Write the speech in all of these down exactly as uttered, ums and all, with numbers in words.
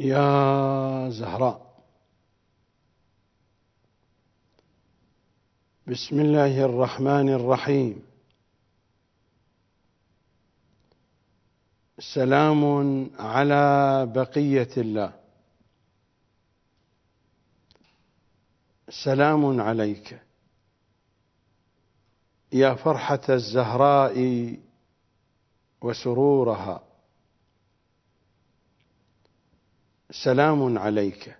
يا زهراء، بسم الله الرحمن الرحيم. سلام على بقية الله، سلام عليك يا فرحة الزهراء وسرورها، سلام عليك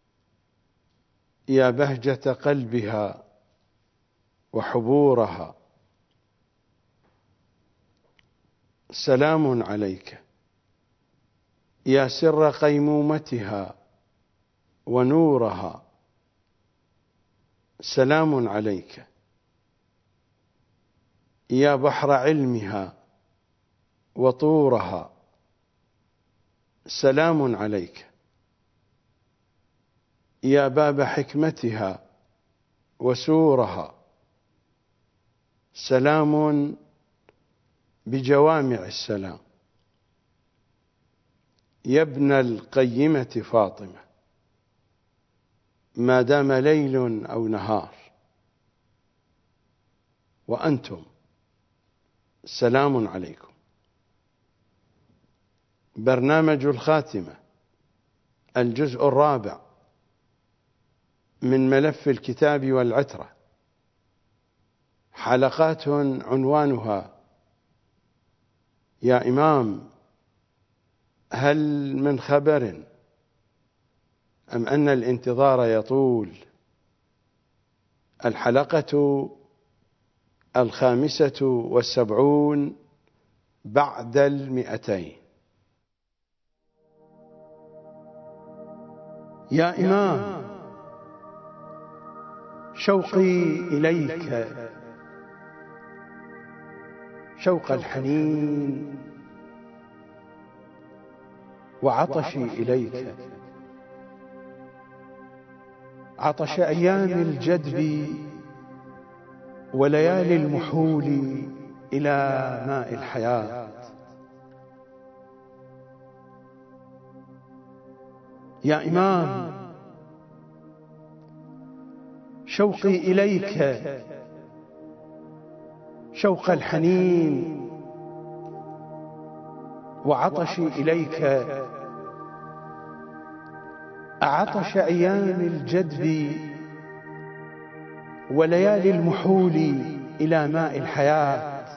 يا بهجة قلبها وحبورها، سلام عليك يا سر قيمومتها ونورها، سلام عليك يا بحر علمها وطورها، سلام عليك يا باب حكمتها وسورها، سلام بجوامع السلام يا ابن القيمة فاطمة، ما دام ليل أو نهار، وأنتم سلام عليكم. برنامج الخاتمة، الجزء الرابع من ملف الكتاب والعترة، حلقات عنوانها: يا إمام، هل من خبر أم أن الانتظار يطول؟ الحلقة الخامسة والسبعون بعد المئتين. يا إمام، شوقي إليك شوق الحنين، وعطشي إليك عطش أيام الجدب وليالي المحول إلى ماء الحياة. يا إمام، شوقي إليك شوق الحنين، وعطشي إليك عطش أيام الجدب وليالي المحول إلى ماء الحياة.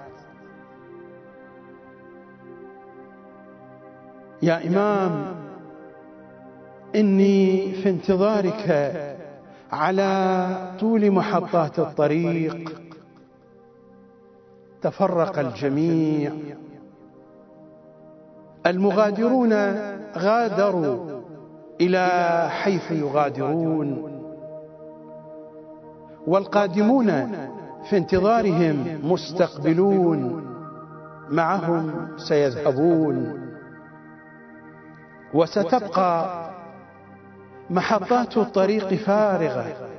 يا إمام، إني في انتظارك على طول محطات الطريق، تفرق الجميع، المغادرون غادروا إلى حيث يغادرون، والقادمون في انتظارهم مستقبلون معهم سيذهبون، وستبقى محطات الطريق فارغة.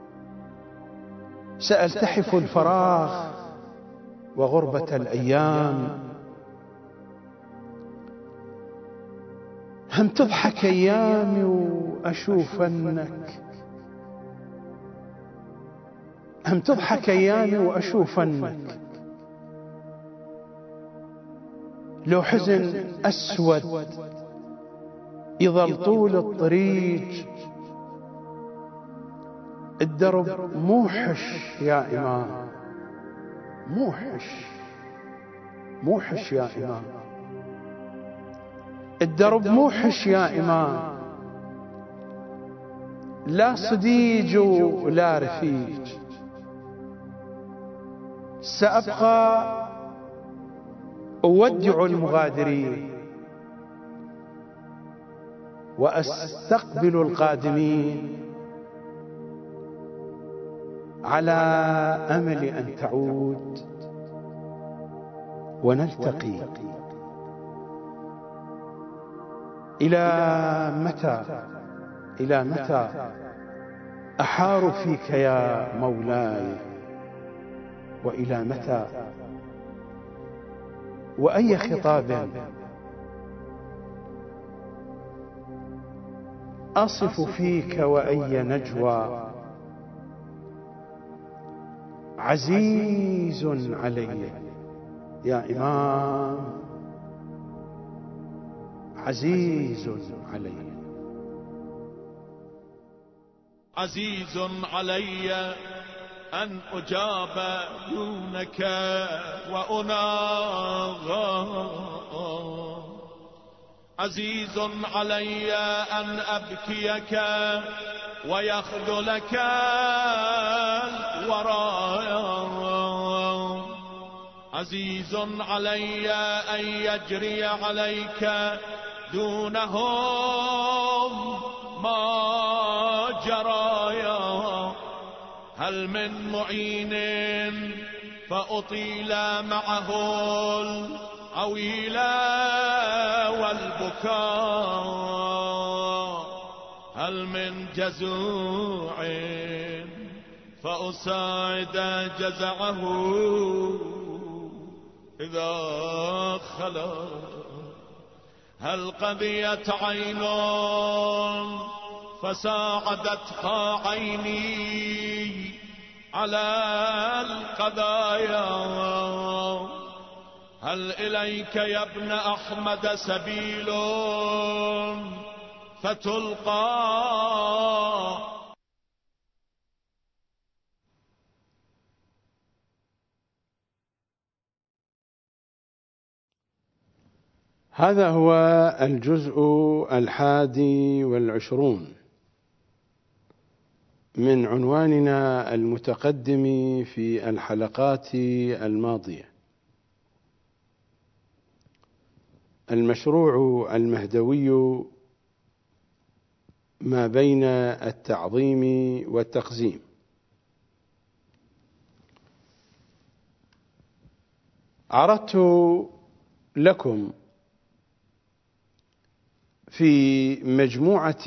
سألتحف الفراغ وغربة الأيام. هم تضحك أيامي وأشوفنك، هم تضحك أيامي وأشوفنك، لو حزن أسود يظل طول الطريق، الدرب موحش يا إمام، موحش موحش يا إمام، الدرب موحش يا إمام، لا صديج ولا رفيج. سأبقى أودع المغادرين وأستقبل القادمين على أمل أن تعود ونلتقي. إلى متى إلى متى أحار فيك يا مولاي؟ وإلى متى؟ وأي خطاب أصف فيك وأي نجوى عزيز علي يا إمام، عزيز علي. عزيز علي أن أجاب دونك وأناغى، عزيز علي أن أبكيك ويخذلك الورايا، عزيز علي أن يجري عليك دونهم ما جرايا. هل من معين فأطيل معه العويل والبكاء، هل من جزوع فأساعد جزعه إذا خلا، هل قضيت عين فساعدتها عيني على القضايا، هل إليك يا ابن أحمد سبيل فتلقى؟ هذا هو الجزء الحادي والعشرون من عنواننا المتقدم في الحلقات الماضية، المشروع المهدوي ما بين التعظيم والتقزيم. عرضت لكم في مجموعة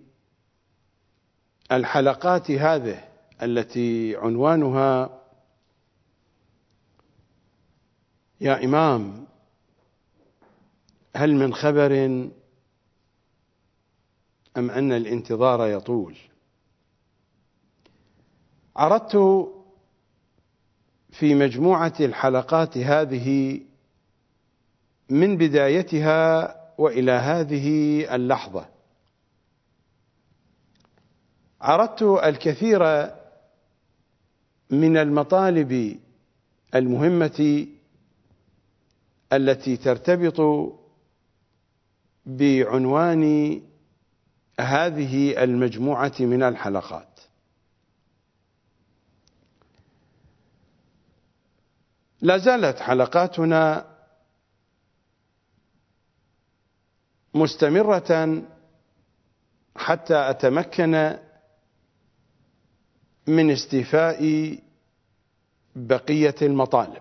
الحلقات هذه التي عنوانها يا إمام هل من خبر أم أن الانتظار يطول، عرضت في مجموعة الحلقات هذه من بدايتها وإلى هذه اللحظة، عرضت الكثير من المطالب المهمة التي ترتبط بعنوان هذه المجموعة من الحلقات. لا زالت حلقاتنا مستمرة حتى أتمكن من استيفاء بقية المطالب.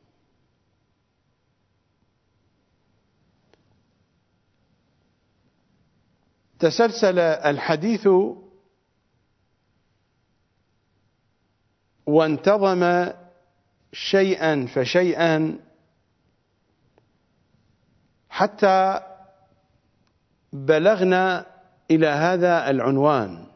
تسلسل الحديث وانتظم شيئا فشيئا حتى بلغنا إلى هذا العنوان: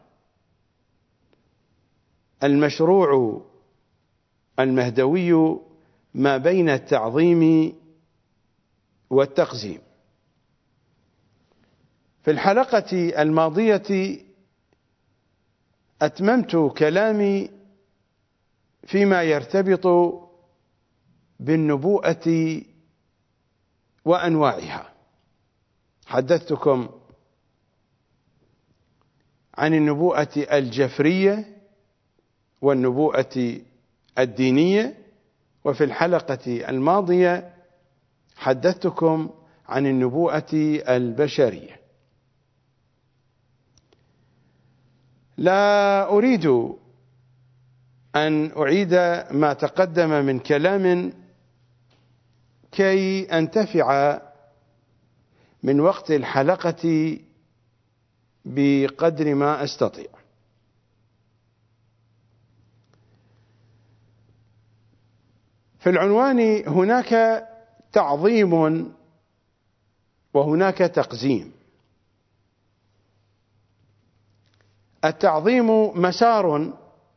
المشروع المهدوي ما بين التعظيم والتقزيم. في الحلقة الماضية أتممت كلامي فيما يرتبط بالنبوءة وأنواعها. حدثتكم عن النبوءة الجفرية والنبوءة الدينية، وفي الحلقة الماضية حدثتكم عن النبوءة البشرية. لا أريد أن أعيد ما تقدم من كلام كي أنتفع من وقت الحلقة بقدر ما أستطيع. في العنوان هناك تعظيم وهناك تقزيم. التعظيم مسار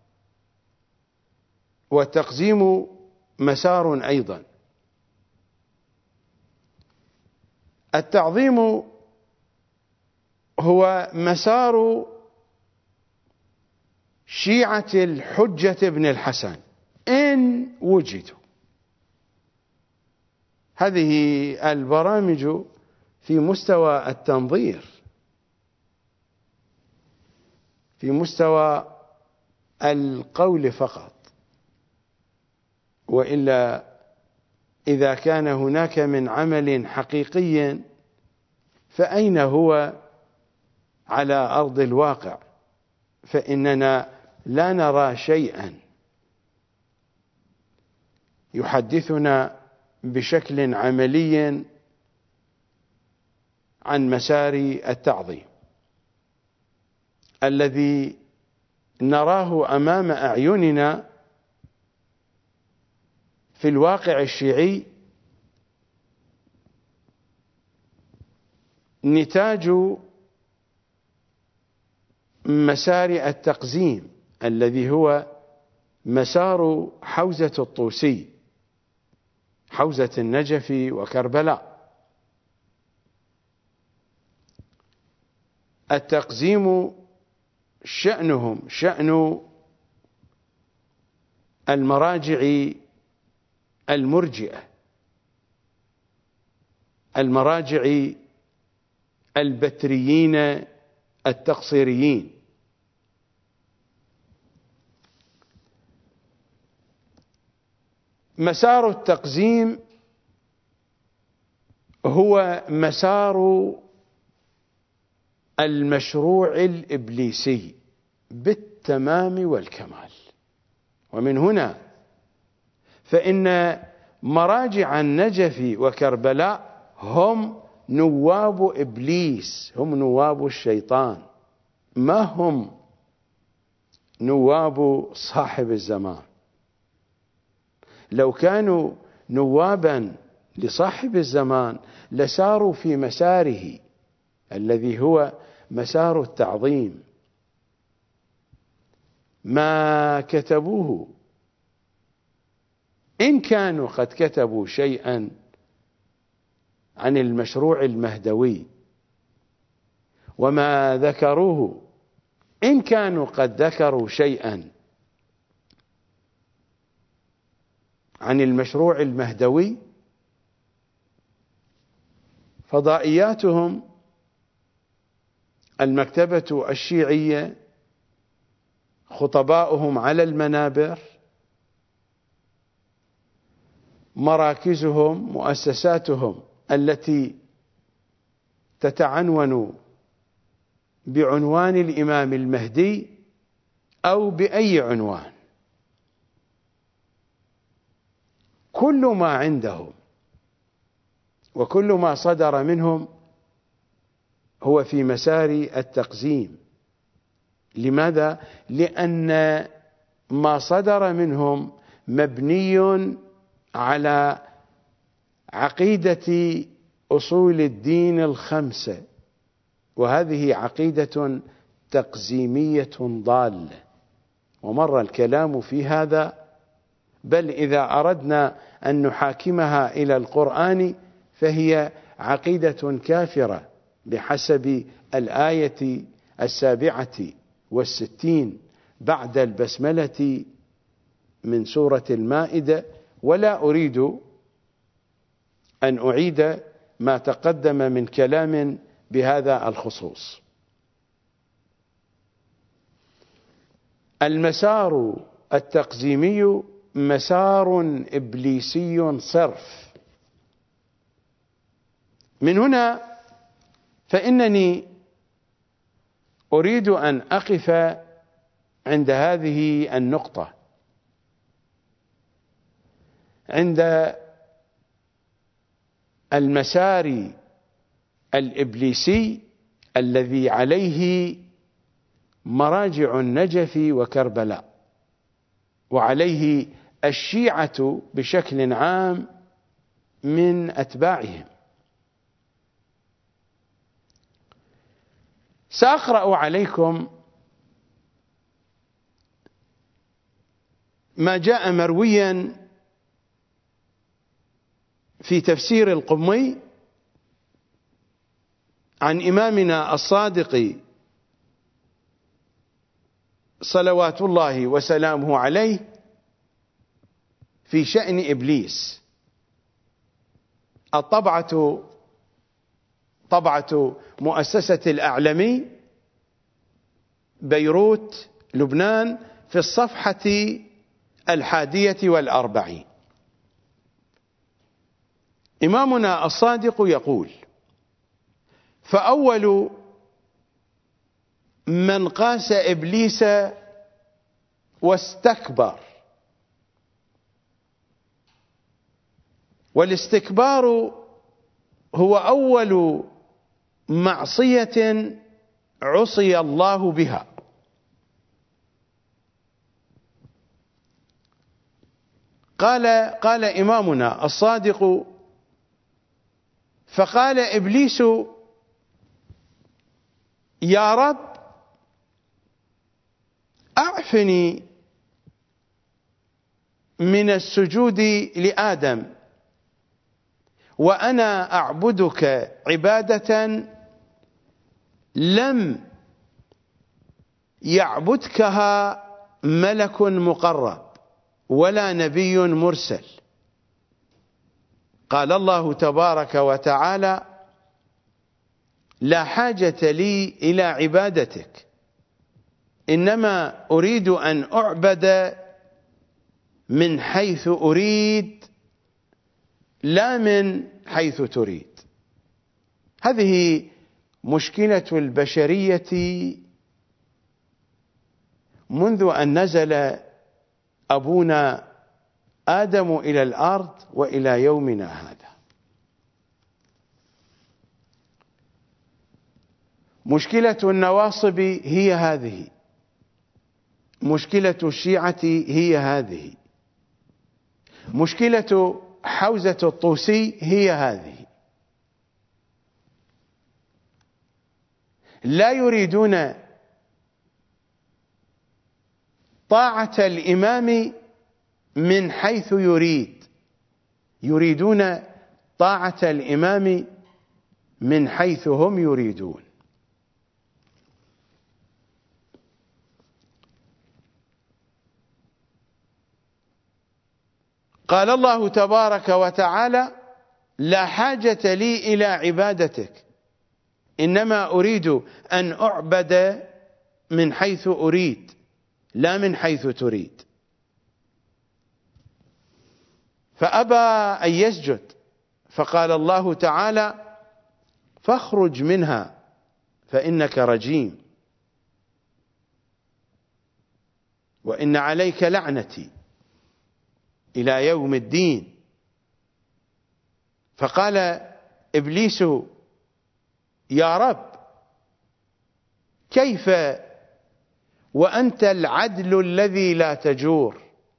والتقزيم مسار أيضا. التعظيم هو مسار شيعة الحجة بن الحسن إن وجدوا. هذه البرامج في مستوى التنظير، في مستوى القول فقط، وإلا إذا كان هناك من عمل حقيقي فأين هو على أرض الواقع؟ فإننا لا نرى شيئا يحدثنا بشكل عملي عن مسار التعظيم الذي نراه أمام أعيننا في الواقع الشيعي نتاج مسار التقزيم الذي هو مسار حوزة الطوسي، حوزة النجف وكربلاء. التقزيم شأنهم شأن المراجع المرجئة، المراجع البتريين التقصيريين. مسار التقزيم هو مسار المشروع الإبليسي بالتمام والكمال. ومن هنا فإن مراجع النجف وكربلاء هم نواب إبليس، هم نواب الشيطان، ما هم نواب صاحب الزمان. لو كانوا نوابا لصاحب الزمان لساروا في مساره الذي هو مسار التعظيم. ما كتبوه، إن كانوا قد كتبوا شيئا عن المشروع المهدوي، وما ذكروه إن كانوا قد ذكروا شيئا عن المشروع المهدوي، فضائياتهم المكتبة الشيعية، خطباؤهم على المنابر، مراكزهم، مؤسساتهم التي تتعنون بعنوان الإمام المهدي أو بأي عنوان، كل ما عندهم وكل ما صدر منهم هو في مسار التقزيم. لماذا؟ لأن ما صدر منهم مبني على عقيدة أصول الدين الخمسة، وهذه عقيدة تقزيمية ضالة، ومر الكلام في هذا. بل إذا أردنا أن نحاكمها إلى القرآن فهي عقيدة كافرة بحسب الآية السابعة والستين بعد البسملة من سورة المائدة. ولا أريد أن أعيد ما تقدم من كلام بهذا الخصوص. المسار التقزيمي مسار إبليسي صرف. من هنا فإنني أريد أن أقف عند هذه النقطة، عند المسار الإبليسي الذي عليه مراجع النجف وكربلاء، وعليه الشيعة بشكل عام من أتباعهم. سأقرأ عليكم ما جاء مرويا في تفسير القمي عن إمامنا الصادق صلوات الله وسلامه عليه في شأن إبليس. الطبعة طبعة مؤسسة الأعلمي بيروت لبنان في الصفحة الحادية والأربعين. إمامنا الصادق يقول: فأول من قاس إبليس واستكبر، والاستكبار هو أول معصية عصي الله بها. قال قال إمامنا الصادق: فقال إبليس: يا رب أعفني من السجود لآدم، وأنا أعبدك عبادة لم يعبدكها ملك مقرب ولا نبي مرسل. قال الله تبارك وتعالى: لا حاجة لي إلى عبادتك، إنما أريد أن أعبد من حيث أريد لا من حيث تريد. هذه مشكلة البشرية منذ أن نزل أبونا آدم إلى الأرض وإلى يومنا هذا. مشكلة النواصب هي هذه، مشكلة الشيعة هي هذه، مشكلة حوزة الطوسي هي هذه. لا يريدون طاعة الإمام من حيث يريد، يريدون طاعة الإمام من حيث هم يريدون. قال الله تبارك وتعالى: لا حاجة لي إلى عبادتك، إنما أريد أن أعبد من حيث أريد لا من حيث تريد. فأبى أن يسجد، فقال الله تعالى: فاخرج منها فإنك رجيم، وإن عليك لعنتي إلى يوم الدين. فقال إبليس: يا رب، كيف وأنت العدل الذي لا تجور؟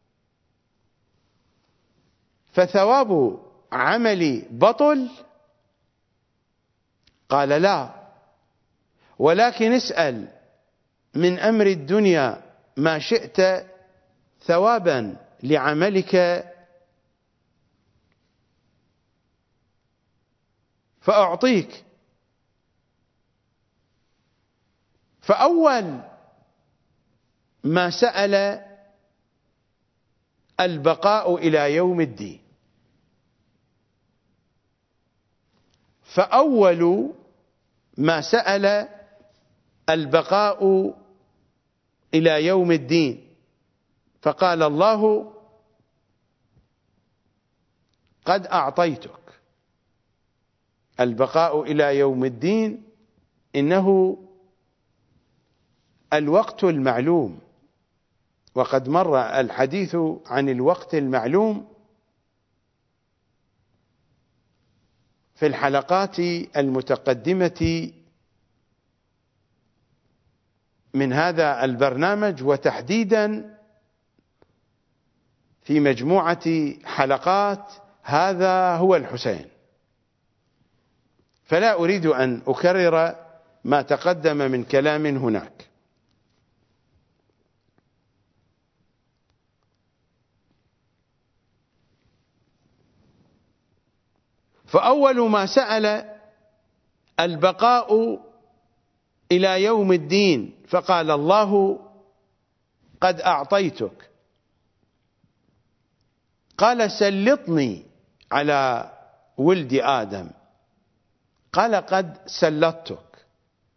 فثواب عملي بطل؟ قال: لا، ولكن اسأل من أمر الدنيا ما شئت ثوابا لعملك فأعطيك. فأول ما سأل البقاء إلى يوم الدين، فأول ما سأل البقاء إلى يوم الدين، فقال الله: قد أعطيتك البقاء إلى يوم الدين، إنه الوقت المعلوم. وقد مر الحديث عن الوقت المعلوم في الحلقات المتقدمة من هذا البرنامج، وتحديدا في مجموعة حلقات هذا هو الحسين، فلا أريد أن أكرر ما تقدم من كلام هناك. فأول ما سأل البقاء إلى يوم الدين، فقال الله قد أعطيتك. قال سلطني على ولد آدم، قال قد سلطتك.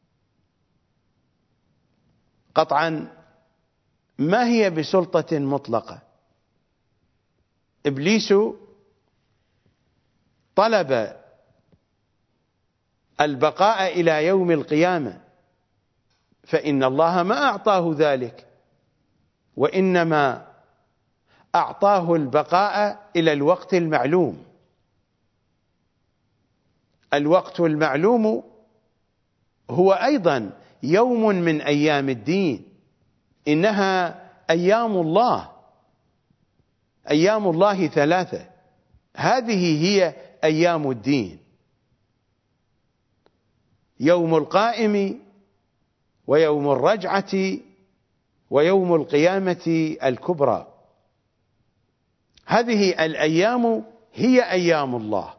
قطعا ما هي بسلطة مطلقة. إبليس طلب البقاء إلى يوم القيامة، فإن الله ما أعطاه ذلك، وإنما أعطاه البقاء إلى الوقت المعلوم. الوقت المعلوم هو أيضا يوم من أيام الدين، إنها أيام الله، أيام الله ثلاثة، هذه هي أيام الدين: يوم القائم، ويوم الرجعة، ويوم القيامة الكبرى. هذه الأيام هي أيام الله،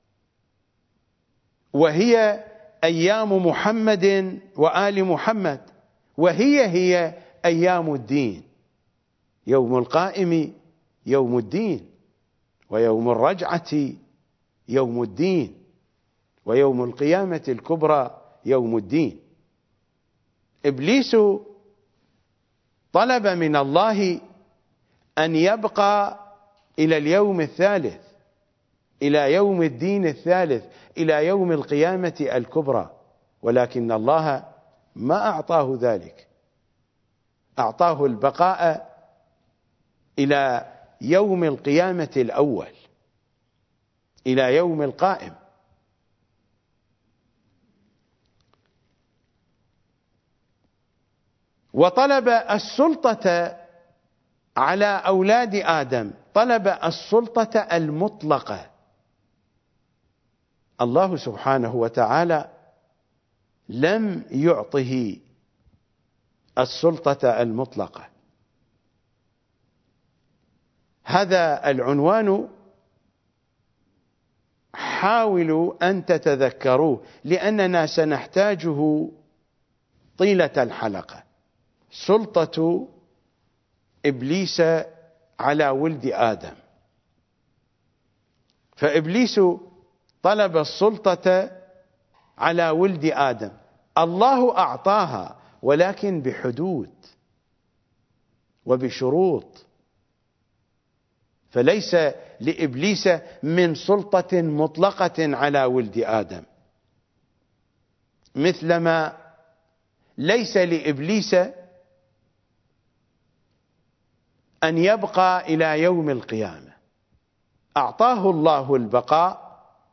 وهي أيام محمد وآل محمد، وهي هي أيام الدين: يوم القائم يوم الدين، ويوم الرجعة يوم الدين، ويوم القيامة الكبرى يوم الدين. إبليس طلب من الله أن يبقى إلى اليوم الثالث، إلى يوم الدين الثالث، إلى يوم القيامة الكبرى، ولكن الله ما أعطاه ذلك، أعطاه البقاء إلى يوم القيامة الأول، إلى يوم القائم. وطلب السلطة على أولاد آدم، طلب السلطة المطلقة. الله سبحانه وتعالى لم يعطه السلطة المطلقة. هذا العنوان حاولوا أن تتذكروه، لأننا سنحتاجه طيلة الحلقة: سلطة إبليس على ولد آدم. فإبليس طلب السلطة على ولد آدم، الله أعطاها، ولكن بحدود وبشروط. فليس لإبليس من سلطة مطلقة على ولد آدم، مثلما ليس لإبليس أن يبقى إلى يوم القيامة. أعطاه الله البقاء،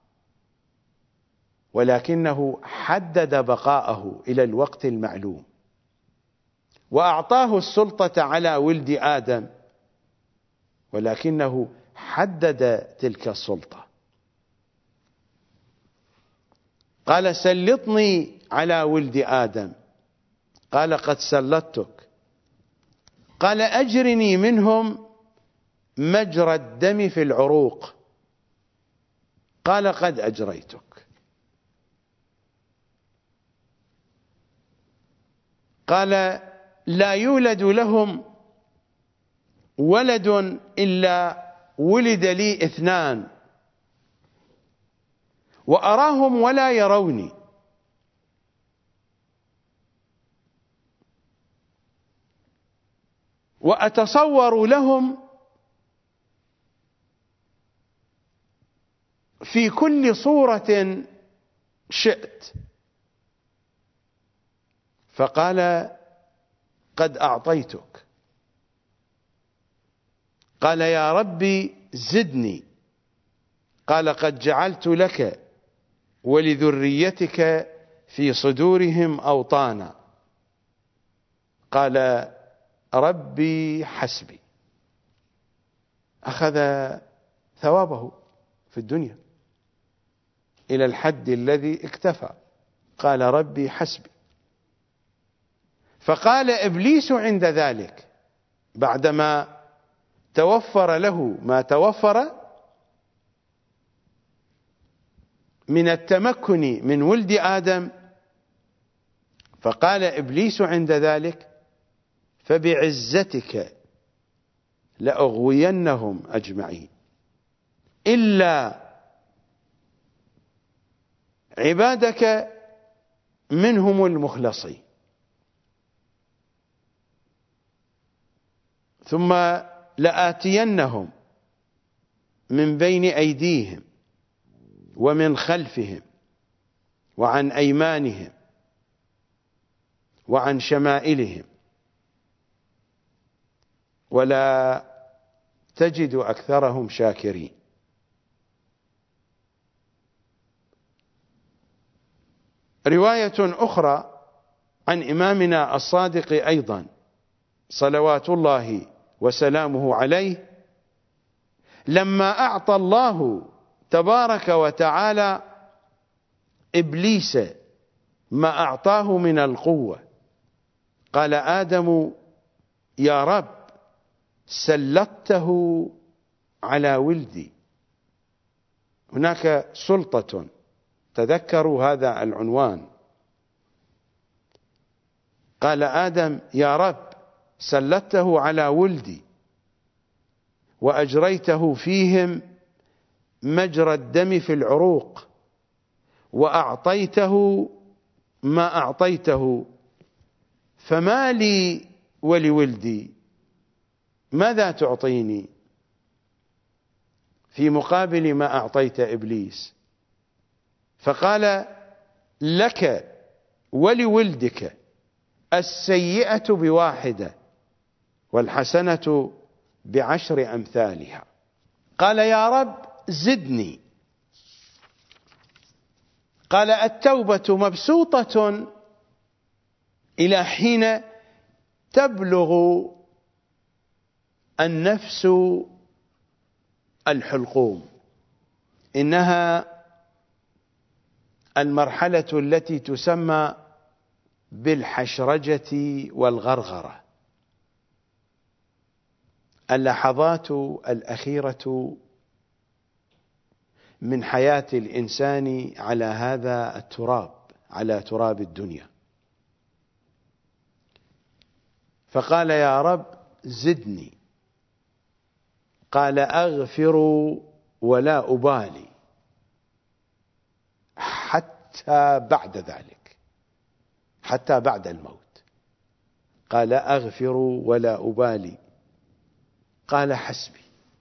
ولكنه حدد بقاءه إلى الوقت المعلوم. وأعطاه السلطة على ولد آدم، ولكنه حدد تلك السلطة. قال سلطني على ولد آدم، قال قد سلطتك. قال أجرني منهم مجرى الدم في العروق، قال قد أجريتك. قال لا يولد لهم ولد إلا ولد لي اثنان، وأراهم ولا يروني، وأتصور لهم في كل صورة شئت. فقال قد أعطيتك. قال يا ربي زدني. قال قد جعلت لك ولذريتك في صدورهم أوطانا. قال ربي حسبي. أخذ ثوابه في الدنيا إلى الحد الذي اكتفى. قال ربي حسبي. فقال إبليس عند ذلك بعدما توفر له ما توفر: من التمكن من ولد آدم، فقال إبليس عند ذلك: فبعزتك لأغوينهم أجمعين إلا عبادك منهم المخلصين. ثم لآتينهم من بين أيديهم ومن خلفهم وعن أيمانهم وعن شمائلهم ولا تجد أكثرهم شاكرين. رواية أخرى عن إمامنا الصادق أيضا صلوات الله وسلامه عليه: لما أعطى الله تبارك وتعالى إبليس ما أعطاه من القوة، قال آدم: يا رب سلطته على ولدي. هناك سلطة، تذكروا هذا العنوان. قال آدم: يا رب سلطته على ولدي وأجريته فيهم مجرى الدم في العروق، وأعطيته ما أعطيته، فما لي ولولدي؟ ماذا تعطيني في مقابل ما أعطيت إبليس؟ فقال: لك ولولدك السيئة بواحدة والحسنة بعشر أمثالها. قال: يا رب زدني. قال: التوبة مبسوطة إلى حين تبلغ النفس الحلقوم، إنها المرحلة التي تسمى بالحشرجة والغرغرة، اللحظات الأخيرة من حياة الإنسان على هذا التراب، على تراب الدنيا. فقال: يا رب زدني. قال: أغفر ولا أبالي. حتى بعد ذلك، حتى بعد الموت، قال: أغفر ولا أبالي. قال: حسبي.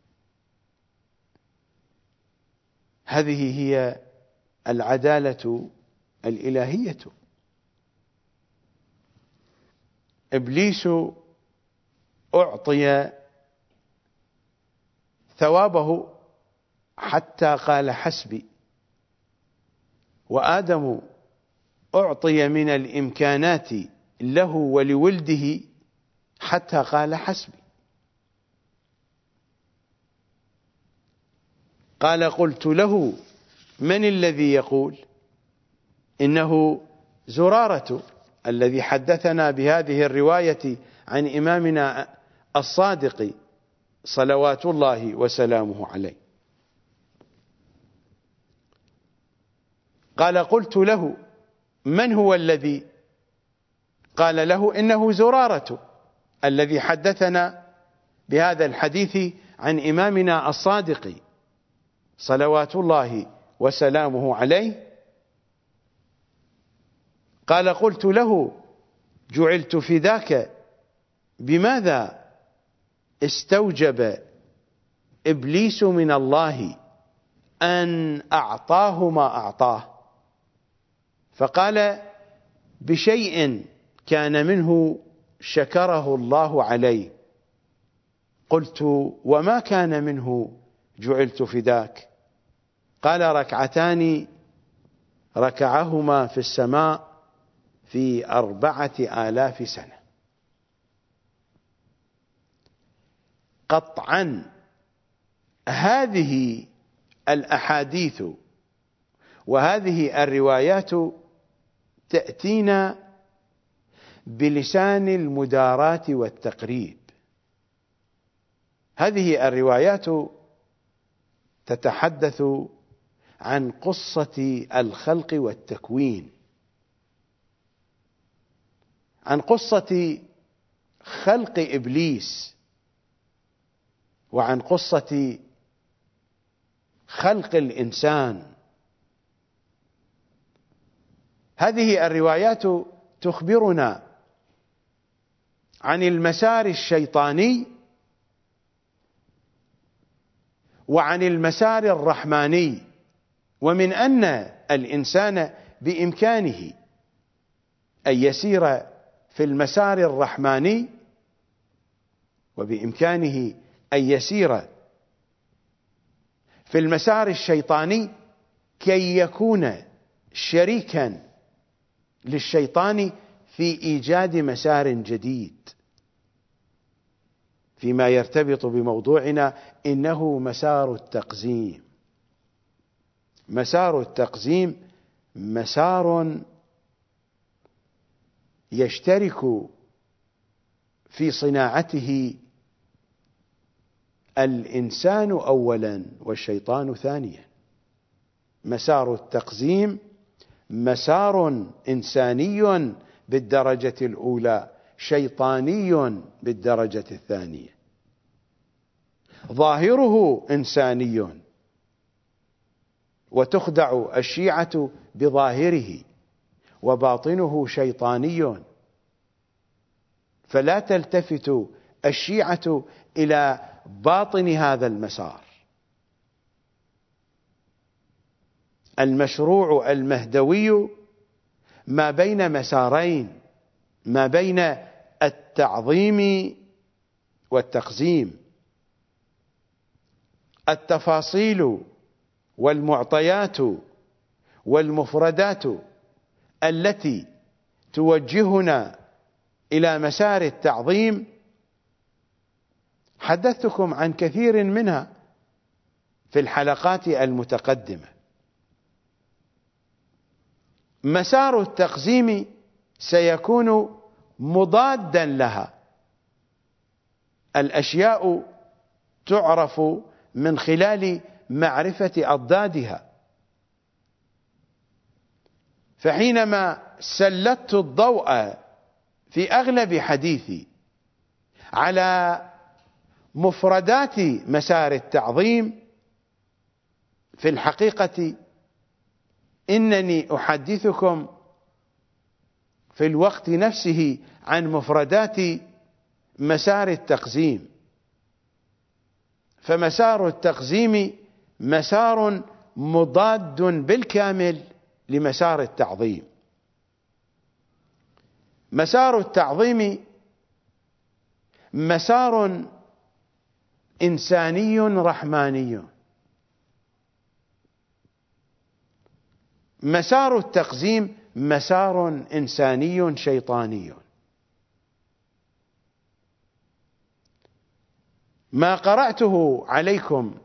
هذه هي العدالة الإلهية. إبليس أعطي ثوابه حتى قال: حسبي، وآدم أعطي من الإمكانات له ولولده حتى قال: حسبي. قال: قلت له: من الذي يقول؟ إنه زرارة الذي حدثنا بهذه الرواية عن إمامنا الصادق صلوات الله وسلامه عليه. قال: قلت له: من هو الذي؟ قال له: إنه زرارة الذي حدثنا بهذا الحديث عن إمامنا الصادق صلوات الله وسلامه عليه. قال: قلت له: جعلت فداك بماذا استوجب إبليس من الله أن أعطاه ما أعطاه؟ فقال: بشيء كان منه شكره الله عليه. قلت: وما كان منه جعلت فداك؟ قال: ركعتان ركعهما في السماء في أربعة آلاف سنة. قطعا هذه الأحاديث وهذه الروايات تأتينا بلسان المداراة والتقريب. هذه الروايات تتحدث عن قصة الخلق والتكوين، عن قصة خلق إبليس، وعن قصة خلق الإنسان. هذه الروايات تخبرنا عن المسار الشيطاني وعن المسار الرحماني، ومن أن الإنسان بإمكانه أن يسير في المسار الرحماني، وبإمكانه أن يسير في المسار الشيطاني كي يكون شريكا للشيطان في إيجاد مسار جديد. فيما يرتبط بموضوعنا، إنه مسار التقزيم. مسار التقزيم مسار يشترك في صناعته الإنسان أولا والشيطان ثانيا. مسار التقزيم مسار إنساني بالدرجة الأولى، شيطاني بالدرجة الثانية. ظاهره إنساني، وتخدع الشيعة بظاهره، وباطنه شيطاني، فلا تلتفت الشيعة إلى باطن هذا المسار. المشروع المهدوي ما بين مسارين، ما بين التعظيم والتقزيم. التفاصيل والمعطيات والمفردات التي توجهنا إلى مسار التعظيم حدثتكم عن كثير منها في الحلقات المتقدمة. مسار التقزيم سيكون مضادا لها. الأشياء تعرف من خلال معرفة أضدادها، فحينما سلطت الضوء في أغلب حديثي على مفردات مسار التعظيم، في الحقيقة إنني أحدثكم في الوقت نفسه عن مفردات مسار التقزيم. فمسار التقزيم مسار مضاد بالكامل لمسار التعظيم. مسار التعظيم مسار إنساني رحماني. مسار التقزيم مسار إنساني شيطاني. ما قرأته عليكم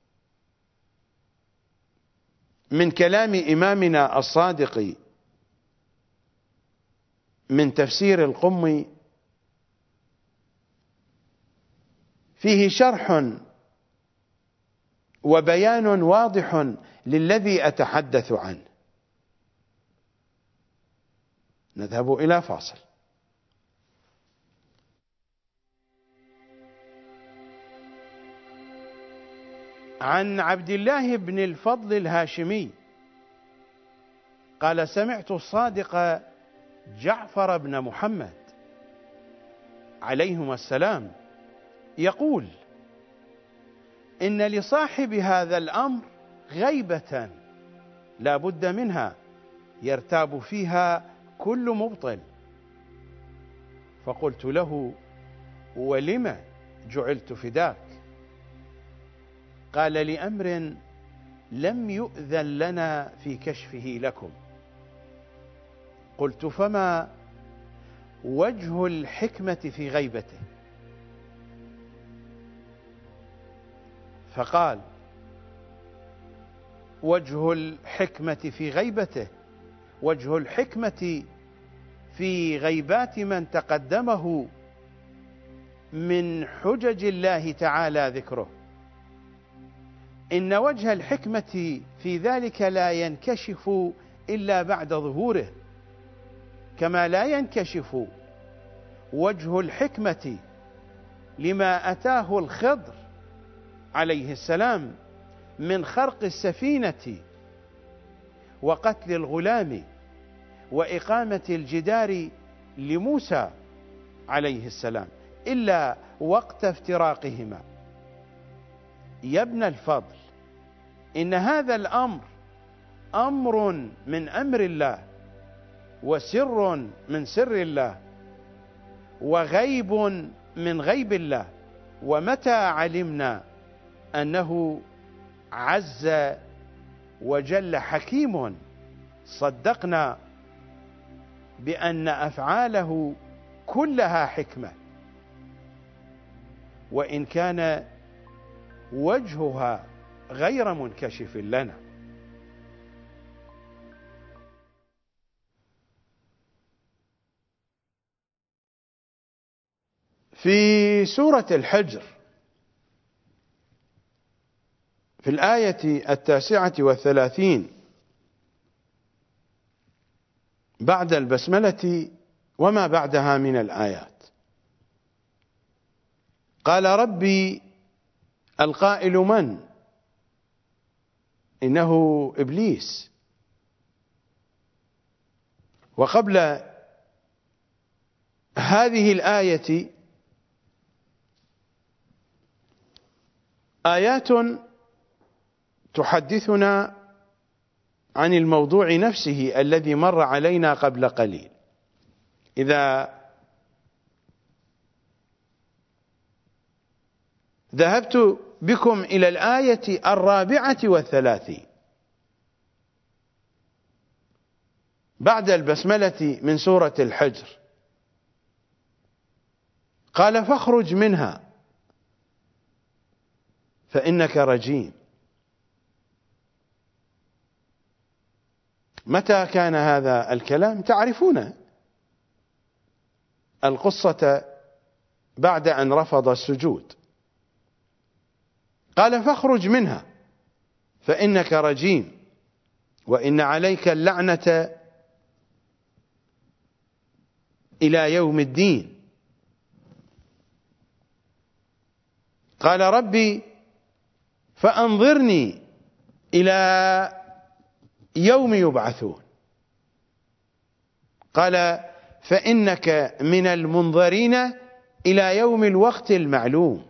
من كلام إمامنا الصادق من تفسير القم فيه شرح وبيان واضح للذي أتحدث عنه. نذهب إلى فاصل. عن عبد الله بن الفضل الهاشمي قال: سمعت الصادق جعفر بن محمد عليهما السلام يقول: إن لصاحب هذا الأمر غيبة لا بد منها يرتاب فيها كل مبطل. فقلت له: ولم جعلت فداك؟ قال: لأمر لم يؤذن لنا في كشفه لكم. قلت: فما وجه الحكمة في غيبته؟ فقال: وجه الحكمة في غيبته وجه الحكمة في غيبات من تقدمه من حجج الله تعالى ذكره. إن وجه الحكمة في ذلك لا ينكشف إلا بعد ظهوره، كما لا ينكشف وجه الحكمة لما أتاه الخضر عليه السلام من خرق السفينة وقتل الغلام وإقامة الجدار لموسى عليه السلام إلا وقت افتراقهما. يا ابن الفضل، إن هذا الأمر أمر من أمر الله، وسر من سر الله، وغيب من غيب الله. ومتى علمنا أنه عز وجل حكيم صدقنا بأن أفعاله كلها حكمة، وإن كان وجهها غير منكشف لنا. في سورة الحجر في الآية التاسعة والثلاثين بعد البسملة وما بعدها من الآيات، قال ربي القائل من؟ إنه إبليس. وقبل هذه الآية آيات تحدثنا عن الموضوع نفسه الذي مر علينا قبل قليل. إذا ذهبت بكم إلى الآية الرابعة والثلاثين بعد البسملة من سورة الحجر، قال فاخرج منها فإنك رجيم. متى كان هذا الكلام؟ تعرفون القصة بعد أن رفض السجود. قال فاخرج منها فإنك رجيم وإن عليك اللعنة إلى يوم الدين. قال ربي فأنظرني إلى يوم يبعثون. قال فإنك من المنظرين إلى يوم الوقت المعلوم،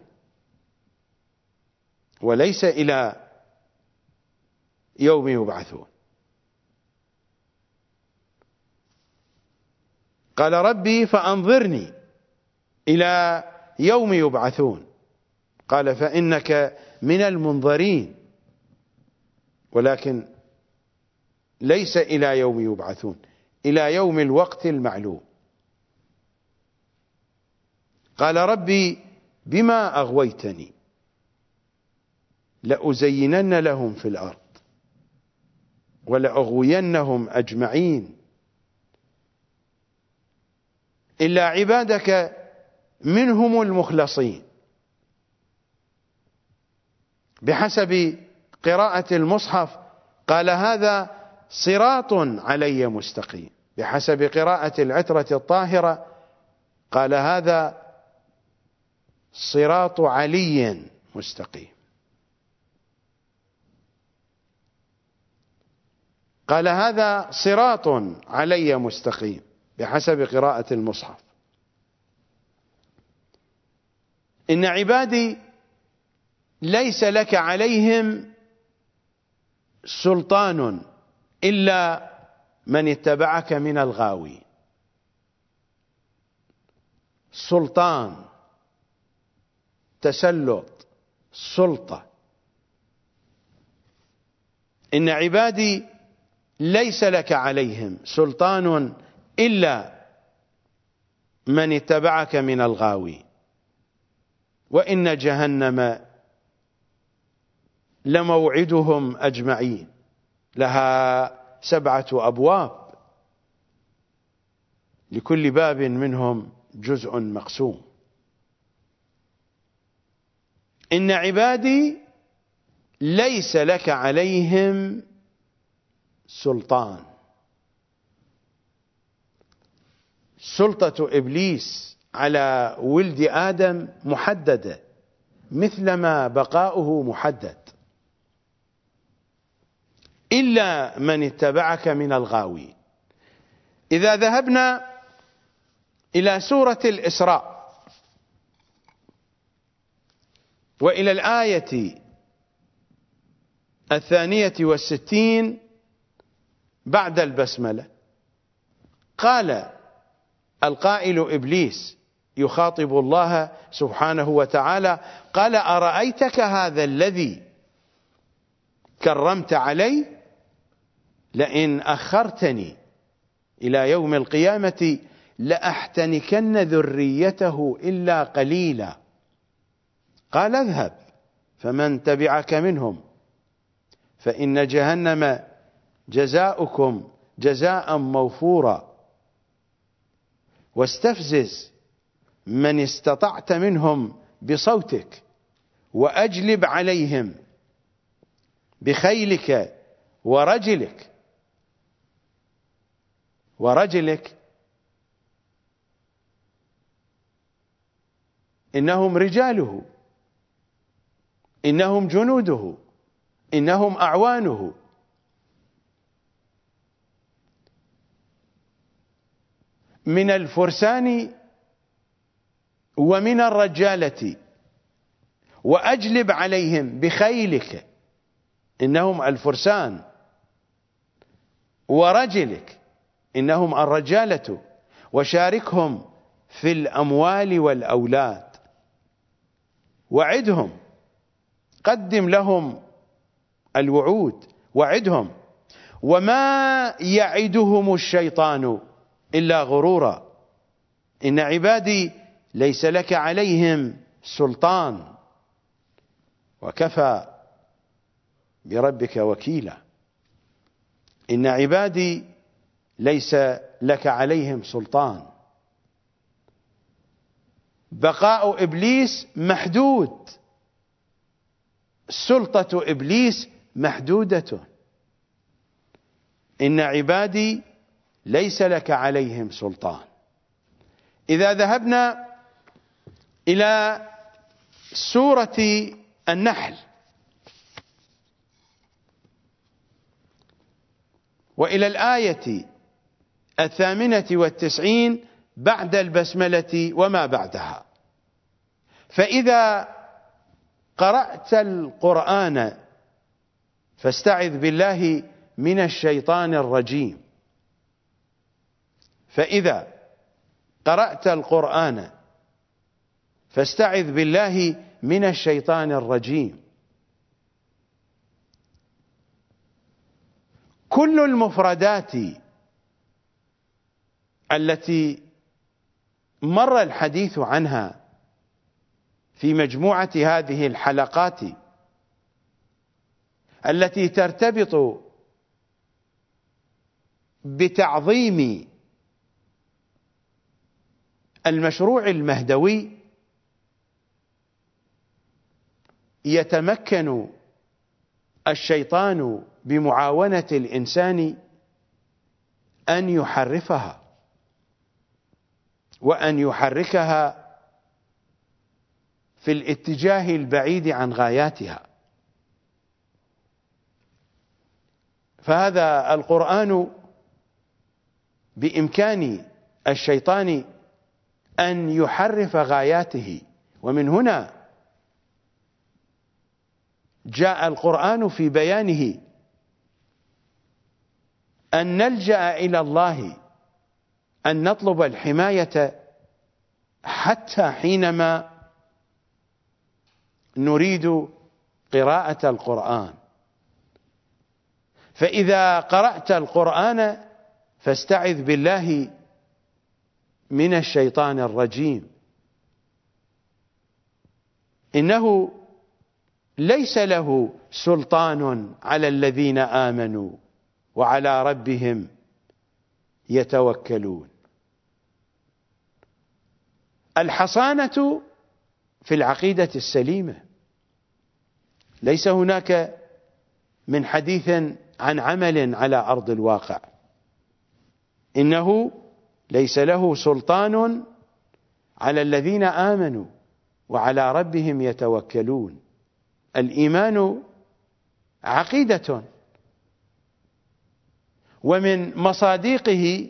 وليس إلى يوم يبعثون. قال ربي فأنظرني إلى يوم يبعثون. قال فإنك من المنظرين، ولكن ليس إلى يوم يبعثون، إلى يوم الوقت المعلوم. قال ربي بما أغويتني لأزينن لهم في الأرض ولأغوينهم أجمعين إلا عبادك منهم المخلصين. بحسب قراءة المصحف قال هذا صراط علي مستقيم. بحسب قراءة العترة الطاهرة قال هذا صراط علي مستقيم. قال هذا صراط علي مستقيم بحسب قراءة المصحف. إن عبادي ليس لك عليهم سلطان إلا من اتبعك من الغاوين. سلطان، تسلط، سلطة. إن عبادي ليس لك عليهم سلطان إلا من اتبعك من الغاوين. وإن جهنم لموعدهم أجمعين لها سبعة أبواب لكل باب منهم جزء مقسوم. إن عبادي ليس لك عليهم سلطان. سلطة إبليس على ولد آدم محددة مثلما بقاؤه محدد، إلا من اتبعك من الغاوين. إذا ذهبنا إلى سورة الإسراء وإلى الآية الثانية والستين بعد البسملة، قال القائل إبليس يخاطب الله سبحانه وتعالى، قال أرأيتك هذا الذي كرمت علي لئن أخرتني إلى يوم القيامة لأحتنكن ذريته إلا قليلا. قال اذهب فمن تبعك منهم فإن جهنم جزاؤكم جزاء موفورا واستفزز من استطعت منهم بصوتك وأجلب عليهم بخيلك ورجلك. ورجلك إنهم رجاله، إنهم جنوده، إنهم أعوانه. من الفرسان ومن الرجالة، وأجلب عليهم بخيلك، إنهم الفرسان، ورجلك، إنهم الرجالة، وشاركهم في الأموال والأولاد، وعدهم، قدم لهم الوعود، وعدهم، وما يعدهم الشيطان إلا غرورا، إن عبادي ليس لك عليهم سلطان وكفى بربك وكيلا. إن عبادي ليس لك عليهم سلطان. بقاء إبليس محدود، سلطة إبليس محدودة. إن عبادي ليس لك عليهم سلطان. إذا ذهبنا إلى سورة النحل وإلى الآية الثامنة والتسعين بعد البسملة وما بعدها، فإذا قرأت القرآن فاستعذ بالله من الشيطان الرجيم. فإذا قرأت القرآن فاستعذ بالله من الشيطان الرجيم. كل المفردات التي مر الحديث عنها في مجموعة هذه الحلقات التي ترتبط بتعظيم المشروع المهدوي، يتمكن الشيطان بمعاونة الإنسان أن يحرفها وأن يحركها في الاتجاه البعيد عن غاياتها. فهذا القرآن بإمكان الشيطان أن يحرف غاياته، ومن هنا جاء القرآن في بيانه أن نلجأ إلى الله، أن نطلب الحماية حتى حينما نريد قراءة القرآن. فإذا قرأت القرآن فاستعذ بالله من الشيطان الرجيم. إنه ليس له سلطان على الذين آمنوا وعلى ربهم يتوكلون. الحصانة في العقيدة السليمة، ليس هناك من حديث عن عمل على أرض الواقع. إنه ليس له سلطان على الذين آمنوا وعلى ربهم يتوكلون. الإيمان عقيدة، ومن مصادقه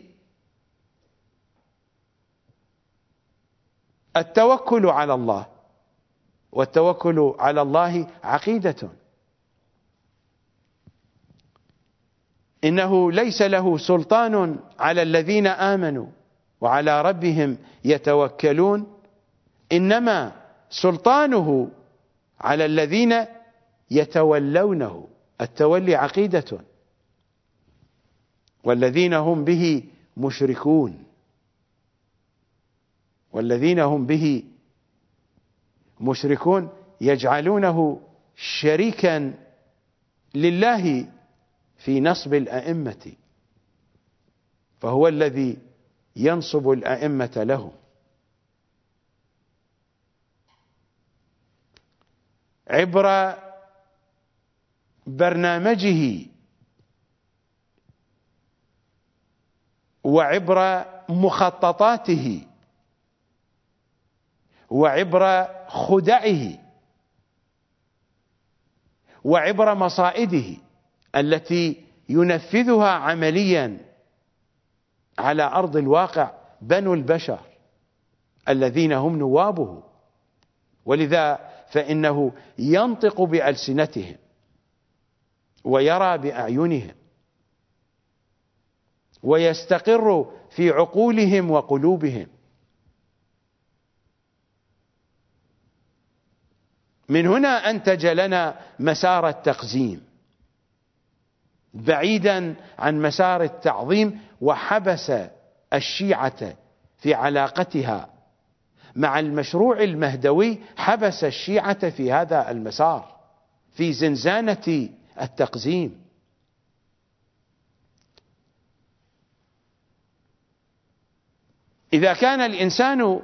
التوكل على الله، والتوكل على الله عقيدة. إنه ليس له سلطان على الذين آمنوا وعلى ربهم يتوكلون، إنما سلطانه على الذين يتولونه. التولي عقيدة، والذين هم به مشركون، والذين هم به مشركون يجعلونه شريكا لله في نصب الأئمة، فهو الذي ينصب الأئمة له. عبر برنامجه وعبر مخططاته وعبر خدعه وعبر مصائده التي ينفذها عمليا على أرض الواقع بنو البشر الذين هم نوابه. ولذا فإنه ينطق بألسنتهم ويرى بأعينهم ويستقر في عقولهم وقلوبهم. من هنا أنتج لنا مسار التقزيم بعيدا عن مسار التعظيم، وحبس الشيعة في علاقتها مع المشروع المهدوي، حبس الشيعة في هذا المسار في زنزانة التقزيم. إذا كان الإنسان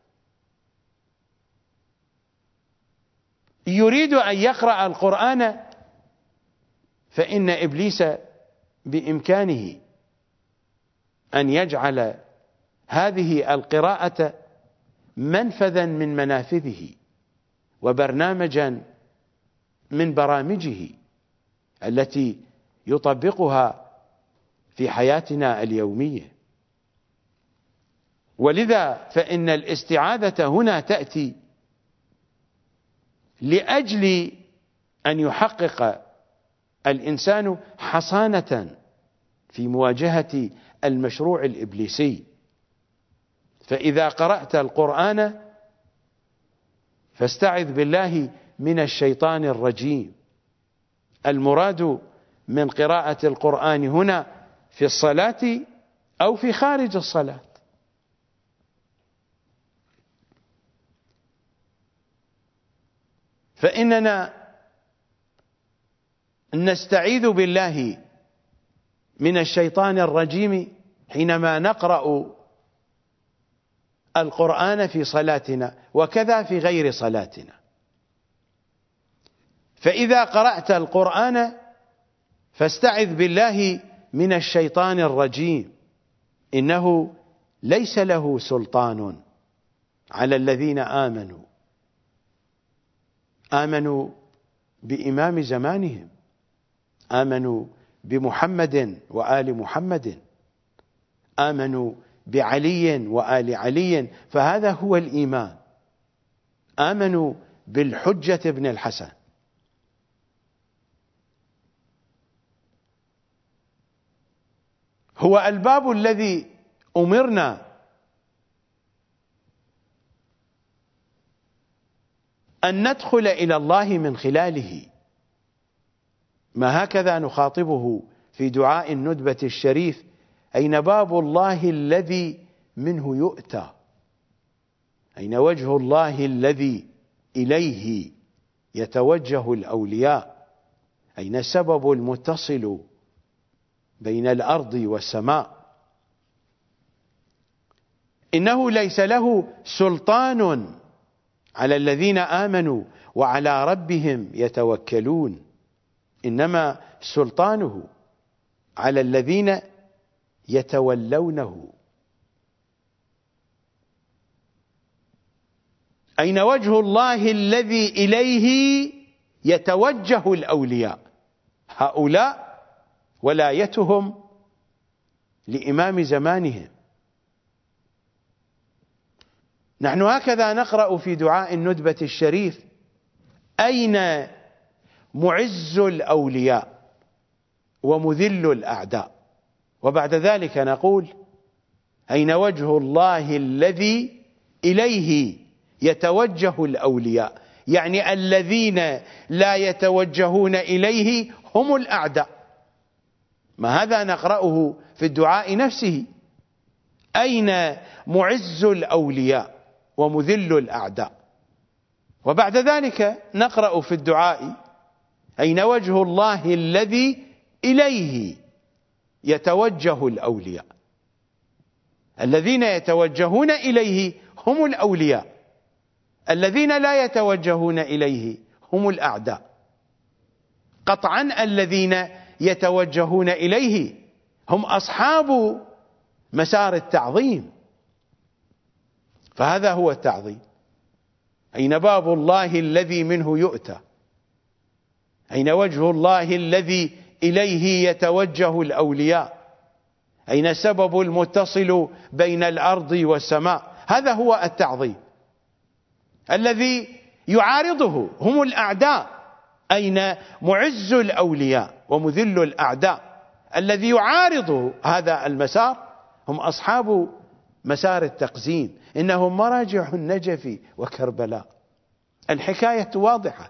يريد أن يقرأ القرآن فإن إبليس بإمكانه أن يجعل هذه القراءة منفذا من منافذه وبرنامجا من برامجه التي يطبقها في حياتنا اليومية. ولذا فإن الاستعاذة هنا تأتي لأجل أن يحقق الإنسان حصانة في مواجهة المشروع الإبليسي. فإذا قرأت القرآن فاستعذ بالله من الشيطان الرجيم. المراد من قراءة القرآن هنا في الصلاة أو في خارج الصلاة. فإننا نستعيذ بالله من الشيطان الرجيم حينما نقرأ القرآن في صلاتنا، وكذا في غير صلاتنا. فإذا قرأت القرآن فاستعذ بالله من الشيطان الرجيم، إنه ليس له سلطان على الذين آمنوا آمنوا بإمام زمانهم، آمنوا بمحمد وآل محمد، آمنوا بعلي وآل علي، فهذا هو الإيمان. آمنوا بالحجة بن الحسن. هو الباب الذي أمرنا أن ندخل إلى الله من خلاله. ما هكذا نخاطبه في دعاء الندبة الشريف: أين باب الله الذي منه يؤتى؟ أين وجه الله الذي إليه يتوجه الأولياء؟ أين السبب المتصل بين الأرض والسماء؟ إنه ليس له سلطان على الذين آمنوا وعلى ربهم يتوكلون، إنما سلطانه على الذين يتولونه. أين وجه الله الذي إليه يتوجه الأولياء؟ هؤلاء ولايتهم لإمام زمانهم. نحن هكذا نقرأ في دعاء الندبة الشريف: أين معز الأولياء ومذل الأعداء؟ وبعد ذلك نقول: أين وجه الله الذي إليه يتوجه الأولياء؟ يعني الذين لا يتوجهون إليه هم الأعداء. ما هذا نقرأه في الدعاء نفسه: أين معز الأولياء ومذل الأعداء؟ وبعد ذلك نقرأ في الدعاء: أين وجه الله الذي إليه يتوجه الأولياء؟ الذين يتوجهون إليه هم الأولياء، الذين لا يتوجهون إليه هم الأعداء. قطعا الذين يتوجهون إليه هم أصحاب مسار التعظيم، فهذا هو التعظيم. أين باب الله الذي منه يؤتى؟ أين وجه الله الذي إليه يتوجه الأولياء؟ أين السبب المتصل بين الأرض والسماء؟ هذا هو التعظيم. الذي يعارضه هم الأعداء. أين معز الأولياء ومذل الأعداء؟ الذي يعارض هذا المسار هم أصحاب مسار التقزيم، إنهم مراجع النجف وكربلاء. الحكاية واضحة.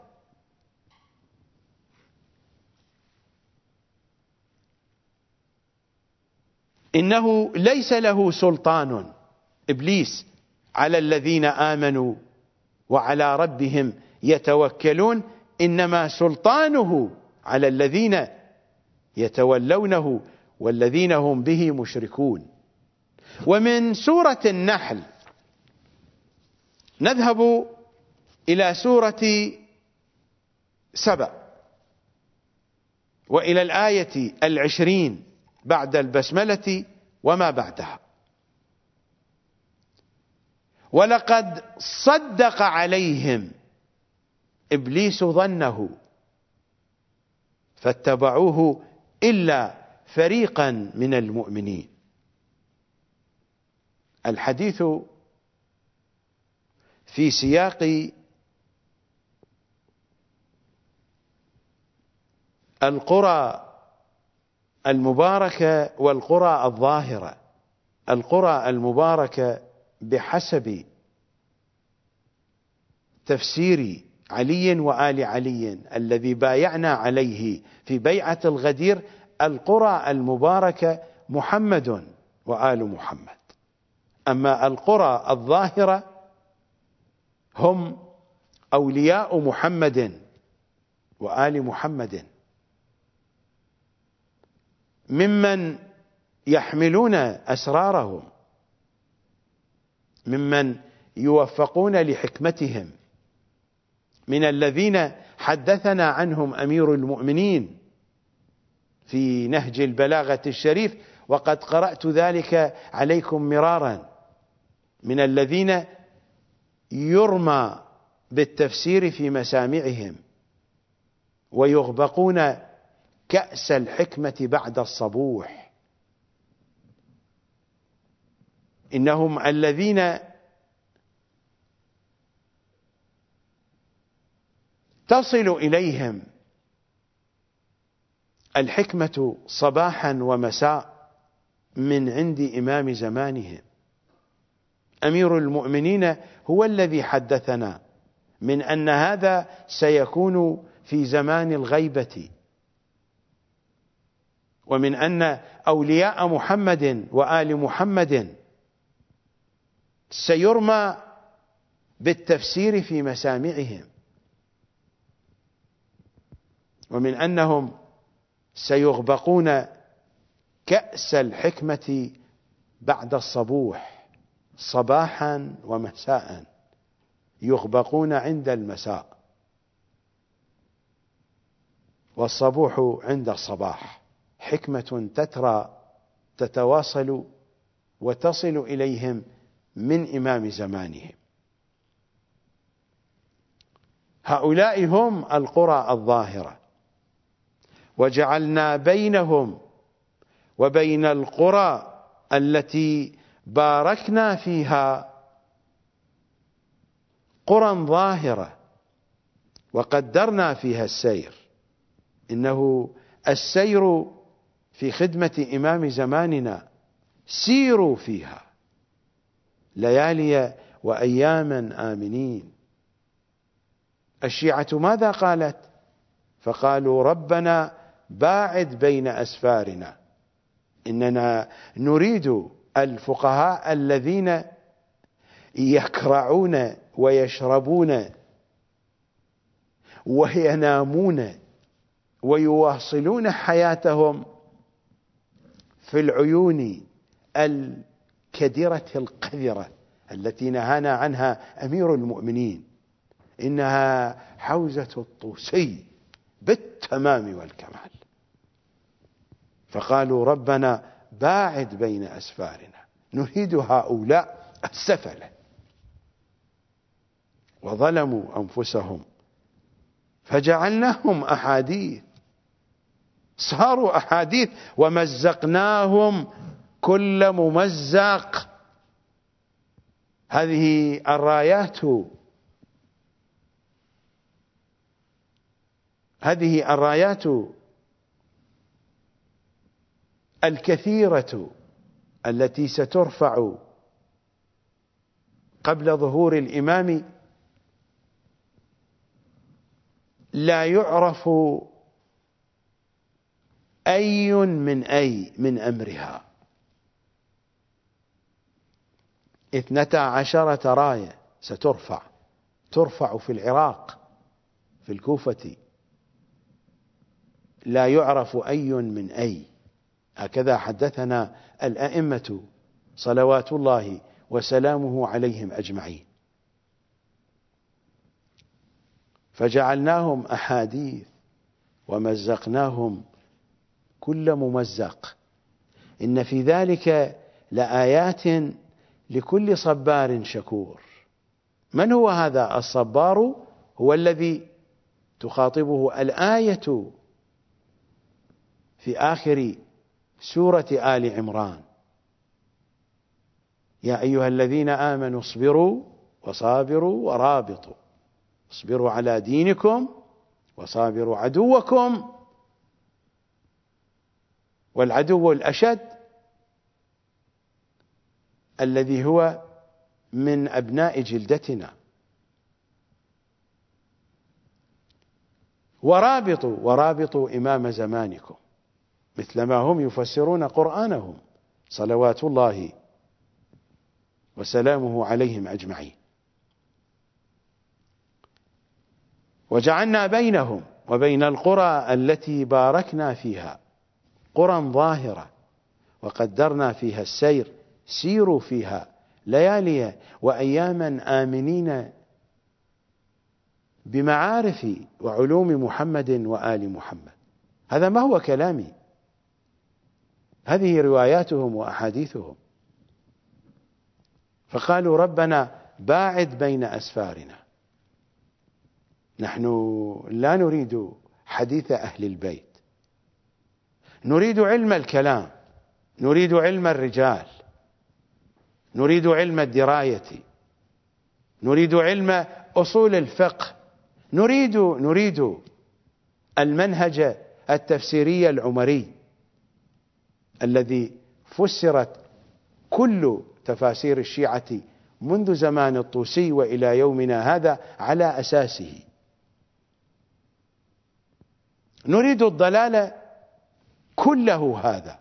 إنه ليس له سلطان إبليس على الذين آمنوا وعلى ربهم يتوكلون، إنما سلطانه على الذين يتولونه والذين هم به مشركون. ومن سورة النحل نذهب إلى سورة سبأ وإلى الآية العشرين بعد البسملة وما بعدها: ولقد صدق عليهم إبليس ظنه فاتبعوه إلا فريقا من المؤمنين. الحديث في سياق القرى المباركة والقرى الظاهرة. القرى المباركة بحسب تفسير علي وآل علي الذي بايعنا عليه في بيعة الغدير، القرى المباركة محمد وآل محمد. أما القرى الظاهرة هم أولياء محمد وآل محمد، ممن يحملون أسرارهم، ممن يوفقون لحكمتهم، من الذين حدثنا عنهم أمير المؤمنين في نهج البلاغة الشريف، وقد قرأت ذلك عليكم مرارا، من الذين يرمى بالتفسير في مسامعهم ويغبقون كأس الحكمة بعد الصبوح. إنهم الذين تصل إليهم الحكمة صباحا ومساء من عند إمام زمانهم. أمير المؤمنين هو الذي حدثنا من أن هذا سيكون في زمان الغيبة، ومن أن أولياء محمد وآل محمد سيرمى بالتفسير في مسامعهم، ومن أنهم سيغبقون كأس يغبقون عند المساء، والصبوح عند الصباح. حكمة تترى تتواصل وتصل إليهم من إمام زمانهم. هؤلاء هم القرى الظاهرة، وجعلنا بينهم وبين القرى التي باركنا فيها قرى ظاهرة وقدرنا فيها السير. إنه السير في خدمة إمام زماننا، سيروا فيها ليالي وأياما آمنين. الشيعة ماذا قالت؟ فقالوا ربنا باعد بين أسفارنا. إننا نريد الفقهاء الذين يكرعون ويشربون وينامون ويواصلون حياتهم في العيون الكدرة القذرة التي نهانا عنها أمير المؤمنين. إنها حوزة الطوسي بالتمام والكمال. فقالوا ربنا باعد بين أسفارنا، نريد هؤلاء السفلة، وظلموا أنفسهم فجعلناهم أحاديث، صاروا أحاديث، ومزقناهم كل ممزق. هذه الرايات هذه الرايات الكثيرة التي سترفع قبل ظهور الإمام لا يعرف أي من أي من أمرها. اثنتا عشرة راية سترفع، ترفع في العراق في الكوفة، لا يعرف أي من أي. هكذا حدثنا الأئمة صلوات الله وسلامه عليهم أجمعين. فجعلناهم أحاديث ومزقناهم كل ممزق. إن في ذلك لآيات لكل صبار شكور. من هو هذا الصبار؟ هو الذي تخاطبه الآية في آخر سورة آل عمران: يا أيها الذين آمنوا اصبروا وصابروا ورابطوا، اصبروا على دينكم وصابروا عدوكم. والعدو الأشد الذي هو من أبناء جلدتنا. ورابطوا ورابطوا إمام زمانكم، مثلما هم يفسرون قرآنهم صلوات الله وسلامه عليهم أجمعين. وجعلنا بينهم وبين القرى التي باركنا فيها قرى ظاهرة وقدرنا فيها السير، سيروا فيها ليالي وأياما آمنين بمعارف وعلوم محمد وآل محمد. هذا ما هو كلامي، هذه رواياتهم وأحاديثهم. فقالوا ربنا باعد بين أسفارنا. نحن لا نريد حديث أهل البيت، نريد علم الكلام، نريد علم الرجال، نريد علم الدراية، نريد علم أصول الفقه، نريد نريد المنهج التفسيري العمري الذي فسرت كل تفاسير الشيعة منذ زمان الطوسي وإلى يومنا هذا على أساسه. نريد الضلال كله هذا،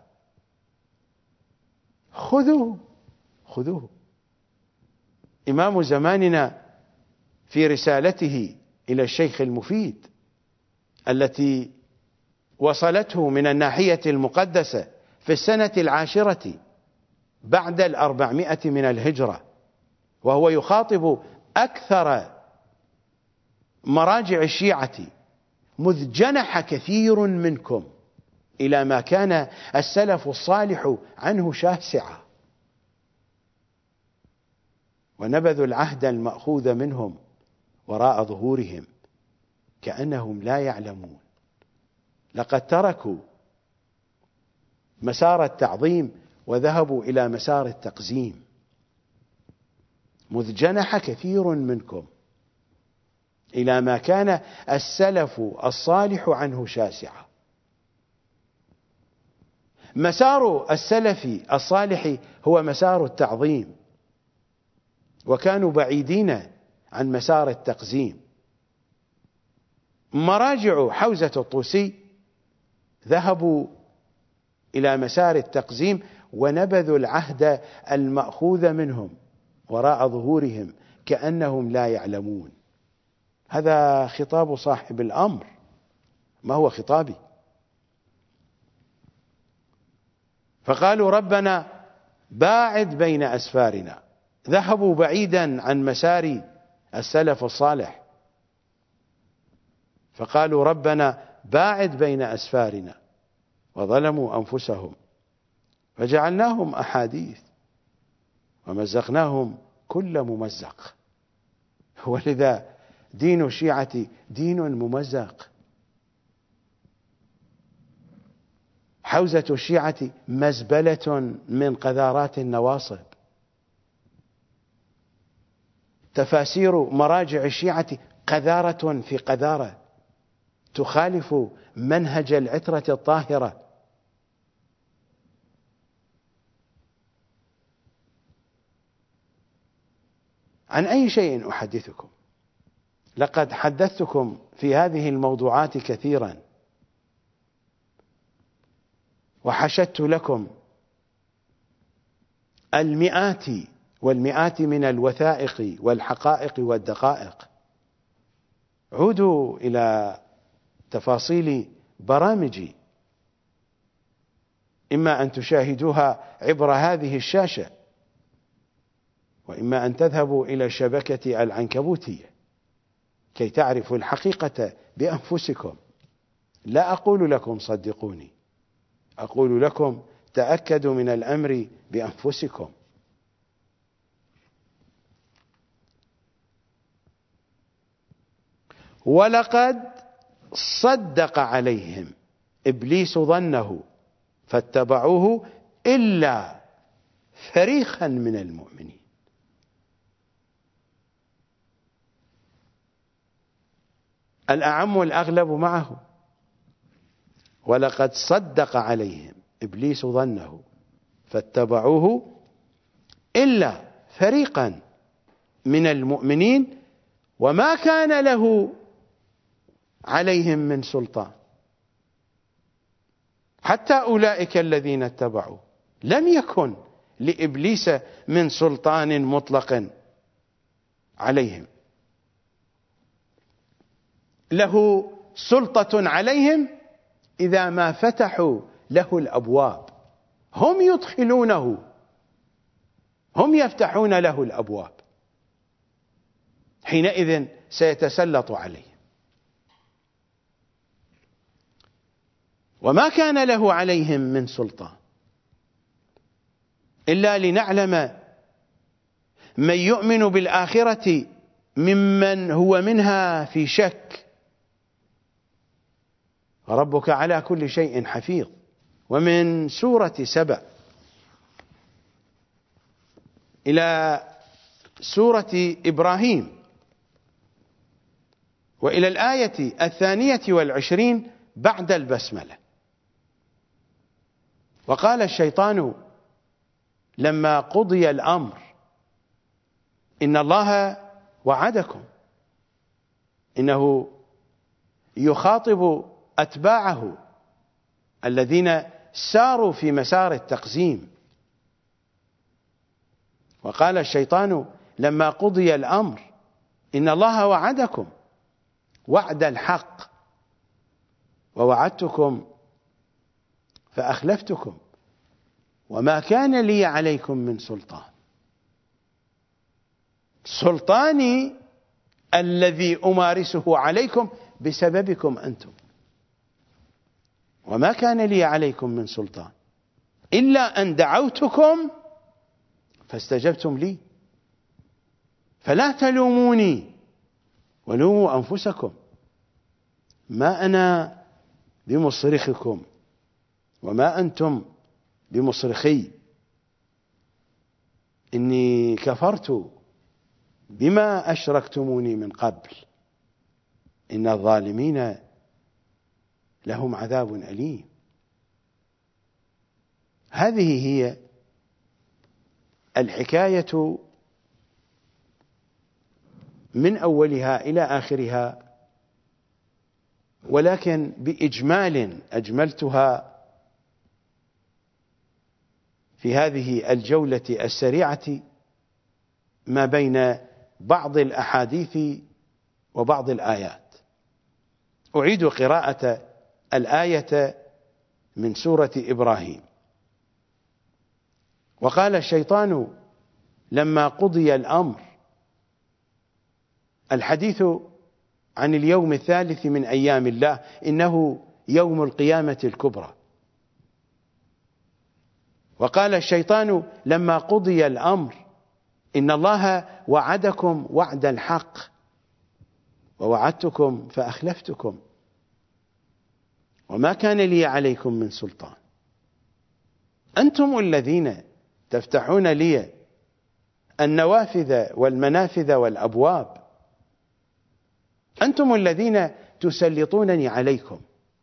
خذوه خذوه. إمام زماننا في رسالته إلى الشيخ المفيد التي وصلته من الناحية المقدسة في السنة العاشرة بعد الأربعمائة من الهجرة، وهو يخاطب أكثر مراجع الشيعة مذ جنح كثير منكم إلى ما كان السلف الصالح عنه شاسعا، ونبذوا العهد المأخوذ منهم وراء ظهورهم كأنهم لا يعلمون. لقد تركوا مسار التعظيم وذهبوا إلى مسار التقزيم. مذ جنح كثير منكم إلى ما كان السلف الصالح عنه شاسعا. مسار السلف الصالح هو مسار التعظيم، وكانوا بعيدين عن مسار التقزيم. مراجع حوزة الطوسي ذهبوا إلى مسار التقزيم ونبذوا العهد المأخوذ منهم وراء ظهورهم كأنهم لا يعلمون. هذا خطاب صاحب الأمر، ما هو خطابي. فقالوا ربنا باعد بين أسفارنا، ذهبوا بعيدا عن مسار السلف الصالح، فقالوا ربنا باعد بين أسفارنا، وظلموا أنفسهم فجعلناهم أحاديث ومزقناهم كل ممزق. ولذا دين الشيعة دين ممزق. حوزة الشيعة مزبلة من قذارات النواصب. تفاسير مراجع الشيعة قذارة في قذارة تخالف منهج العترة الطاهرة. عن أي شيء أحدثكم؟ لقد حدثتكم في هذه الموضوعات كثيرا، وحشدت لكم المئات والمئات من الوثائق والحقائق والدقائق. عودوا إلى تفاصيل برامجي، إما أن تشاهدوها عبر هذه الشاشة، وإما أن تذهبوا إلى الشبكة العنكبوتية كي تعرفوا الحقيقة بأنفسكم. لا أقول لكم صدقوني، أقول لكم تأكدوا من الأمر بأنفسكم. ولقد صدق عليهم إبليس ظنه فاتبعوه إلا فريقا من المؤمنين. الأعم والأغلب معه. ولقد صدق عليهم إبليس ظنه فاتبعوه إلا فريقا من المؤمنين وما كان له عليهم من سلطان. حتى أولئك الذين اتبعوا لم يكن لإبليس من سلطان مطلق عليهم. له سلطة عليهم إذا ما فتحوا له الأبواب. هم يدخلونه، هم يفتحون له الأبواب، حينئذ سيتسلط عليهم. وما كان له عليهم من سلطان إلا لنعلم من يؤمن بالآخرة ممن هو منها في شك. ربك على كل شيء حفيظ. ومن سورة سبأ إلى سورة إبراهيم وإلى الآية الثانية والعشرين بعد البسملة. وقال الشيطان لما قضي الأمر إن الله وعدكم، إنه يخاطب أتباعه الذين ساروا في مسار التقزيم. وقال الشيطان لما قضي الأمر إن الله وعدكم وعد الحق ووعدتكم فأخلفتكم وما كان لي عليكم من سلطان. سلطاني الذي أمارسه عليكم بسببكم أنتم، وما كان لي عليكم من سلطان إلا أن دعوتكم فاستجبتم لي، فلا تلوموني ولوموا أنفسكم، ما أنا بمصرخكم وما أنتم بمصرخي، إني كفرت بما أشركتموني من قبل، إن الظالمين لهم عذاب أليم. هذه هي الحكاية من أولها إلى آخرها، ولكن بإجمال أجملتها في هذه الجولة السريعة ما بين بعض الأحاديث وبعض الآيات. أعيد قراءة الآية من سورة إبراهيم. وقال الشيطان لما قضي الأمر، الحديث عن اليوم الثالث من أيام الله، إنه يوم القيامة الكبرى. وقال الشيطان لما قضي الأمر إن الله وعدكم وعد الحق ووعدتكم فأخلفتكم وما كان لي عليكم من سلطان، أنتم الذين تفتحون لي النوافذ والمنافذ والأبواب، أنتم الذين تسلطونني عليكم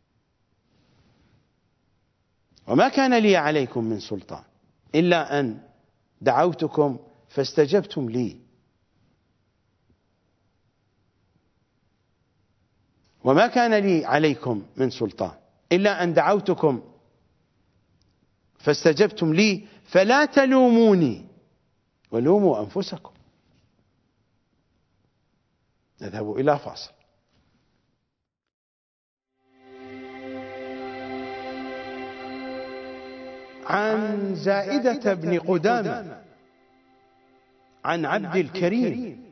وما كان لي عليكم من سلطان إلا أن دعوتكم فاستجبتم لي، وما كان لي عليكم من سلطان إلا أن دعوتكم فاستجبتم لي، فلا تلوموني ولوموا أنفسكم. نذهب إلى فاصل. عن زائدة بن قدامة عن عبد الكريم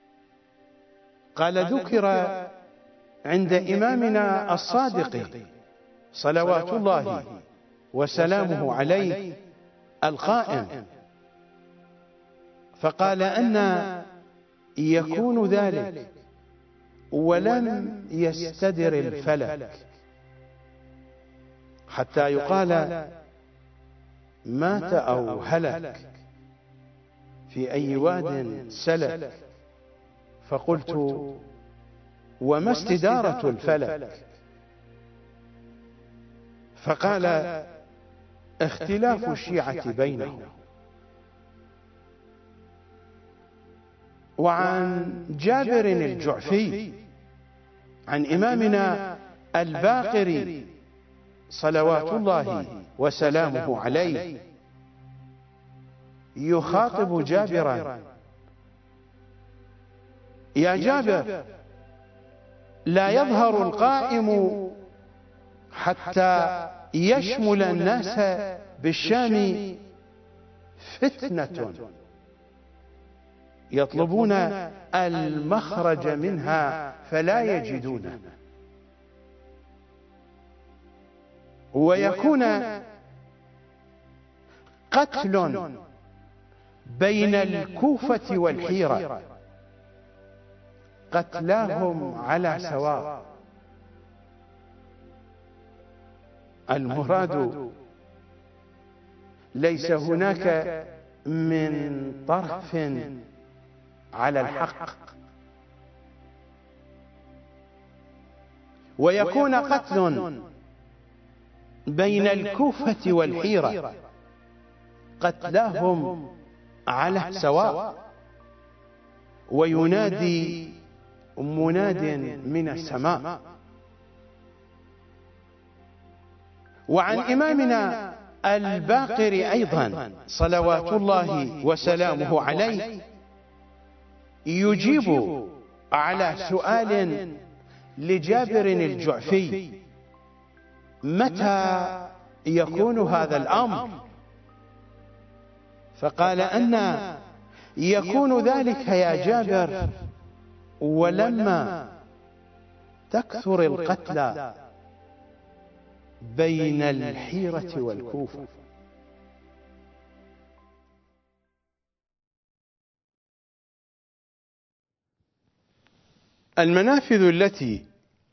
قال ذكر عند إمامنا الصادق صلوات الله وسلامه عليه القائم، فقال أن يكون ذلك ولم يستدر الفلك حتى يقال مات أو هلك في أي واد سلك، فقلت وما استدارة الفلك؟ فقال اختلاف الشيعة بينهم. وعن جابر الجعفي عن إمامنا الباقر صلوات الله وسلامه عليه يخاطب جابرا: يا جابر، لا يظهر القائم حتى يشمل الناس بالشام فتنة يطلبون المخرج منها فلا يجدونه، ويكون قتل بين الكوفة والحيرة، قتلاهم على سواء. المراد ليس هناك من طرف على الحق، ويكون قتل بين الكوفة والحيرة، قتلاهم على سواء. وينادي مناد من السماء. وعن إمامنا الباقر أيضا صلوات الله وسلامه عليه يجيب على سؤال لجابر الجعفي: متى يكون هذا الأمر؟ فقال: أن يكون ذلك يا جابر ولما تكثر القتلى بين الحيرة والكوفة. المنافذ التي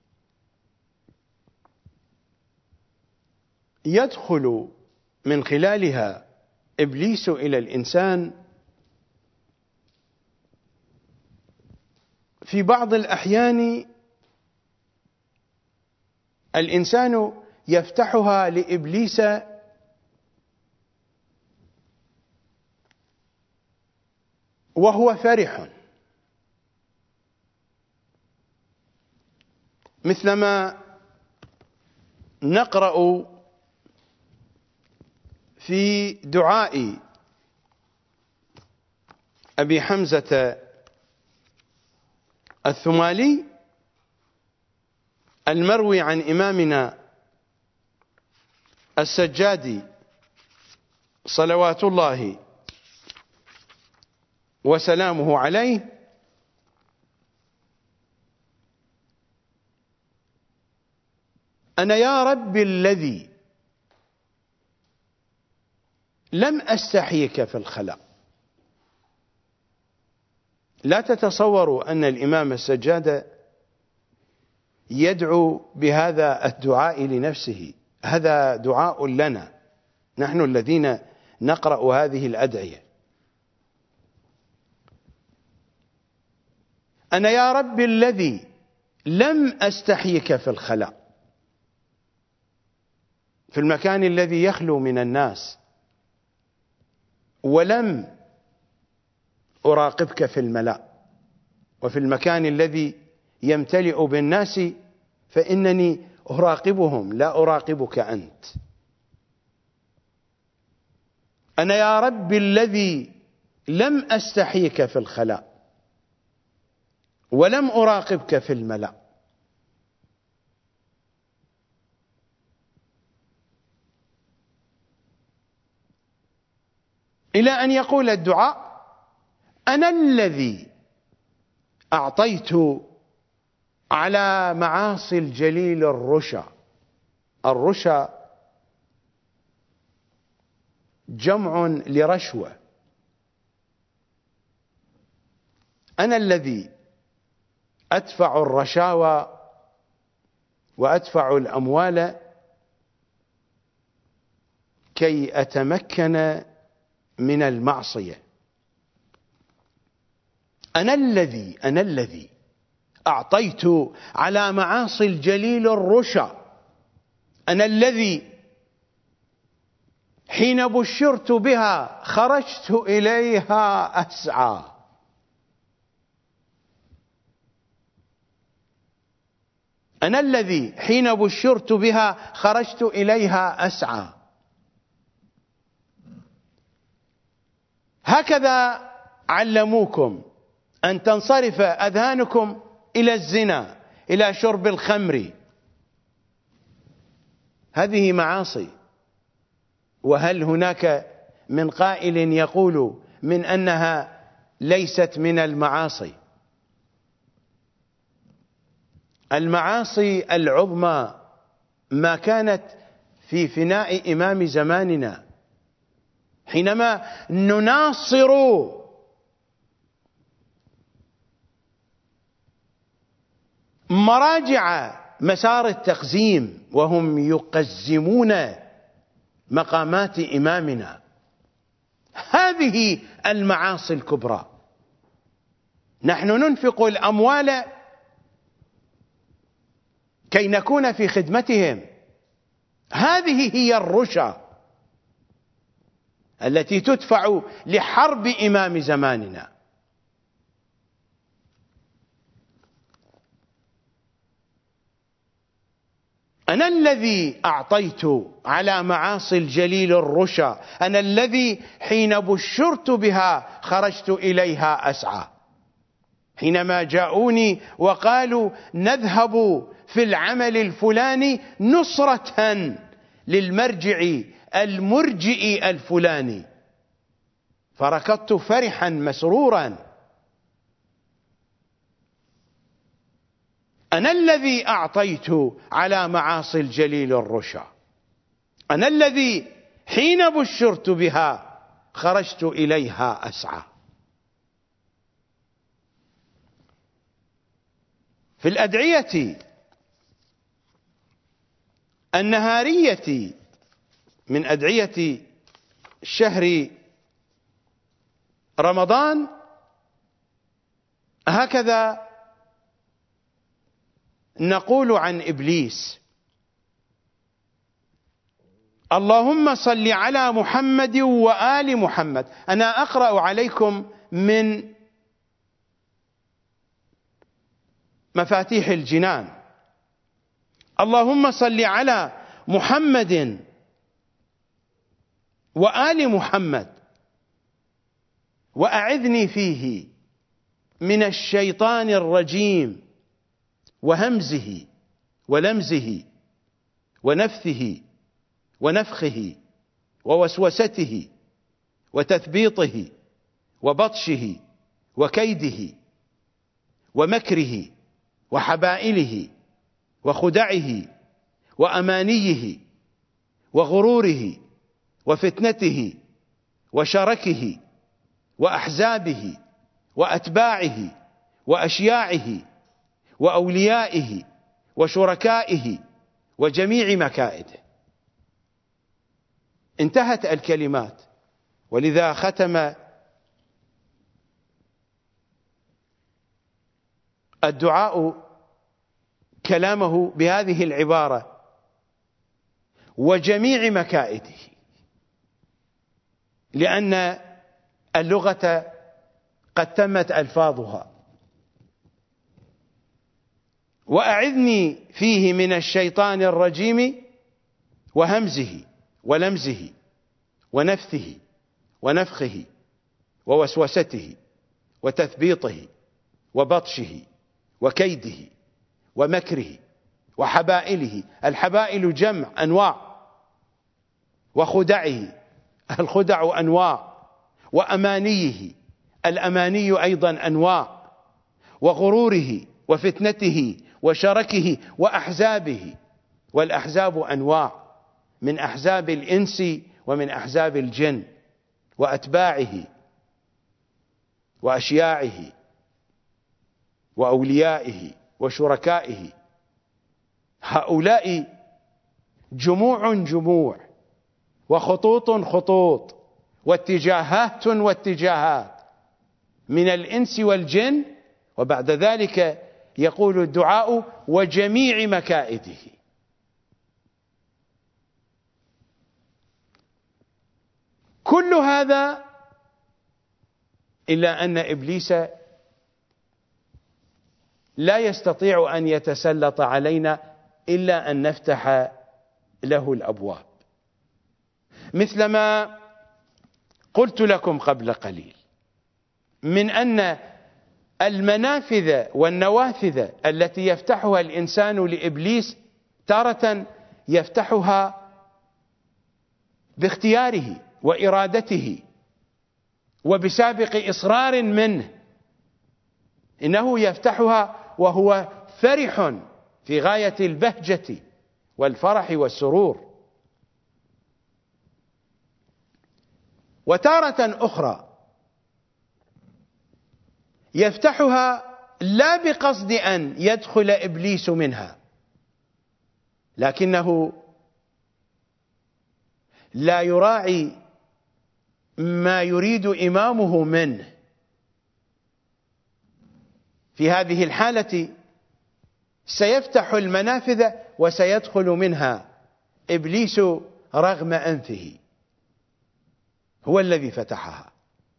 يدخل من خلالها إبليس إلى الإنسان في بعض الأحيان الإنسان يفتحها لإبليس وهو فرح، مثلما نقرأ في دعاء أبي حمزة الثمالي المروي عن إمامنا السجادي صلوات الله وسلامه عليه: أنا يا رب الذي لم أستحيك في الخلاء. لا تتصوروا أن الإمام السجاد يدعو بهذا الدعاء لنفسه، هذا دعاء لنا نحن الذين نقرأ هذه الأدعية. أنا يا رب الذي لم أستحيك في الخلاء، في المكان الذي يخلو من الناس، ولم أراقبك في الملأ، وفي المكان الذي يمتلئ بالناس فإنني أراقبهم لا أراقبك أنت. أنا يا رب الذي لم أستحيك في الخلاء ولم أراقبك في الملأ. إلى أن يقول الدعاء: أنا الذي أعطيت على معاصي الجليل الرشا. الرشا جمع لرشوة. أنا الذي أدفع الرشاوى وأدفع الأموال كي أتمكن من المعصية. أنا الذي أنا الذي أعطيت على معاصي الجليل الرشا. أنا الذي حين بشرت بها خرجت إليها أسعى. أنا الذي حين بشرت بها خرجت إليها أسعى. هكذا علموكم أن تنصرف أذهانكم إلى الزنا، إلى شرب الخمر. هذه معاصي. وهل هناك من قائل يقول من أنها ليست من المعاصي؟ المعاصي العظمى ما كانت في فناء إمام زماننا، حينما نناصر مراجع مسار التقزيم وهم يقزمون مقامات إمامنا. هذه المعاصي الكبرى. نحن ننفق الأموال كي نكون في خدمتهم. هذه هي الرشا التي تدفع لحرب إمام زماننا. أنا الذي أعطيت على معاصي الجليل الرشا. أنا الذي حين بشرت بها خرجت إليها أسعى. حينما جاءوني وقالوا نذهب في العمل الفلاني نصرة للمرجع المرجئ الفلاني، فركضت فرحا مسرورا. أنا الذي أعطيت على معاصي الجليل الرشا، أنا الذي حين بشرت بها خرجت إليها أسعى. في الأدعية النهارية من أدعية شهر رمضان هكذا نقول عن إبليس: اللهم صل على محمد وآل محمد. أنا أقرأ عليكم من مفاتيح الجنان: اللهم صل على محمد وآل محمد وأعذني فيه من الشيطان الرجيم وهمزه ولمزه ونفثه ونفخه ووسوسته وتثبيطه وبطشه وكيده ومكره وحبائله وخدعه وأمانيه وغروره وفتنته وشركه وأحزابه وأتباعه وأشياعه وأوليائه وشركائه وجميع مكائده. انتهت الكلمات، ولذا ختم الدعاء كلامه بهذه العبارة: وجميع مكائده، لأن اللغة قد تمت ألفاظها. وأعذني فيه من الشيطان الرجيم وهمزه ولمزه ونفثه ونفخه ووسوسته وتثبيطه وبطشه وكيده ومكره وحبائله. الحبائل جمع أنواع، وخدعه الخدع أنواع، وأمانيه الأماني أيضا أنواع، وغروره وفتنته وشركه وأحزابه، والأحزاب أنواع، من أحزاب الإنس ومن أحزاب الجن، وأتباعه وأشياعه وأوليائه وشركائه. هؤلاء جموع جموع، وخطوط خطوط، واتجاهات واتجاهات من الإنس والجن. وبعد ذلك يقول الدعاء: وجميع مكائده. كل هذا إلا أن إبليس لا يستطيع أن يتسلط علينا إلا أن نفتح له الأبواب، مثلما قلت لكم قبل قليل من أن المنافذ والنوافذ التي يفتحها الإنسان لإبليس تارة يفتحها باختياره وإرادته وبسابق إصرار منه، إنه يفتحها وهو فرح في غاية البهجة والفرح والسرور. وتارة أخرى يفتحها لا بقصد أن يدخل إبليس منها، لكنه لا يراعي ما يريد إمامه منه. في هذه الحالة سيفتح المنافذ وسيدخل منها إبليس رغم أنفه، هو الذي فتحها.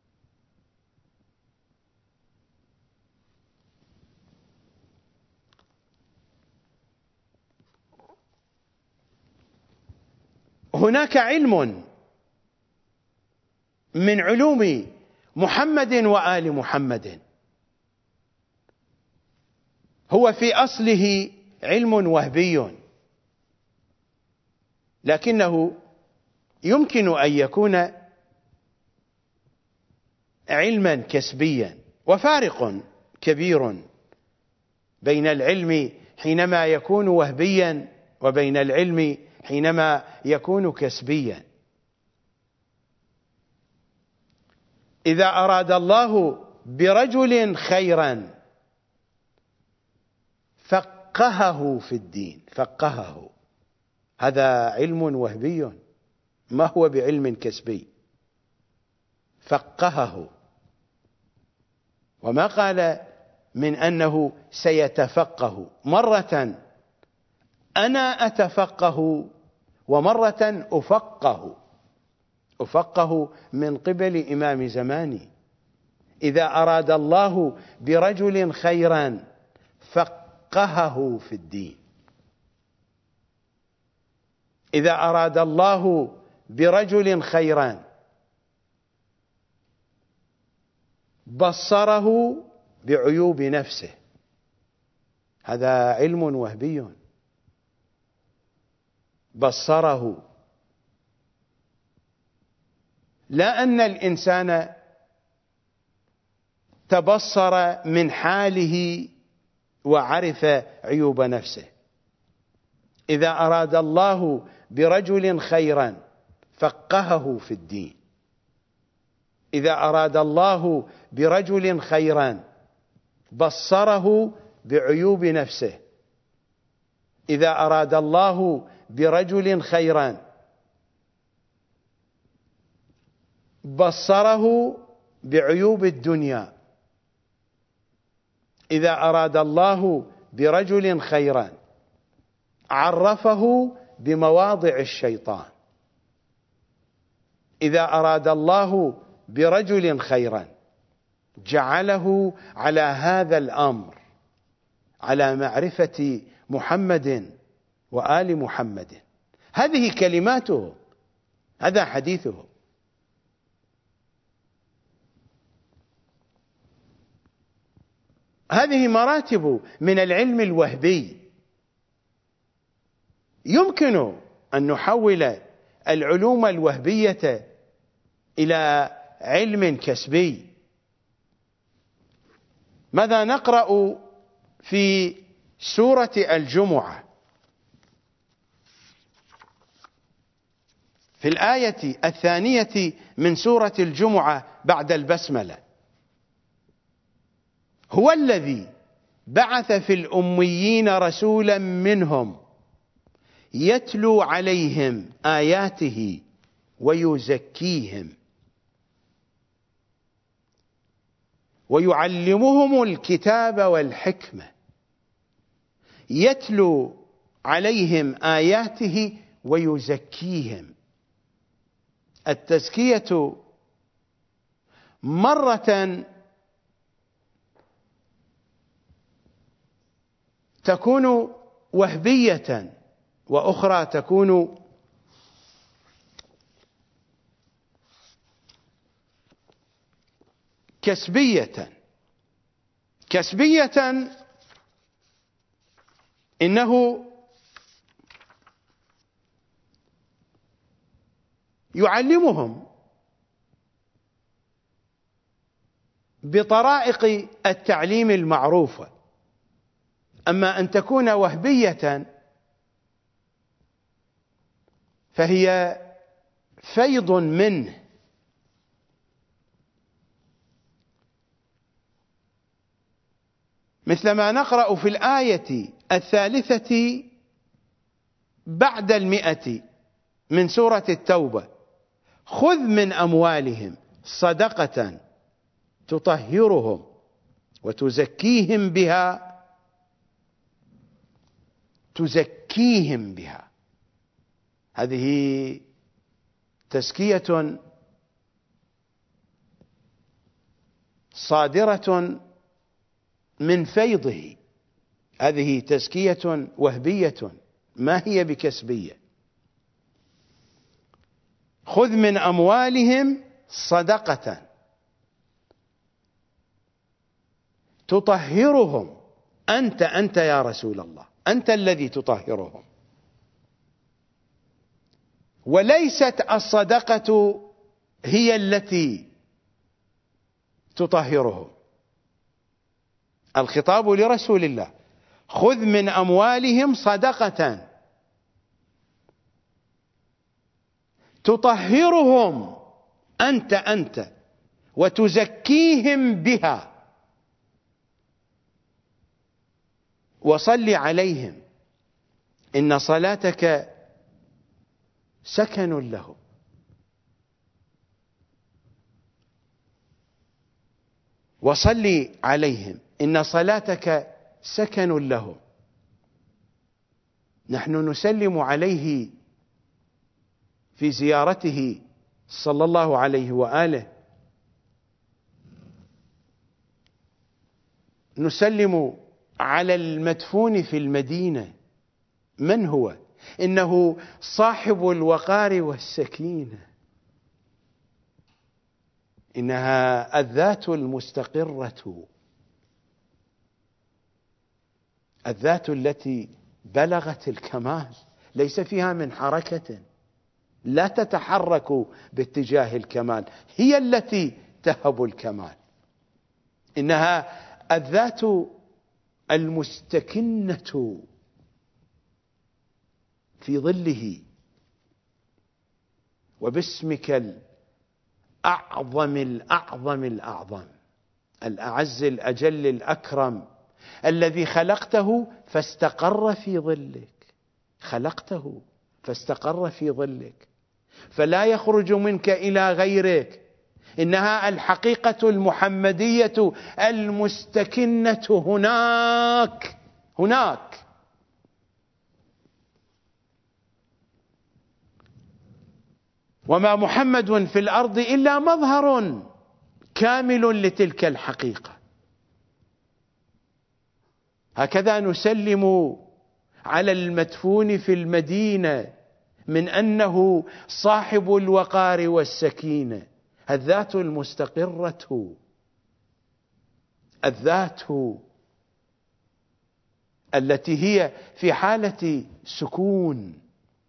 هناك علم من علوم محمد وآل محمد هو في أصله علم وهبي، لكنه يمكن أن يكون علما كسبيا. وفارق كبير بين العلم حينما يكون وهبيا، وبين العلم حينما يكون كسبيا. إذا أراد الله برجل خيرا فقهه في الدين، فقهه، هذا علم وهبي ما هو بعلم كسبي، فقهه. وما قال من أنه سيتفقه، مرة أنا أتفقه ومرة أفقه، أفقه من قبل إمام زماني. إذا أراد الله برجل خيرا فقهه في الدين. إذا أراد الله برجل خيرا بصره بعيوب نفسه، هذا علم وهبي. بصره، لا أن الإنسان تبصر من حاله وعرف عيوب نفسه. إذا أراد الله برجل خيرا فقهه في الدين. إذا أراد الله برجل خيرا بصره بعيوب نفسه. إذا أراد الله برجل خيرا بصره بعيوب الدنيا. إذا أراد الله برجل خيرا عرفه بمواضع الشيطان. إذا أراد الله برجل خيرا جعله على هذا الأمر، على معرفة محمد وآل محمد. هذه كلماته، هذا حديثه. هذه مراتب من العلم الوهبي. يمكن أن نحول العلوم الوهبية إلى علم كسبي. ماذا نقرأ في سورة الجمعة في الآية الثانية من سورة الجمعة بعد البسملة؟ هو الذي بعث في الأميين رسولا منهم يتلو عليهم آياته ويزكيهم ويعلمهم الكتاب والحكمة. يتلو عليهم آياته ويزكيهم. التزكية مرة تكون وهبية وأخرى تكون كسبية. كسبية إنه يعلمهم بطرائق التعليم المعروفة. أما أن تكون وهبية فهي فيض منه. مثل ما نقرأ في الآية الثالثة بعد المئة من سورة التوبة: خذ من أموالهم صدقة تطهرهم وتزكيهم بها تزكيهم بها. هذه تزكية صادرة من فيضه، هذه تزكية وهبية ما هي بكسبية. خذ من أموالهم صدقة تطهرهم. أنت أنت يا رسول الله، أنت الذي تطهرهم. وليست الصدقة هي التي تطهرهم. الخطاب لرسول الله: خذ من أموالهم صدقة تطهرهم أنت أنت وتزكيهم بها وصل عليهم إن صلاتك سكن لهم. وصل عليهم إن صلاتك سكن لهم. نحن نسلم عليه في زيارته صلى الله عليه وآله، نسلم على المدفون في المدينة. من هو؟ إنه صاحب الوقار والسكينة، إنها الذات المستقرة، الذات التي بلغت الكمال، ليس فيها من حركة، لا تتحرك باتجاه الكمال، هي التي تهب الكمال. إنها الذات المستكنة في ظله. وباسمك الأعظم الأعظم الأعظم الأعز الأجل الأكرم الذي خلقته فاستقر في ظلك، خلقته فاستقر في ظلك فلا يخرج منك إلى غيرك. إنها الحقيقة المحمدية المستكنة هناك هناك. وما محمد في الأرض إلا مظهر كامل لتلك الحقيقة. هكذا نسلم على المدفون في المدينة من أنه صاحب الوقار والسكينة، الذات المستقرة، الذات التي هي في حالة سكون.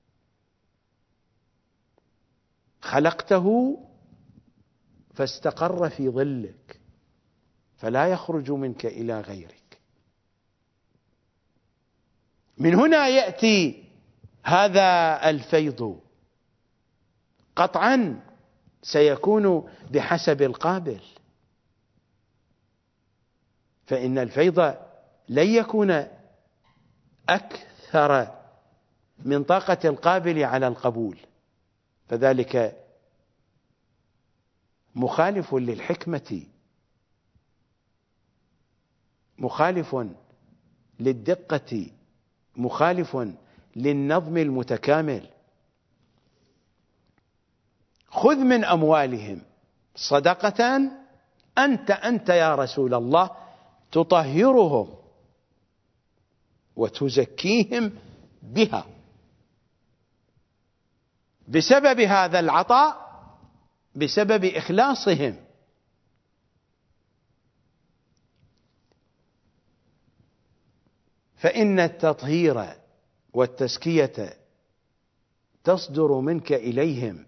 خلقته فاستقر في ظلك فلا يخرج منك إلى غيرك. من هنا يأتي هذا الفيض. قطعا سيكون بحسب القابل، فإن الفيض لن يكون أكثر من طاقة القابل على القبول، فذلك مخالف للحكمة، مخالف للدقة، مخالف للنظم المتكامل. خذ من أموالهم صدقة أنت أنت يا رسول الله تطهرهم وتزكيهم بها. بسبب هذا العطاء، بسبب إخلاصهم. فإن التطهير والتزكية تصدر منك إليهم.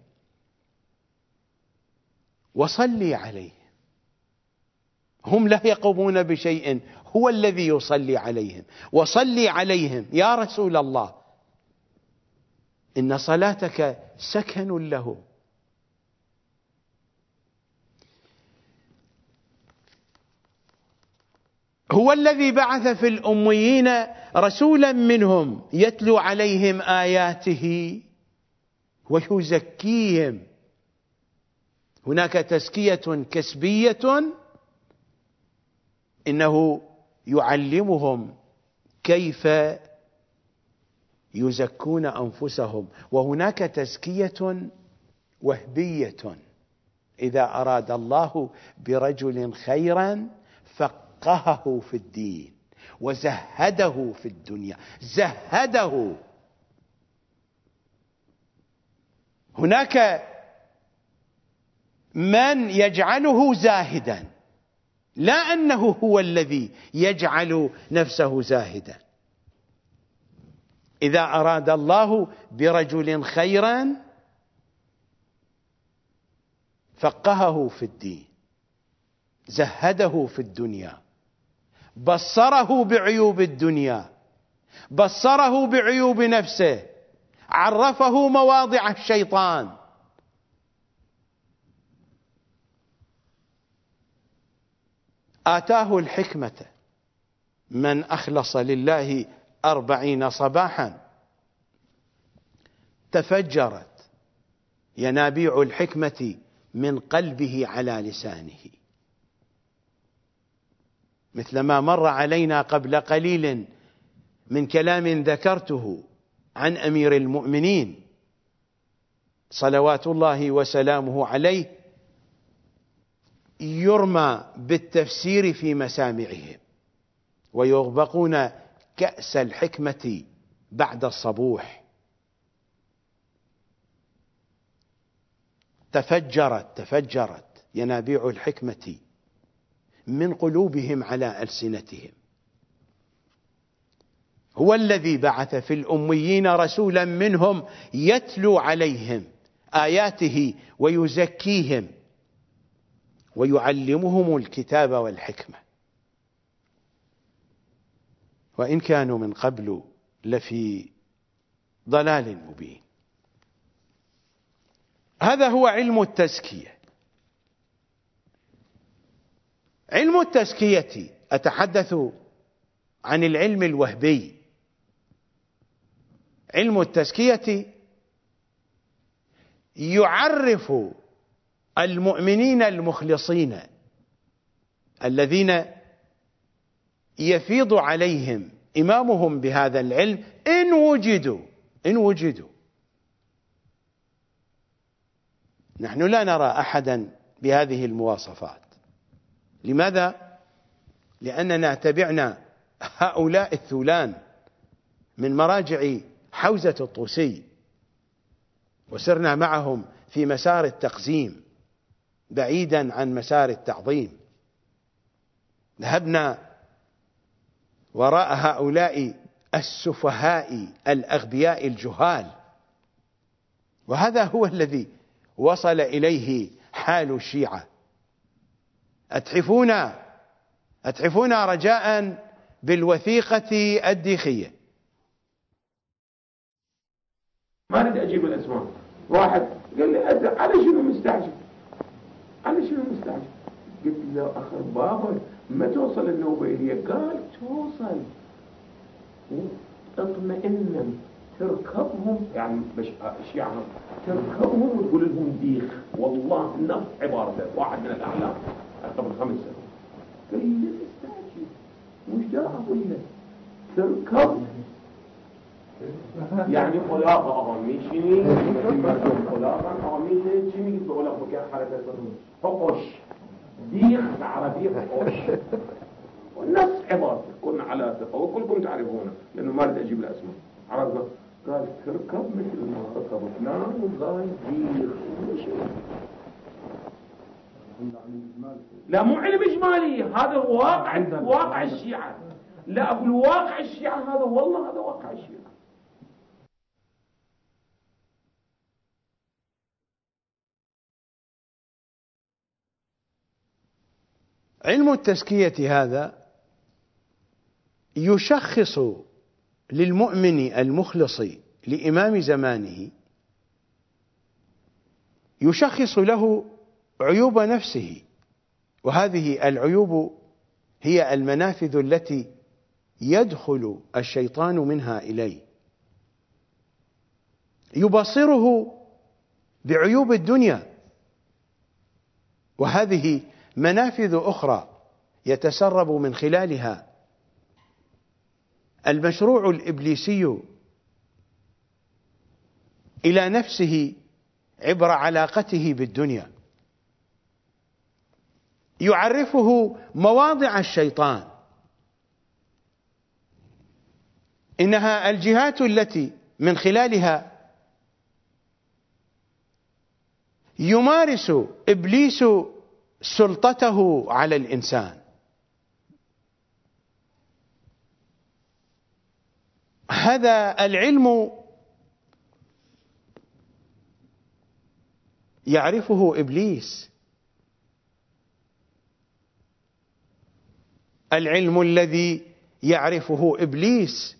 وصلي عليهم، هم لا يقومون بشيء، هو الذي يصلي عليهم. وصلي عليهم يا رسول الله إن صلاتك سكن له. هو الذي بعث في الأميين رسولا منهم يتلو عليهم آياته ويزكيهم. هناك تزكية كسبية، إنه يعلمهم كيف يزكون أنفسهم. وهناك تزكية وهبية، إذا أراد الله برجل خيرا فقهه في الدين وزهده في الدنيا، زهده. هناك من يجعله زاهدا، لا أنه هو الذي يجعل نفسه زاهدا. إذا أراد الله برجل خيرا فقهه في الدين، زهده في الدنيا، بصره بعيوب الدنيا، بصره بعيوب نفسه، عرفه مواضع الشيطان. آتاه الحكمة من أخلص لله أربعين صباحا، تفجرت ينابيع الحكمة من قلبه على لسانه، مثلما مر علينا قبل قليل من كلام ذكرته عن أمير المؤمنين صلوات الله وسلامه عليه، يرمى بالتفسير في مسامعهم ويغبقون كأس الحكمة بعد الصبوح. تفجرت تفجرت ينابيع الحكمة من قلوبهم على ألسنتهم. هو الذي بعث في الأميين رسولا منهم يتلو عليهم آياته ويزكيهم ويعلمهم الكتاب والحكمة، وإن كانوا من قبل لفي ضلال مبين. هذا هو علم التزكية. علم التزكية، أتحدث عن العلم الوهبي. علم التزكية يعرف المؤمنين المخلصين الذين يفيض عليهم إمامهم بهذا العلم إن وجدوا إن وجدوا نحن لا نرى أحدا بهذه المواصفات. لماذا؟ لأننا تبعنا هؤلاء الثولان من مراجع حوزة الطوسي، وسرنا معهم في مسار التقزيم بعيدا عن مسار التعظيم. ذهبنا وراء هؤلاء السفهاء الأغبياء الجهال، وهذا هو الذي وصل إليه حال الشيعة. أتحفون أتحفون رجاء بالوثيقة الديخية. ما أريد أجيب الأسماء. واحد قال لي على شنو مستعجل؟ على شنو مستعجل؟ قلت له أخر بابا ما توصل النوبة إلي؟ قال توصل اطمئنا، تركبهم يعني مش الشيعة تركبهم وتقول لهم ديخ. والله نفس عبارته واحد من الأعلام قبل خمس سنوات قال لي لا تستعجل، مش دا أقول لك تركب يعني خلاقة أغميشني مردم خلاقة أغميشني شمي بقول لك بكي حركة فقش ديخ عربية فقش ونفس عبارته. كنا على ثقة وكلكم تعرفونه لأنه ما رد أجيب الأسماء. عرفنا قال تركب مثل ما ركب فلان وقال ديخ. لا مو علم إجمالي، هذا واقع واقع الشيعة. لا أقول واقع الشيعة، هذا والله هذا واقع الشيعة. علم التزكية هذا يشخص للمؤمن المخلص لإمام زمانه، يشخص له عيوب نفسه، وهذه العيوب هي المنافذ التي يدخل الشيطان منها إليه. يبصره بعيوب الدنيا، وهذه منافذ أخرى يتسرب من خلالها المشروع الإبليسي إلى نفسه عبر علاقته بالدنيا. يعرفه مواضع الشيطان، إنها الجهات التي من خلالها يمارس إبليس سلطته على الإنسان. هذا العلم يعرفه إبليس. العلم الذي يعرفه إبليس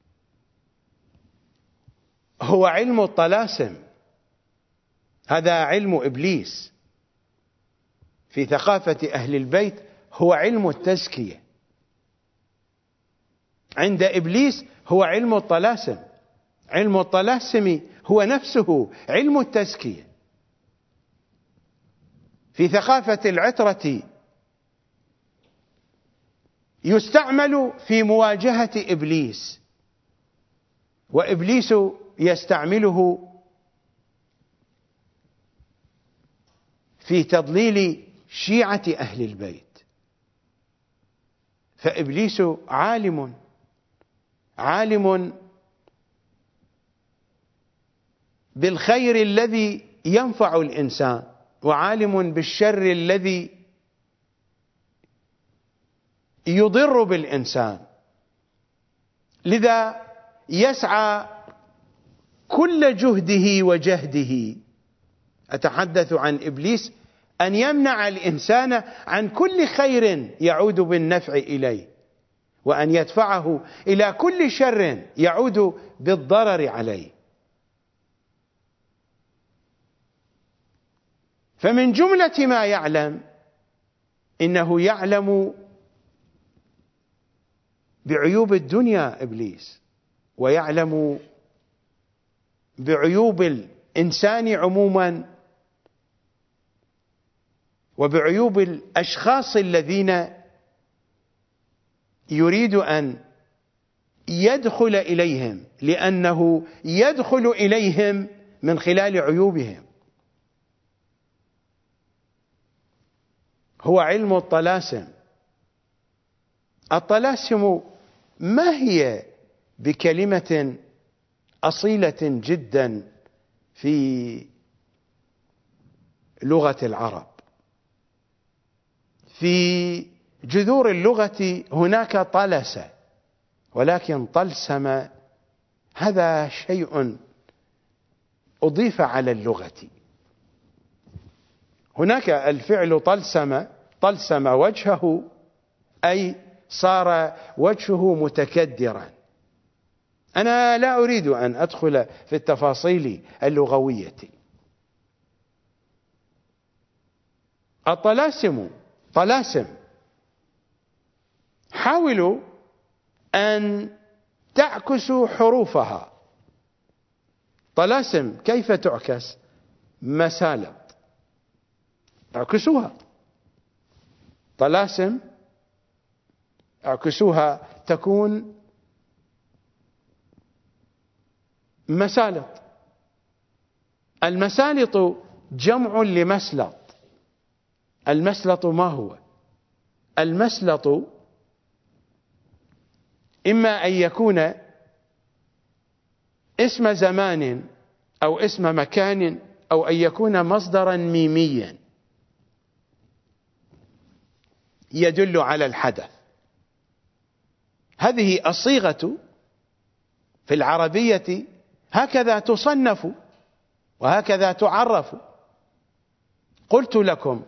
هو علم الطلاسم، هذا علم إبليس. في ثقافة أهل البيت هو علم التزكية، عند إبليس هو علم الطلاسم. علم الطلاسم هو نفسه علم التزكية. في ثقافة العترة يستعمل في مواجهة إبليس، وإبليس يستعمله في تضليل شيعة أهل البيت. فإبليس عالم عالم بالخير الذي ينفع الإنسان، وعالم بالشر الذي يضر بالإنسان. لذا يسعى كل جهده وجهده، أتحدث عن إبليس، أن يمنع الإنسان عن كل خير يعود بالنفع إليه، وأن يدفعه إلى كل شر يعود بالضرر عليه. فمن جملة ما يعلم إنه يعلم بعيوب الدنيا إبليس، ويعلم بعيوب الإنسان عموما، وبعيوب الأشخاص الذين يريد أن يدخل إليهم، لأنه يدخل إليهم من خلال عيوبهم. هو علم الطلاسم. الطلاسم ما هي بكلمة أصيلة جدا في لغة العرب. في جذور اللغة هناك طلس، ولكن طلسم هذا شيء أضيف على اللغة. هناك الفعل طلسم، طلسم وجهه، أي صار وجهه متكدرا. أنا لا أريد أن أدخل في التفاصيل اللغوية. الطلاسم طلاسم، حاولوا أن تعكسوا حروفها. طلاسم كيف تعكس؟ مسالط، اعكسوها. طلاسم اعكسوها تكون مسالط. المسالط جمع لمسلط. المسلط ما هو؟ المسلط إما أن يكون اسم زمان أو اسم مكان، أو أن يكون مصدرا ميميا يدل على الحدث. هذه الصيغة في العربية هكذا تصنف وهكذا تعرف. قلت لكم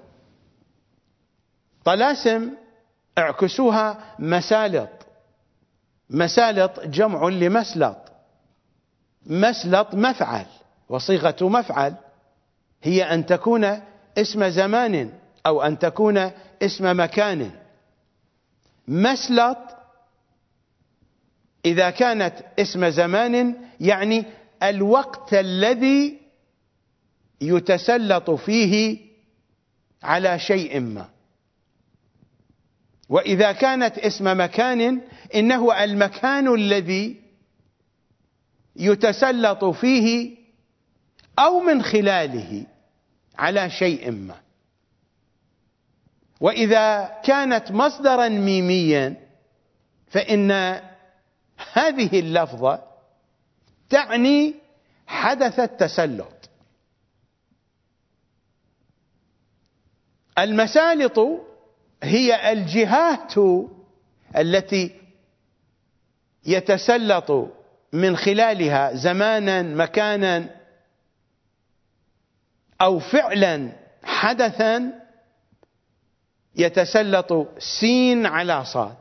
طلاسم اعكسوها مسالط. مسالط جمع لمسلط. مسلط مفعل، وصيغة مفعل هي أن تكون اسم زمان أو أن تكون اسم مكان. مسلط إذا كانت اسم زمان يعني الوقت الذي يتسلط فيه على شيء ما، وإذا كانت اسم مكان إنه المكان الذي يتسلط فيه أو من خلاله على شيء ما. وإذا كانت مصدرا ميميا فإن هذه اللفظة تعني حدث التسلط. المسالط هي الجهات التي يتسلط من خلالها زمانا مكانا أو فعلا حدثا يتسلط سين على صاد.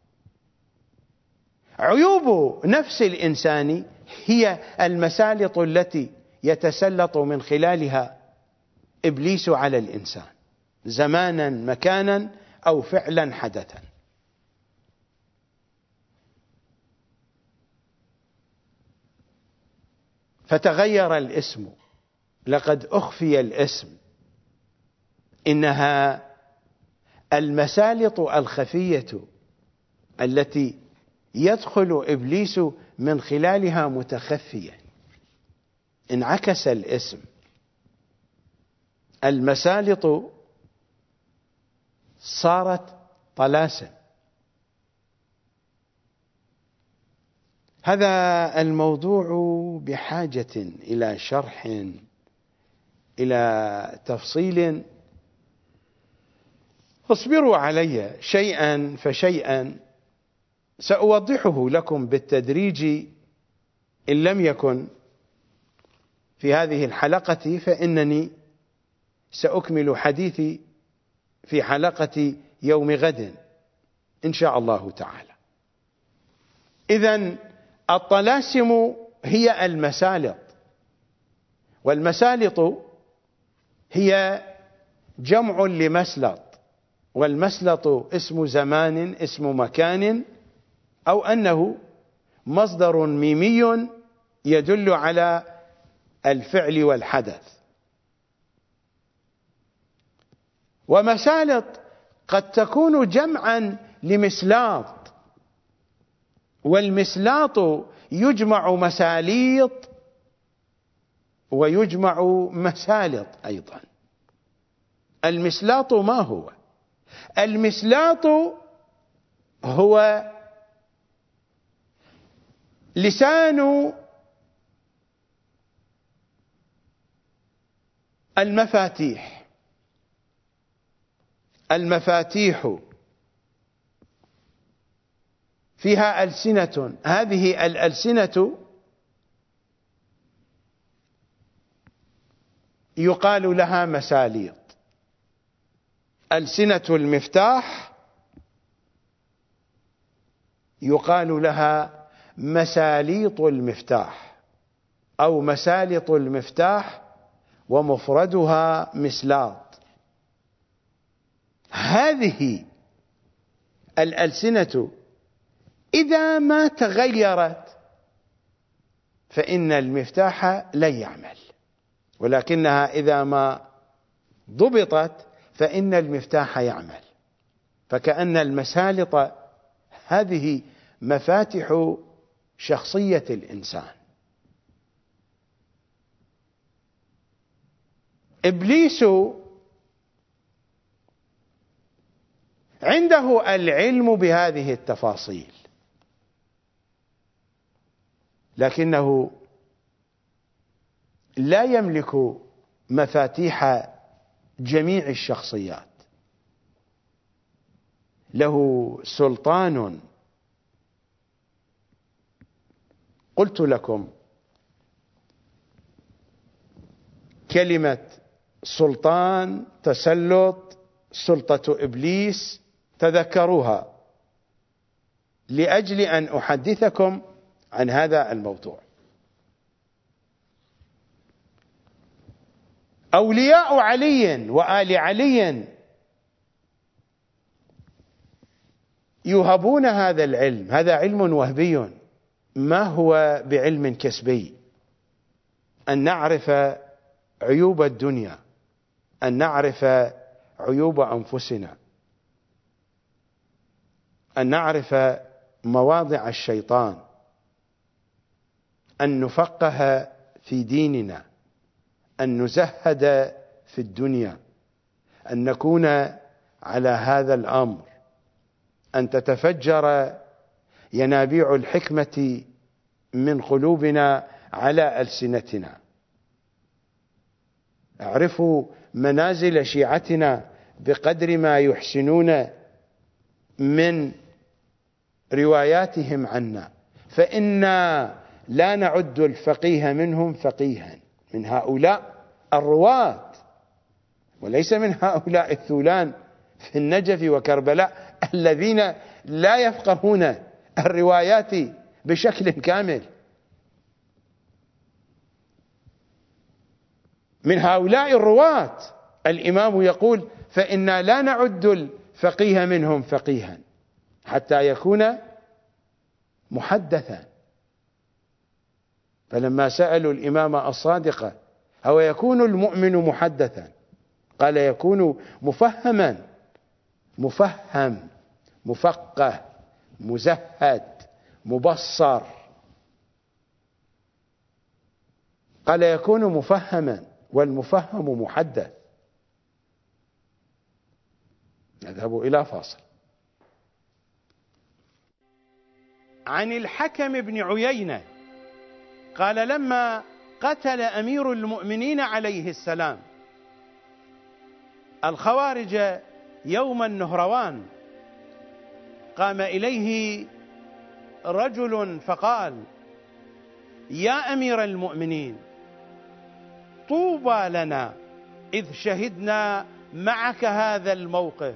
عيوب نفس الإنسان هي المسالط التي يتسلط من خلالها إبليس على الإنسان، زمانا مكانا أو فعلا حدثا. فتغير الاسم، لقد أخفي الاسم. إنها المسالط الخفية التي يدخل إبليس من خلالها متخفيا. انعكس الاسم. المسالط صارت طلاسم. هذا الموضوع بحاجة إلى شرح، إلى تفصيل. اصبروا علي شيئا فشيئا، سأوضحه لكم بالتدريج. إن لم يكن في هذه الحلقة فإنني سأكمل حديثي في حلقة يوم غد إن شاء الله تعالى. إذن الطلاسم هي المسالط، والمسالط هي جمع لمسلط، والمسلط اسم زمان، اسم مكان، أو أنه مصدر ميمي يدل على الفعل والحدث. ومسالط قد تكون جمعا لمسلاط، والمسلاط يجمع مساليط ويجمع مسالط أيضا. المسلاط ما هو؟ المسلاط هو لسان المفاتيح. المفاتيح فيها ألسنة، هذه الألسنة يقال لها مساليط. ألسنة المفتاح يقال لها مساليط المفتاح أو مسالط المفتاح، ومفردها مسلاط. هذه الألسنة إذا ما تغيرت فإن المفتاح لن يعمل، ولكنها إذا ما ضبطت فإن المفتاح يعمل. فكأن المسالط هذه مفاتح شخصية الإنسان. إبليس عنده العلم بهذه التفاصيل، لكنه لا يملك مفاتيح جميع الشخصيات. له سلطان. قلت لكم كلمة سلطان، تسلط، سلطة إبليس، تذكروها لأجل أن أحدثكم عن هذا الموضوع. أولياء علي وآل علي يهبون هذا العلم. هذا علم وهبي، ما هو بعلم كسبي. أن نعرف عيوب الدنيا، أن نعرف عيوب أنفسنا، أن نعرف مواضع الشيطان، أن نفقه في ديننا، أن نزهد في الدنيا، أن نكون على هذا الأمر، أن تتفجر ينابيع الحكمة من قلوبنا على ألسنتنا. اعرفوا منازل شيعتنا بقدر ما يحسنون من رواياتهم عنا، فإنا لا نعد الفقيه منهم فقيها، من هؤلاء الرواة وليس من هؤلاء الثولان. في النجف وكربلاء الذين لا يفقهون الروايات بشكل كامل. من هؤلاء الرواة الإمام يقول: فإنا لا نعد الفقيه منهم فقيها حتى يكون محدثا. فلما سألوا الإمام الصادق: هو يكون المؤمن محدثا؟ قال: يكون مفهما، مفهم، مفقه، مزهد، مبصر. قال: يكون مفهما، والمفهم محدث. نذهب إلى فاصل. عن الحكم بن عيينة قال: لما قتل أمير المؤمنين عليه السلام الخوارج يوم النهروان، قام إليه رجل فقال: يا أمير المؤمنين، طوبى لنا إذ شهدنا معك هذا الموقف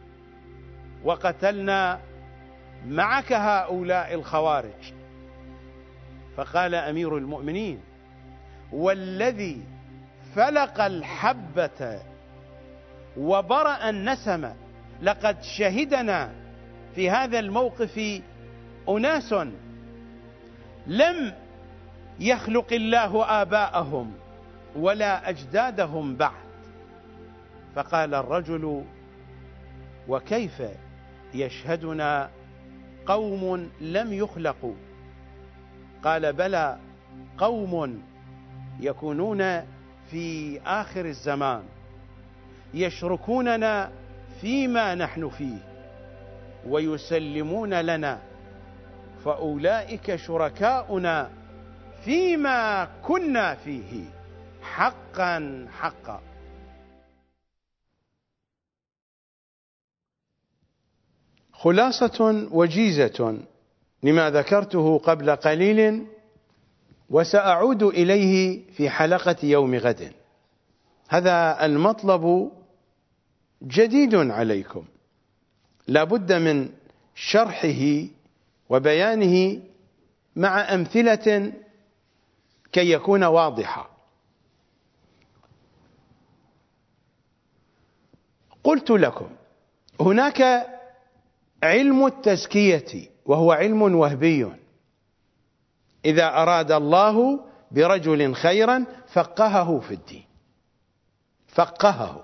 وقتلنا معك هؤلاء الخوارج. فقال أمير المؤمنين: والذي فلق الحبة وبرأ النسم، لقد شهدنا في هذا الموقف أناس لم يخلق الله آباءهم ولا أجدادهم بعد. فقال الرجل: وكيف يشهدنا قوم لم يخلقوا؟ قال: بلى، قوم يكونون في آخر الزمان يشركوننا فيما نحن فيه ويسلمون لنا، فأولئك شركاؤنا فيما كنا فيه حقا حقا. خلاصة وجيزة لما ذكرته قبل قليل، وسأعود إليه في حلقة يوم غد. هذا المطلب جديد عليكم، لا بد من شرحه وبيانه مع أمثلة كي يكون واضحا. قلت لكم هناك علم التزكية، وهو علم وهبي. إذا أراد الله برجل خيرا فقهه في الدين، فقهه،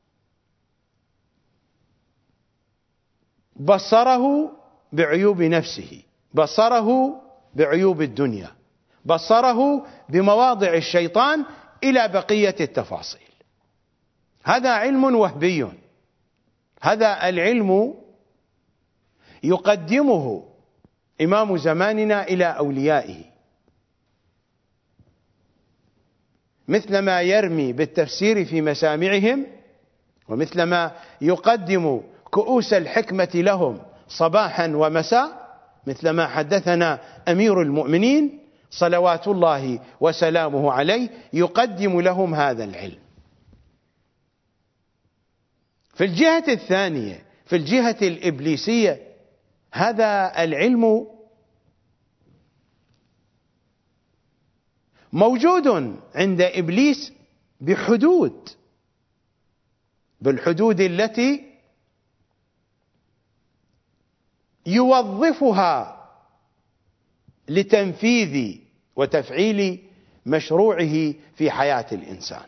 بصره بعيوب نفسه، بصره بعيوب الدنيا، بصره بمواضع الشيطان إلى بقية التفاصيل. هذا علم وهبي. هذا العلم يقدمه إمام زماننا إلى أوليائه، مثلما يرمي بالتفسير في مسامعهم، ومثلما يقدم كؤوس الحكمة لهم صباحا ومساء، مثلما حدثنا أمير المؤمنين صلوات الله وسلامه عليه يقدم لهم هذا العلم. في الجهة الثانية، في الجهة الإبليسية، هذا العلم موجود عند إبليس بحدود، بالحدود التي يوظفها لتنفيذ وتفعيل مشروعه في حياة الإنسان.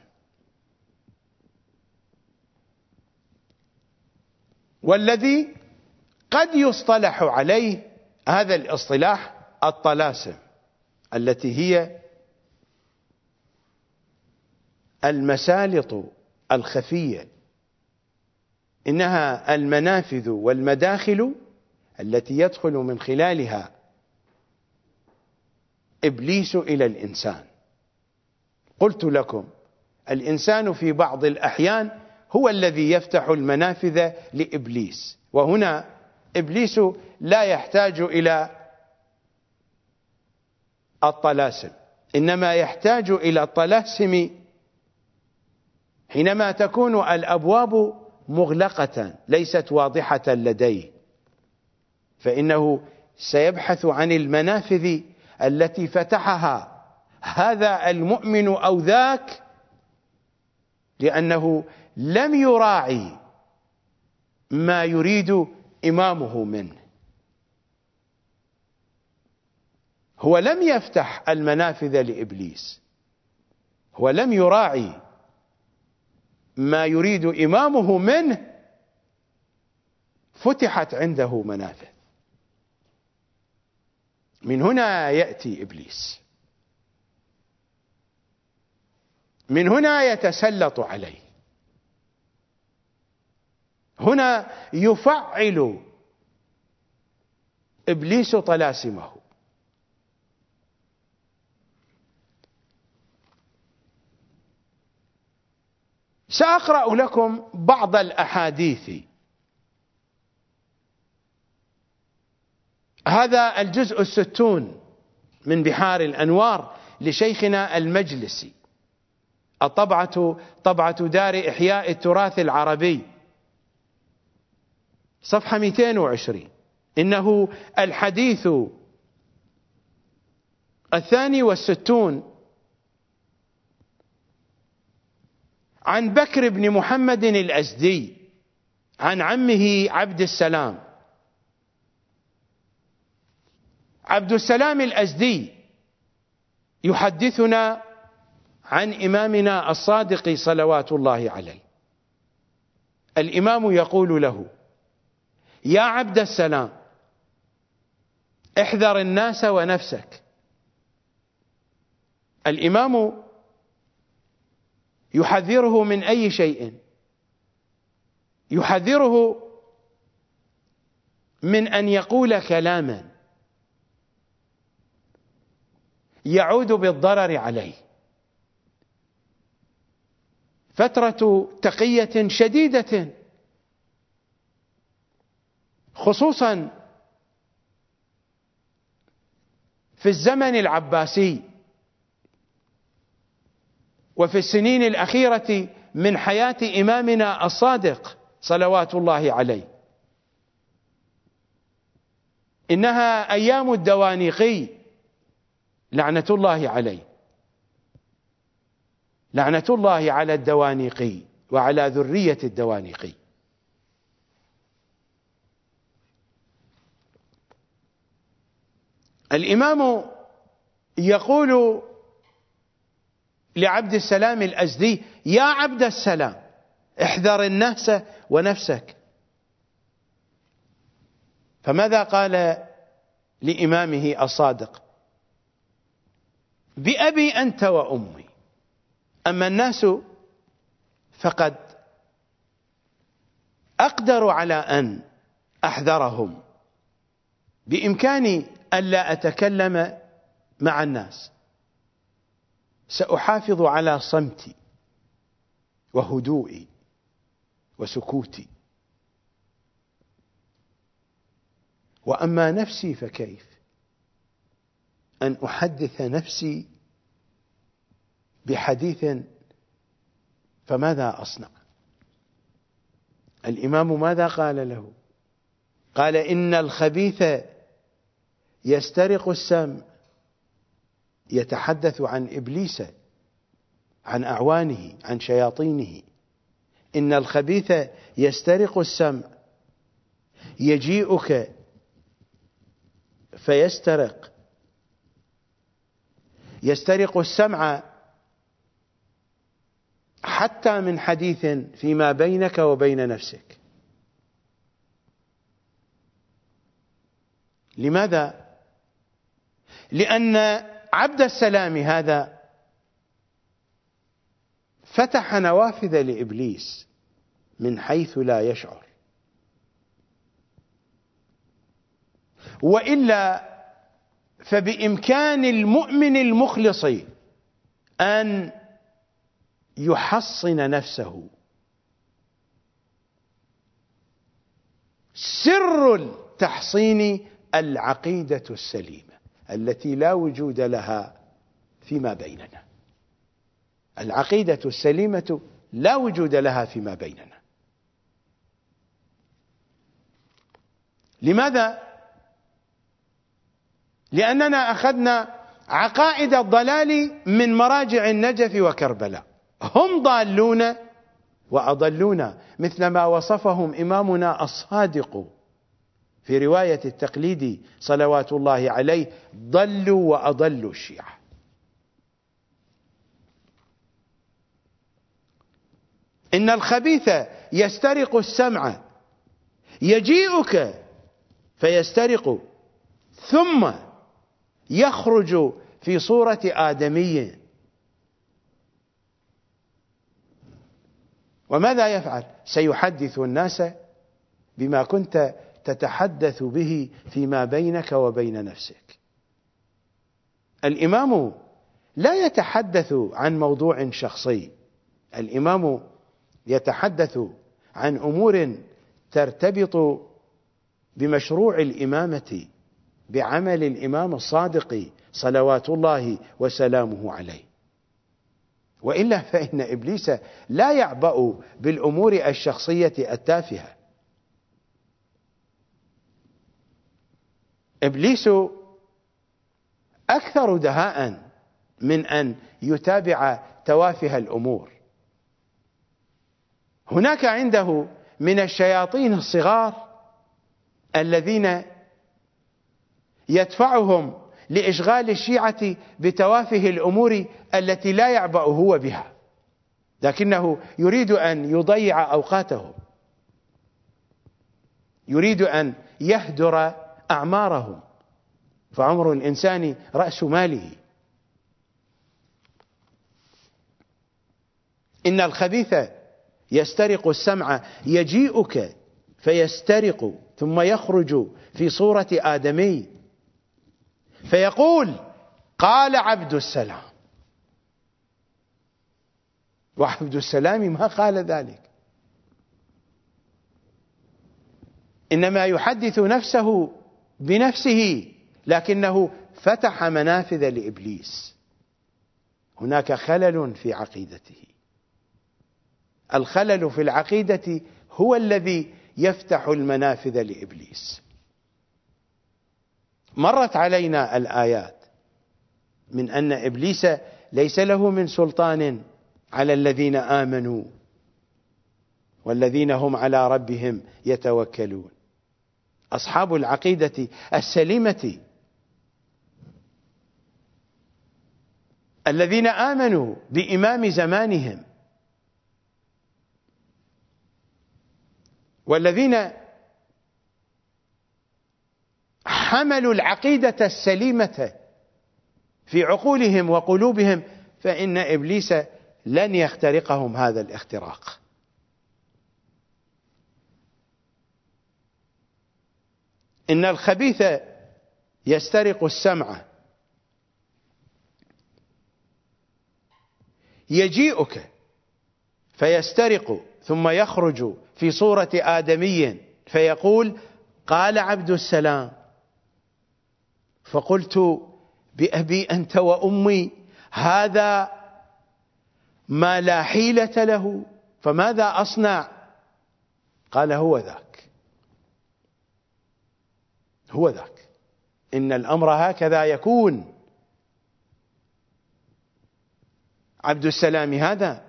والذي قد يصطلح عليه هذا الاصطلاح الطلاسم، التي هي المسالط الخفية، إنها المنافذ والمداخل التي يدخل من خلالها إبليس إلى الإنسان. قلت لكم الإنسان في بعض الأحيان هو الذي يفتح المنافذ لإبليس، وهنا إبليس لا يحتاج إلى الطلاسم، إنما يحتاج إلى الطلاسم حينما تكون الأبواب مغلقة ليست واضحة لديه، فإنه سيبحث عن المنافذ التي فتحها هذا المؤمن أو ذاك، لأنه لم يراعي ما يريد إمامه منه. هو لم يفتح المنافذ لإبليس، هو لم يراعي ما يريد إمامه منه، فتحت عنده منافذ. من هنا يأتي إبليس، من هنا يتسلط عليه، هنا يفعل إبليس طلاسمه. سأقرأ لكم بعض الأحاديث. هذا الجزء الستون من بحار الأنوار لشيخنا المجلسي، الطبعة طبعة دار إحياء التراث العربي، صفحة مئتين وعشرين. إنه الحديث الثاني والستون عن بكر بن محمد الأزدي عن عمه عبد السلام. عبد السلام الأزدي يحدثنا عن إمامنا الصادق صلوات الله عليه. الإمام يقول له: يا عبد السلام، احذر الناس ونفسك. الإمام يحذره من أي شيء؟ يحذره من أن يقول كلاما يعود بالضرر عليه. فترة تقية شديدة، خصوصا في الزمن العباسي وفي السنين الأخيرة من حياة إمامنا الصادق صلوات الله عليه. إنها أيام الدوانيقي لعنة الله عليه، لعنة الله على الدوانيقي وعلى ذرية الدوانيقي. الإمام يقول لعبد السلام الأزدي: يا عبد السلام، احذر الناس ونفسك. فماذا قال لإمامه الصادق؟ بأبي أنت وأمي، أما الناس فقد أقدر على أن أحذرهم، بإمكاني ألا أتكلم مع الناس، سأحافظ على صمتي وهدوئي وسكوتي. وأما نفسي فكيف أن أحدث نفسي بحديث، فماذا أصنع؟ الإمام ماذا قال له؟ قال: إن الخبيث يسترق السمع، يتحدث عن إبليس، عن أعوانه، عن شياطينه. إن الخبيث يسترق السمع، يجيئك فيسترق، يسترق السمع حتى من حديث فيما بينك وبين نفسك. لماذا؟ لأن عبد السلام هذا فتح نوافذ لإبليس من حيث لا يشعر، وإلا فبإمكان المؤمن المخلص أن يحصن نفسه. سر التحصين العقيدة السليمة التي لا وجود لها فيما بيننا. العقيدة السليمة لا وجود لها فيما بيننا. لماذا؟ لأننا أخذنا عقائد الضلال من مراجع النجف وكربلاء، هم ضالون وأضلونا، مثل ما وصفهم إمامنا الصادق في رواية التقليدي صلوات الله عليه: ضلوا وأضلوا الشيعة. إن الخبيث يسترق السمع يجيئك فيسترق ثم يخرج في صورة آدمي. وماذا يفعل؟ سيحدث الناس بما كنت تتحدث به فيما بينك وبين نفسك. الإمام لا يتحدث عن موضوع شخصي، الإمام يتحدث عن أمور ترتبط بمشروع الإمامة، بعمل الإمام الصادق صلوات الله وسلامه عليه. وإلا فإن إبليس لا يعبأ بالأمور الشخصية التافهة. إبليس أكثر دهاء من أن يتابع توافه الأمور. هناك عنده من الشياطين الصغار الذين يدفعهم لإشغال الشيعة بتوافه الأمور التي لا يعبأ هو بها، لكنه يريد أن يضيع أوقاتهم، يريد أن يهدر أعمارهم، فعمر الإنسان رأس ماله. إن الخبيث يسترق السمع يجيئك فيسترق ثم يخرج في صورة آدمي فيقول: قال عبد السلام. وعبد السلام ما قال ذلك، إنما يحدث نفسه بنفسه، لكنه فتح منافذ لإبليس. هناك خلل في عقيدته. الخلل في العقيدة هو الذي يفتح المنافذ لإبليس. مرت علينا الآيات من أن إبليس ليس له من سلطان على الذين آمنوا والذين هم على ربهم يتوكلون. أصحاب العقيدة السليمة الذين آمنوا بإمام زمانهم والذين حملوا العقيدة السليمة في عقولهم وقلوبهم، فإن إبليس لن يخترقهم هذا الاختراق. إن الخبيث يسترق السمع يجيئك فيسترق ثم يخرج في صورة آدمي فيقول: قال عبد السلام. فقلت: بأبي أنت وأمي، هذا ما لا حيلة له، فماذا أصنع؟ قال: هو ذاك، هو ذاك، إن الأمر هكذا يكون. عبد السلام هذا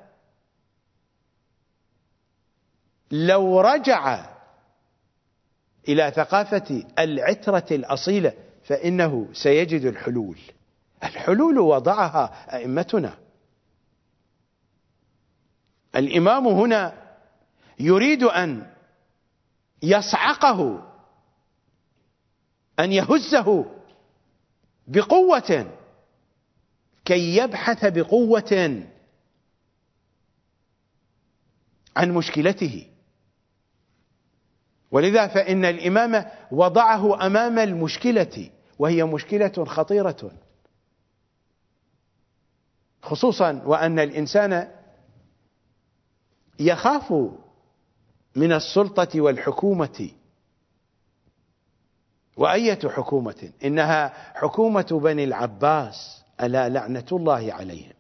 لو رجع إلى ثقافة العترة الأصيلة فإنه سيجد الحلول. الحلول وضعها أئمتنا. الإمام هنا يريد أن يصعقه، أن يهزه بقوة كي يبحث بقوة عن مشكلته. ولذا فإن الإمام وضعه أمام المشكلة، وهي مشكلة خطيرة، خصوصا وأن الإنسان يخاف من السلطة والحكومة. وأية حكومة؟ إنها حكومة بني العباس، ألا لعنة الله عليهم.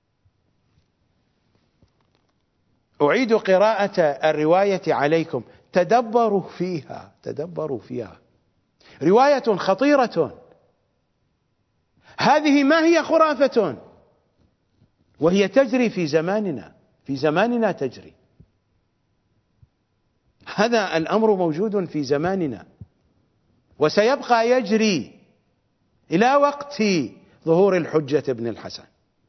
أعيد قراءة الرواية عليكم تدبروا فيها، تدبروا فيها. رواية خطيرة، هذه ما هي خرافة، وهي تجري في زماننا، في زماننا تجري. هذا الأمر موجود في زماننا وسيبقى يجري إلى وقت ظهور الحجة بن الحسن.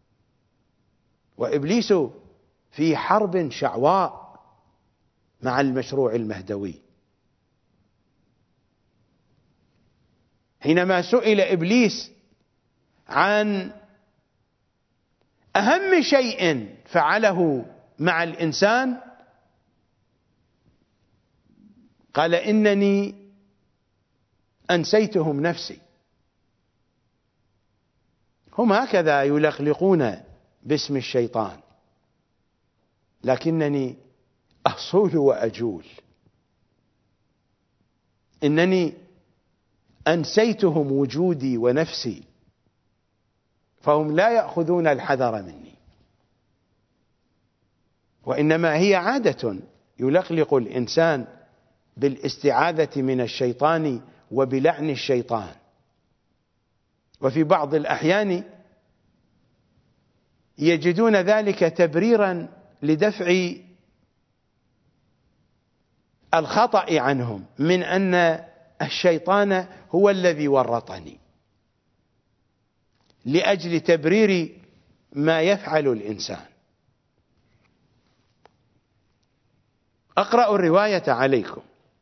وإبليس في حرب شعواء مع المشروع المهدوي. حينما سئل إبليس عن أهم شيء فعله مع الإنسان قال: إنني أنسيتهم نفسي. هم هكذا يلقلقون باسم الشيطان، لكنني أصول وأجول. إنني أنسيتهم وجودي ونفسي، فهم لا يأخذون الحذر مني، وإنما هي عادة يلقلق الإنسان بالاستعاذة من الشيطان وبلعن الشيطان. وفي بعض الأحيان يجدون ذلك تبريرا لدفع الخطأ عنهم، من أن الشيطان هو الذي ورطني، لأجل تبرير ما يفعل الإنسان. أقرأ الرواية عليكم.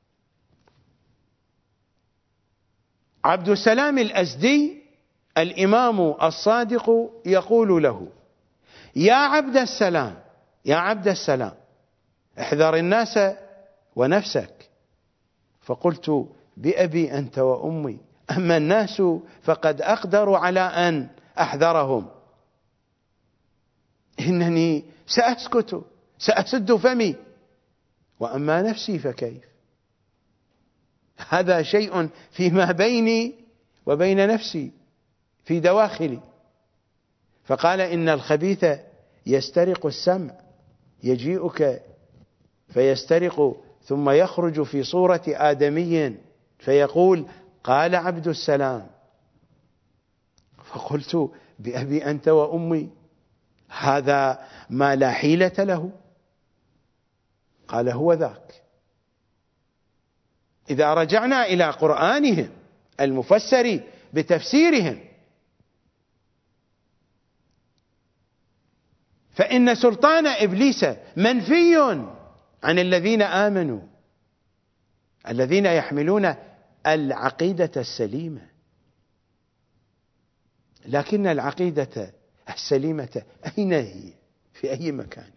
عبد السلام الأزدي الإمام الصادق يقول له: يا عبد السلام، يا عبد السلام، احذر الناس ونفسك. فقلت: بأبي أنت وأمي، أما الناس فقد أقدر على أن أحذرهم، إنني سأسكت، سأسد فمي، وأما نفسي فكيف؟ هذا شيء فيما بيني وبين نفسي، في دواخلي. فقال: إن الخبيث يسترق السمع، يجيئك فيسترق ثم يخرج في صورة آدمي فيقول: قال عبد السلام. فقلت: بأبي أنت وأمي، هذا ما لا حيلة له. قال: هو ذاك. إذا رجعنا إلى قرآنهم المفسر بتفسيرهم، فإن سلطان إبليس منفي عن الذين آمنوا، الذين يحملون العقيدة السليمة. لكن العقيدة السليمة أين هي؟ في أي مكان؟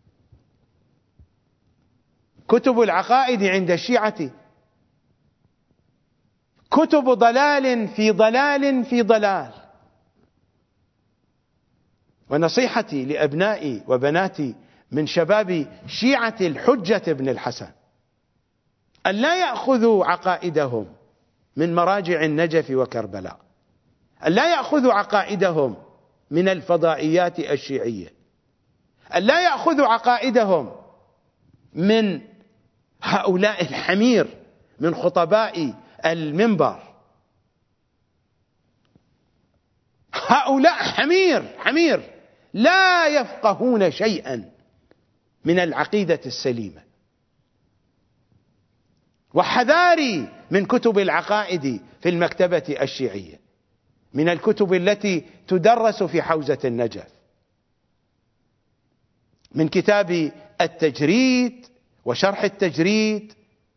كتب العقائد عند الشيعة كتب ضلال في ضلال في ضلال. ونصيحتي لأبنائي وبناتي من شباب شيعة الحجة بن الحسن أن لا يأخذوا عقائدهم من مراجع النجف وكربلاء، أن لا يأخذوا عقائدهم من الفضائيات الشيعية، أن لا يأخذوا عقائدهم من هؤلاء الحمير من خطباء المنبر. هؤلاء حمير حمير لا يفقهون شيئا من العقيدة السليمة. وحذاري من كتب العقائد في المكتبة الشيعية، من الكتب التي تدرس في حوزة النجف، من كتاب التجريد وشرح التجريد،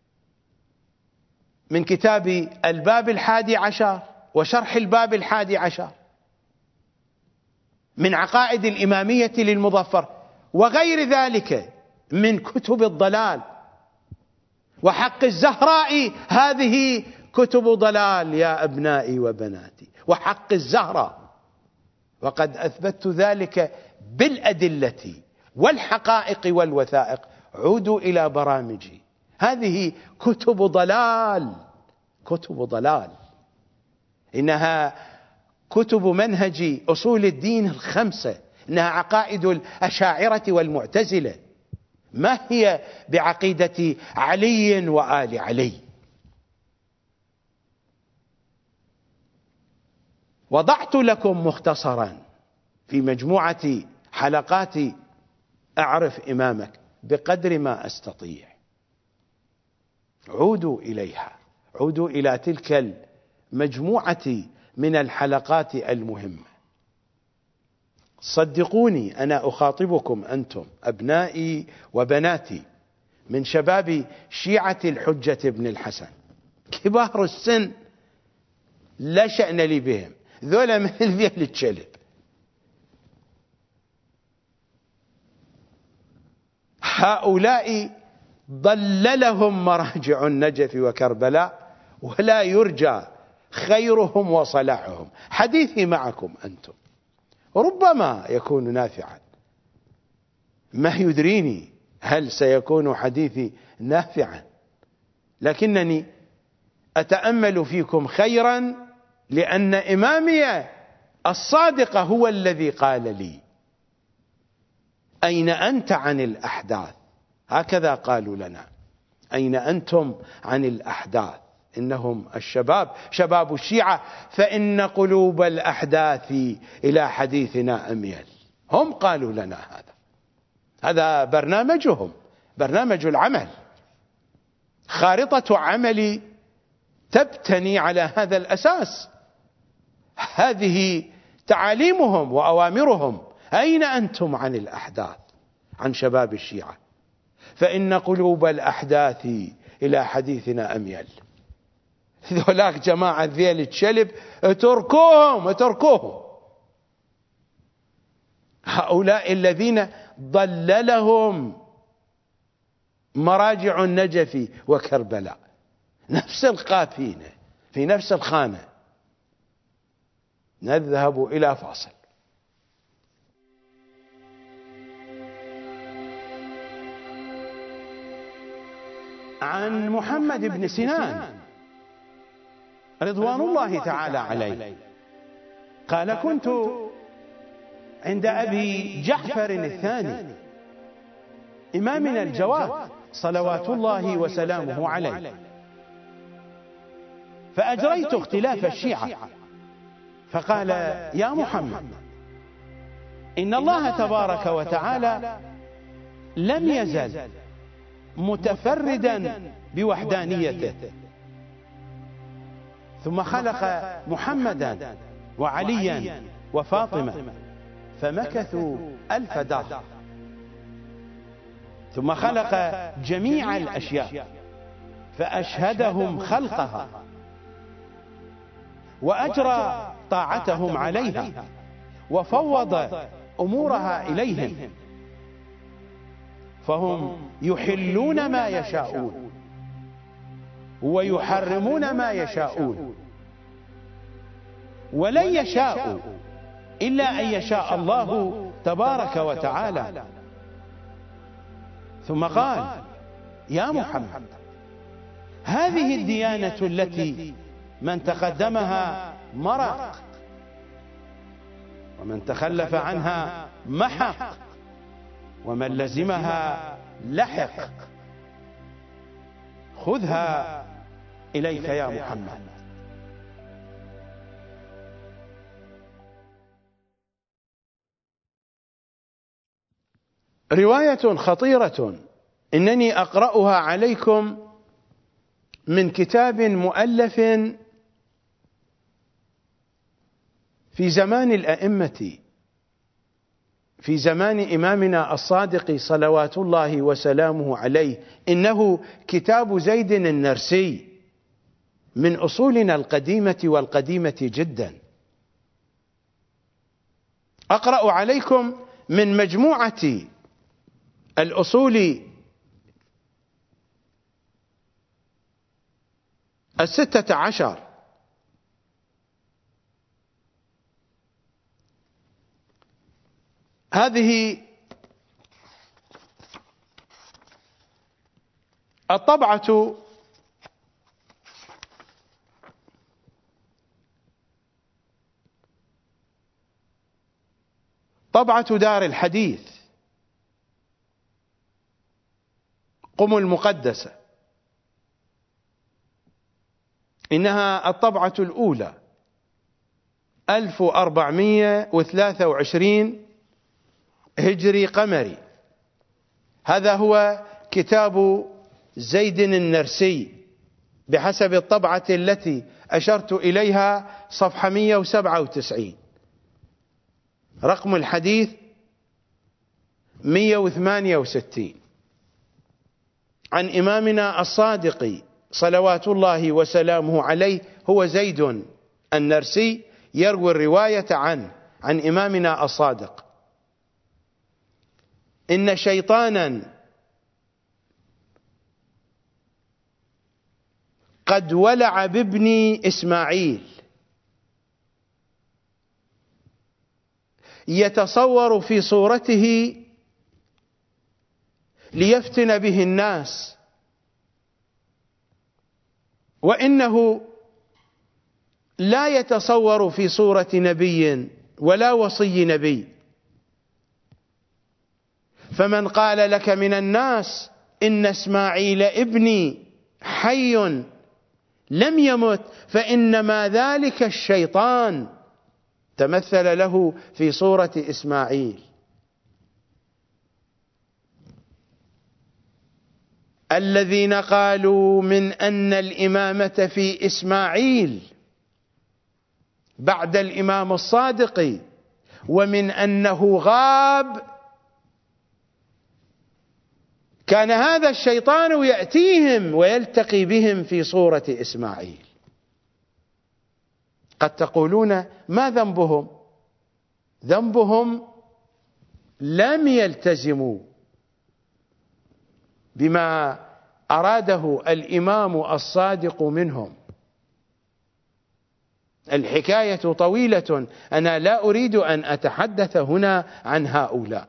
من كتاب الباب الحادي عشر وشرح الباب الحادي عشر، من عقائد الإمامية للمظفر، وغير ذلك من كتب الضلال. وحق الزهراء هذه كتب ضلال يا أبنائي وبناتي، وحق الزهراء، وقد أثبتت ذلك بالأدلة والحقائق والوثائق. عودوا إلى برامجي، هذه كتب ضلال، كتب ضلال، إنها كتب منهج أصول الدين الخمسة، إنها عقائد الأشاعرة والمعتزلة، ما هي بعقيدة علي وآل علي. وضعت لكم مختصرا في مجموعة حلقات أعرف إمامك بقدر ما أستطيع. عودوا إليها، عودوا إلى تلك المجموعة من الحلقات المهمة. صدقوني أنا أخاطبكم أنتم أبنائي وبناتي من شباب شيعة الحجة بن الحسن، كبار السن لا شأن لي بهم، ذولا مثل ذيل الكلب. هؤلاء ضللهم مراجع النجف وكربلاء ولا يرجى خيرهم وصلاحهم. حديثي معكم أنتم ربما يكون نافعا، ما يدريني هل سيكون حديثي نافعا، لكنني أتأمل فيكم خيرا، لأن إمامي الصادق هو الذي قال لي: أين أنت عن الأحداث؟ هكذا قالوا لنا: أين أنتم عن الأحداث؟ إنهم الشباب، شباب الشيعة، فإن قلوب الأحداث إلى حديثنا أميل. هم قالوا لنا هذا، هذا برنامجهم، برنامج العمل، خارطة عملي تبتني على هذا الأساس. هذه تعاليمهم وأوامرهم. أين أنتم عن الأحداث؟ عن شباب الشيعة، فإن قلوب الأحداث إلى حديثنا أميل. ذولاك جماعة ذيل الشلب اتركوهم اتركوهم. هؤلاء الذين ضللهم مراجع النجف وكربلاء، نفس القافينة في نفس الخانة. نذهب إلى فاصل. عن محمد بن سنان رضوان الله تعالى عليه قال: كنت عند أبي جعفر الثاني إمامنا الجواد صلوات الله وسلامه عليه، فأجريت اختلاف الشيعة، فقال: يا محمد، إن الله تبارك وتعالى لم يزل متفردا بوحدانيته، ثم خلق محمدا وعليا وفاطمة فمكثوا ألف دهر، ثم خلق جميع الأشياء فأشهدهم خلقها وأجرى طاعتهم عليها وفوض أمورها إليهم، فهم يحلون ما يشاءون ويحرمون ما يشاءون، ولن يشاءوا إلا أن يشاء الله تبارك وتعالى. ثم قال: يا محمد، هذه الديانة التي من تقدمها مرق ومن تخلف عنها محق ومن لزمها لحق، خذها إليك يا محمد. رواية خطيرة إنني أقرأها عليكم من كتاب مؤلف في زمان الأئمة، في زمان إمامنا الصادق صلوات الله وسلامه عليه. إنه كتاب زيد النرسي من أصولنا القديمة والقديمة جدا. أقرأ عليكم من مجموعة الأصول الستة عشر. هذه الطبعة طبعة دار الحديث، قم المقدسة، إنها الطبعة الأولى ألف وأربعمائة وثلاثة وعشرين هجري قمري. هذا هو كتاب زيد النرسي بحسب الطبعة التي أشرت إليها، صفحة مئة وسبعة وتسعين، رقم الحديث مئة وثمانية وستين، عن إمامنا الصادق صلوات الله وسلامه عليه. هو زيد النرسي يروي الرواية عنه عن إمامنا الصادق: إن شيطانا قد ولع بابني إسماعيل يتصور في صورته ليفتن به الناس، وإنه لا يتصور في صورة نبي ولا وصي نبي، فمن قال لك من الناس إن إسماعيل ابني حي لم يمت فإنما ذلك الشيطان تمثل له في صورة إسماعيل. الذين قالوا من أن الإمامة في إسماعيل بعد الإمام الصادق ومن أنه غاب، كان هذا الشيطان يأتيهم ويلتقي بهم في صورة إسماعيل. قد تقولون ما ذنبهم؟ ذنبهم لم يلتزموا بما أراده الإمام الصادق منهم. الحكاية طويلة، أنا لا أريد أن أتحدث هنا عن هؤلاء.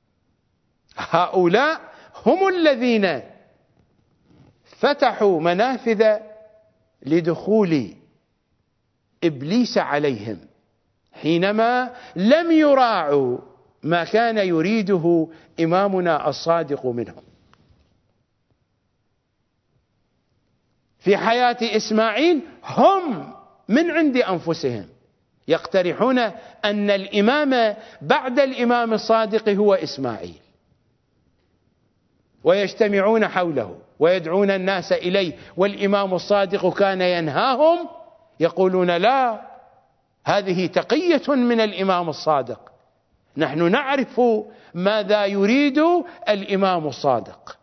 هؤلاء هم الذين فتحوا منافذ لدخول إبليس عليهم حينما لم يراعوا ما كان يريده إمامنا الصادق منهم. في حياة إسماعيل هم من عند أنفسهم يقترحون أن الإمام بعد الإمام الصادق هو إسماعيل، ويجتمعون حوله ويدعون الناس إليه، والإمام الصادق كان ينهاهم، يقولون لا، هذه تقية من الإمام الصادق، نحن نعرف ماذا يريد الإمام الصادق.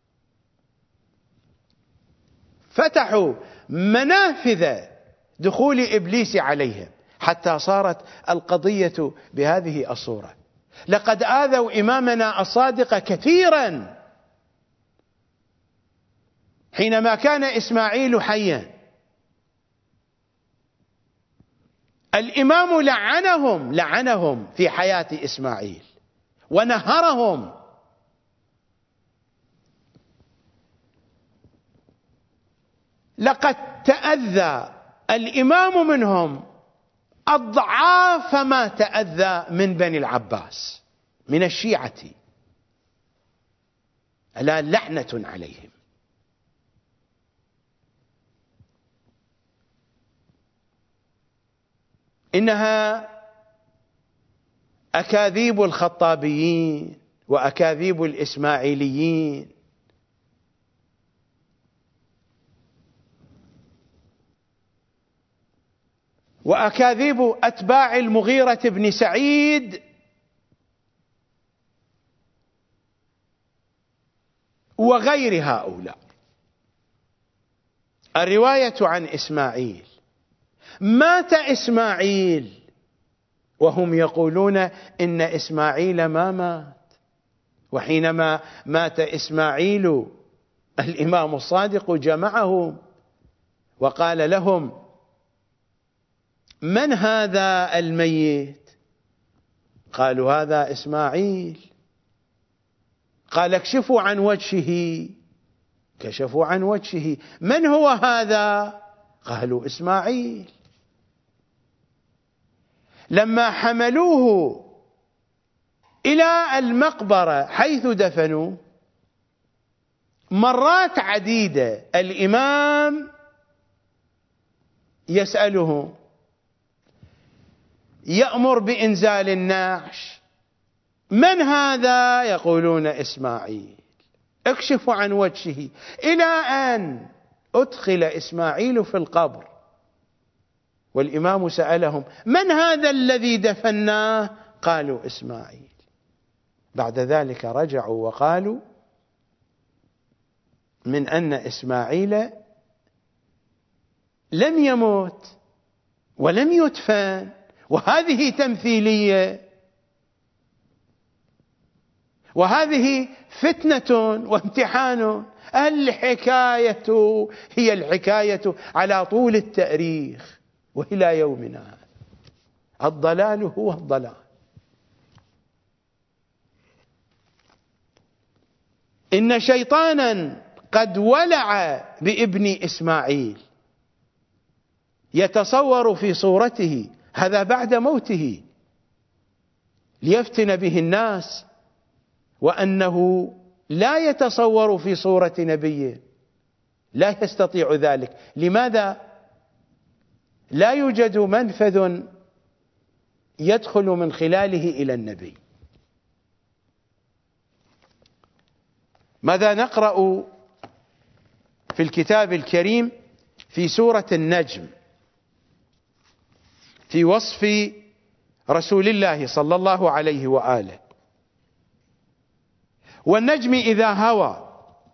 فتحوا منافذ دخول إبليس عليهم حتى صارت القضية بهذه الصورة. لقد آذوا إمامنا الصادق كثيرا حينما كان إسماعيل حيا. الإمام لعنهم لعنهم في حياة إسماعيل ونهرهم. لقد تأذى الإمام منهم أضعاف ما تأذى من بني العباس من الشيعة، ألا لعنة عليهم. إنها أكاذيب الخطابيين وأكاذيب الإسماعيليين، وأكاذيب أتباع المغيرة بن سعيد وغير هؤلاء. الرواية عن إسماعيل: مات إسماعيل وهم يقولون إن إسماعيل ما مات. وحينما مات إسماعيل الإمام الصادق جمعهم وقال لهم: من هذا الميت؟ قالوا: هذا إسماعيل. قال: اكشفوا عن وجهه. كشفوا عن وجهه. من هو هذا؟ قالوا: إسماعيل. لما حملوه إلى المقبرة حيث دفنوا، مرات عديدة الإمام يسأله، يأمر بإنزال النعش، من هذا؟ يقولون إسماعيل. اكشفوا عن وجهه، إلى أن أدخل إسماعيل في القبر. والإمام سألهم، من هذا الذي دفناه؟ قالوا إسماعيل. بعد ذلك رجعوا وقالوا من أن إسماعيل لم يمت ولم يدفن، وهذه تمثيلية، وهذه فتنة وامتحان. الحكاية هي الحكاية على طول التاريخ وإلى يومنا هذا. الضلال هو الضلال. إن شيطانا قد ولع بابن إسماعيل، يتصور في صورته، هذا بعد موته، ليفتن به الناس، وأنه لا يتصور في صورة نبي، لا يستطيع ذلك. لماذا؟ لا يوجد منفذ يدخل من خلاله إلى النبي. ماذا نقرأ في الكتاب الكريم في سورة النجم في وصف رسول الله صلى الله عليه وآله؟ والنجم إذا هوى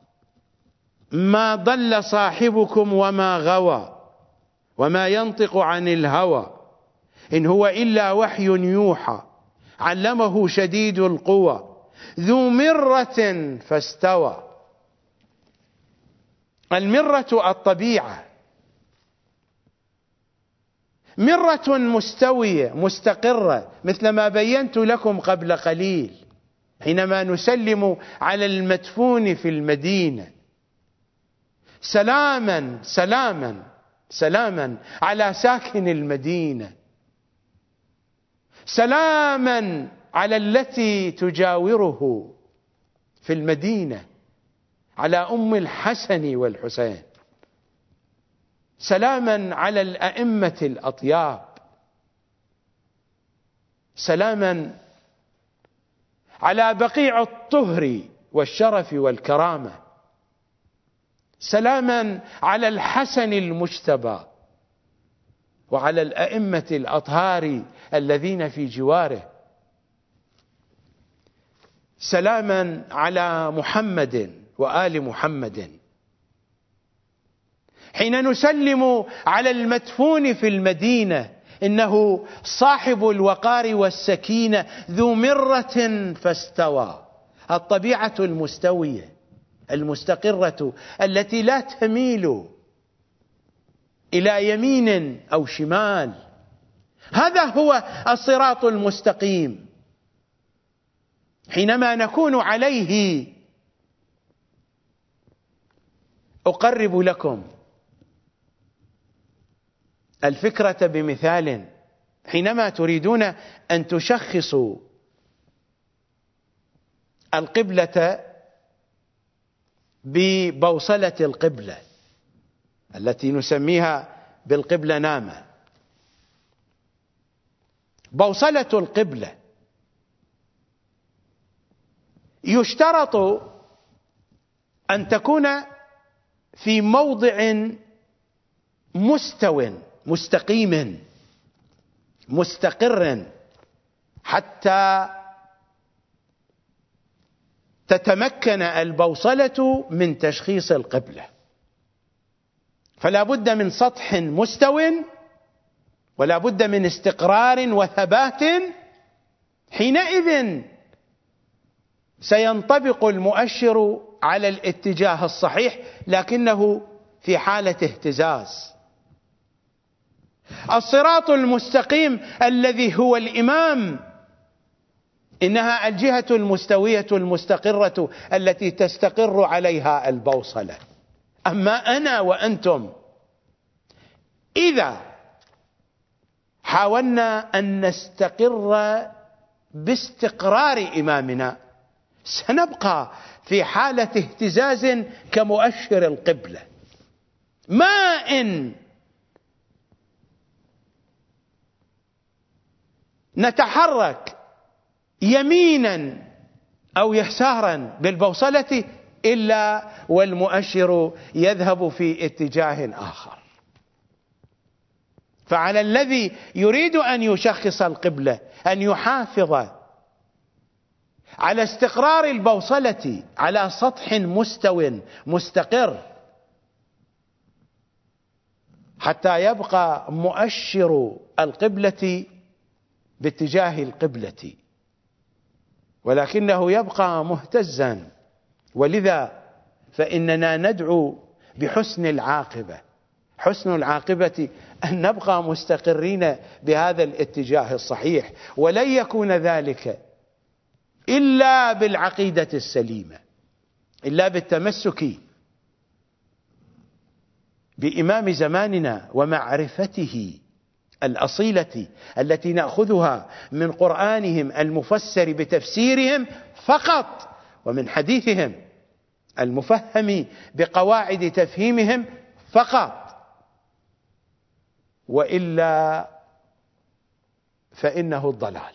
ما ضل صاحبكم وما غوى وما ينطق عن الهوى إن هو إلا وحي يوحى علمه شديد القوى ذو مرة فاستوى. المرة الطبيعة، مرة مستوية مستقرة، مثل ما بينت لكم قبل قليل حينما نسلم على المدفون في المدينة. سلاما سلاما سلاما على ساكن المدينة، سلاما على التي تجاوره في المدينة، على أم الحسن والحسين، سلاما على الأئمة الأطياب، سلاما على بقيع الطهر والشرف والكرامة، سلاما على الحسن المجتبى وعلى الأئمة الأطهار الذين في جواره، سلاما على محمد وآل محمد. حين نسلم على المدفون في المدينة إنه صاحب الوقار والسكينة ذو مرة فاستوى، الطبيعة المستوية المستقرة التي لا تميل إلى يمين أو شمال. هذا هو الصراط المستقيم. حينما نكون عليه أقرب لكم الفكرة بمثال. حينما تريدون أن تشخصوا القبلة ببوصلة القبلة التي نسميها بالقبلة نامة، بوصلة القبلة يشترط أن تكون في موضع مستو مستقيم مستقر حتى تتمكن البوصلة من تشخيص القبلة. فلا بد من سطح مستو ولا بد من استقرار وثبات. حينئذ سينطبق المؤشر على الاتجاه الصحيح، لكنه في حالة اهتزاز. الصراط المستقيم الذي هو الإمام إنها الجهة المستوية المستقرة التي تستقر عليها البوصلة. أما أنا وأنتم إذا حاولنا أن نستقر باستقرار إمامنا سنبقى في حالة اهتزاز كمؤشر القبلة، ما إن نتحرك يمينا أو يسارا بالبوصلة إلا والمؤشر يذهب في اتجاه آخر. فعلى الذي يريد أن يشخص القبلة أن يحافظ على استقرار البوصلة على سطح مستو مستقر حتى يبقى مؤشر القبلة باتجاه القبلة، ولكنه يبقى مهتزا. ولذا فإننا ندعو بحسن العاقبة. حسن العاقبة أن نبقى مستقرين بهذا الاتجاه الصحيح، ولن يكون ذلك إلا بالعقيدة السليمة، إلا بالتمسك بإمام زماننا ومعرفته الأصيلة التي نأخذها من قرآنهم المفسر بتفسيرهم فقط، ومن حديثهم المفهم بقواعد تفهيمهم فقط، وإلا فإنه الضلال.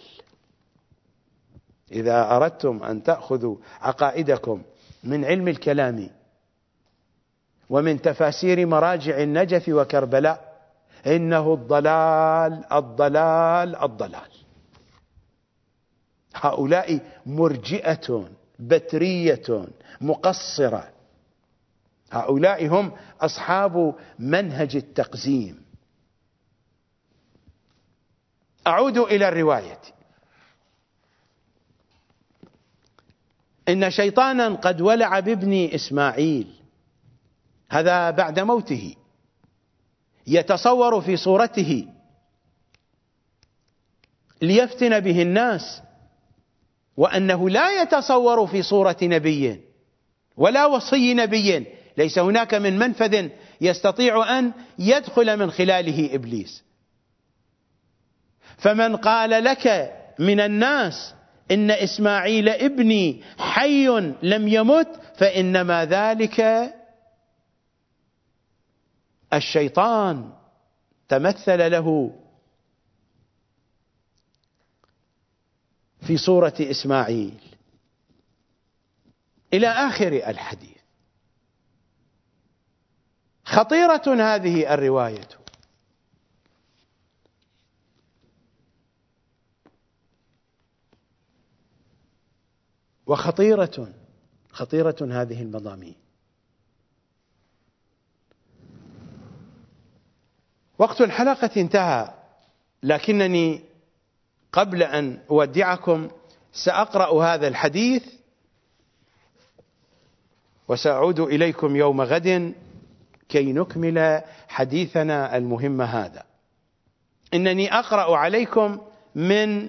إذا أردتم أن تأخذوا عقائدكم من علم الكلام ومن تفاسير مراجع النجف وكربلاء إنه الضلال الضلال الضلال. هؤلاء مرجئة بترية مقصرة، هؤلاء هم أصحاب منهج التقزيم. أعود إلى الرواية. إن شيطانا قد ولع بابن إسماعيل، هذا بعد موته، يتصور في صورته ليفتن به الناس، وأنه لا يتصور في صورة نبي ولا وصي نبي، ليس هناك من منفذ يستطيع أن يدخل من خلاله إبليس. فمن قال لك من الناس إن إسماعيل ابني حي لم يمت فإنما ذلك الشيطان تمثل له في صورة إسماعيل، إلى آخر الحديث. خطيرة هذه الرواية، وخطيرة خطيرة هذه المضامين. وقت الحلقة انتهى، لكنني قبل أن أودعكم سأقرأ هذا الحديث وسأعود إليكم يوم غد كي نكمل حديثنا المهم هذا. إنني أقرأ عليكم من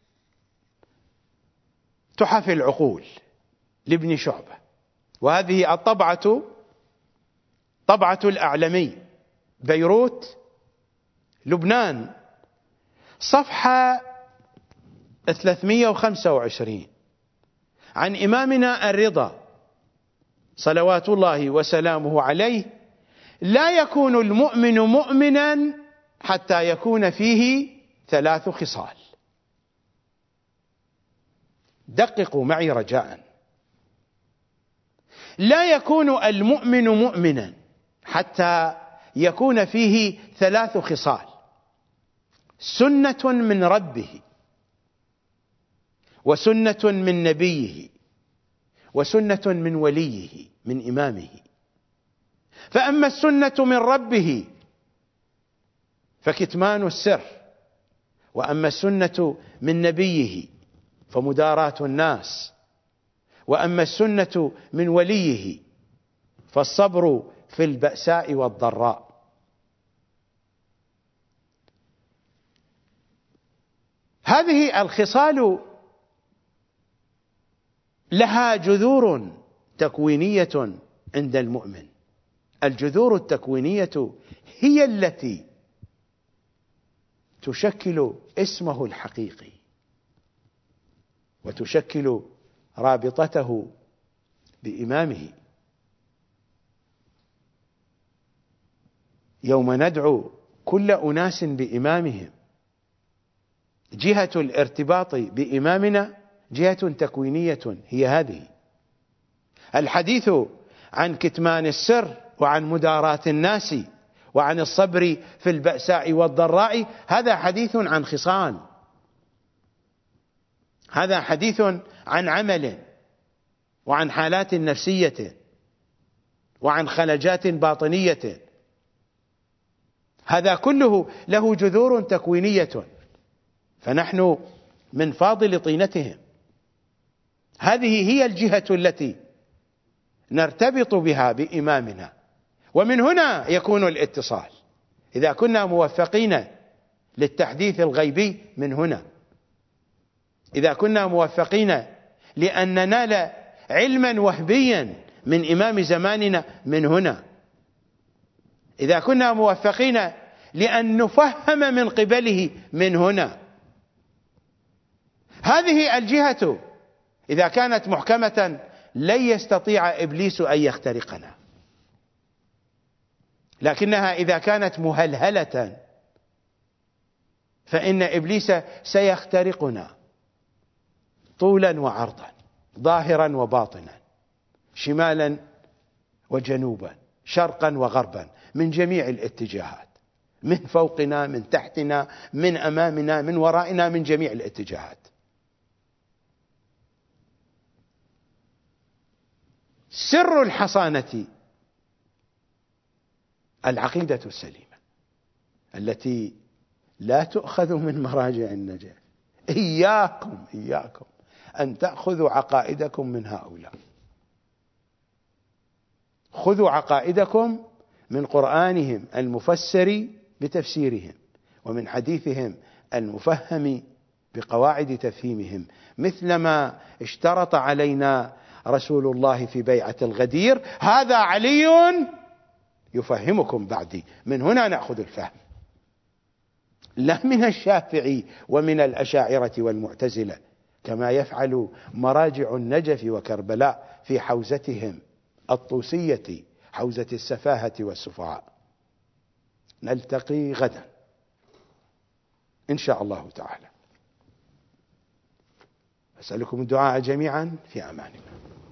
تحف العقول لابن شعبة، وهذه الطبعة طبعة الأعلمي، بيروت لبنان، صفحة ثلاثمئة وخمسة وعشرين، عن إمامنا الرضا صلوات الله وسلامه عليه: لا يكون المؤمن مؤمنا حتى يكون فيه ثلاث خصال. دققوا معي رجاء. لا يكون المؤمن مؤمنا حتى يكون فيه ثلاث خصال: سنة من ربه، وسنة من نبيه، وسنة من وليه من إمامه. فأما السنة من ربه فكتمان السر، وأما السنة من نبيه فمداراة الناس، وأما السنة من وليه فالصبر في البأساء والضراء. هذه الخصال لها جذور تكوينية عند المؤمن. الجذور التكوينية هي التي تشكل اسمه الحقيقي وتشكل رابطته بإمامه. يوم ندعو كل أناس بإمامهم، جهة الارتباط بإمامنا جهة تكوينية هي هذه. الحديث عن كتمان السر وعن مداراة الناس وعن الصبر في البأساء والضراء هذا حديث عن خصال، هذا حديث عن عمل وعن حالات نفسية وعن خلجات باطنية، هذا كله له جذور تكوينية، فنحن من فاضل طينتهم. هذه هي الجهة التي نرتبط بها بإمامنا، ومن هنا يكون الاتصال. إذا كنا موفقين للتحديث الغيبي من هنا، إذا كنا موفقين لأن ننال علما وهبيا من إمام زماننا من هنا، إذا كنا موفقين لأن نفهم من قبله من هنا، هذه الجهة إذا كانت محكمة لن يستطيع إبليس أن يخترقنا، لكنها إذا كانت مهلهلة فإن إبليس سيخترقنا طولا وعرضا، ظاهرا وباطنا، شمالا وجنوبا، شرقا وغربا، من جميع الاتجاهات، من فوقنا، من تحتنا، من أمامنا، من ورائنا، من جميع الاتجاهات. سر الحصانة العقيدة السليمة التي لا تؤخذ من مراجع النجاة. إياكم إياكم أن تأخذوا عقائدكم من هؤلاء، خذوا عقائدكم من قرآنهم المفسر بتفسيرهم، ومن حديثهم المفهم بقواعد تفهيمهم، مثلما اشترط علينا رسول الله في بيعة الغدير: هذا علي يفهمكم بعدي. من هنا نأخذ الفهم، لا من الشافعي ومن الأشاعرة والمعتزلة كما يفعل مراجع النجف وكربلاء في حوزتهم الطوسية، حوزة السفاهة والسفهاء. نلتقي غدا إن شاء الله تعالى. أسألكم الدعاء جميعا، في أمان الله.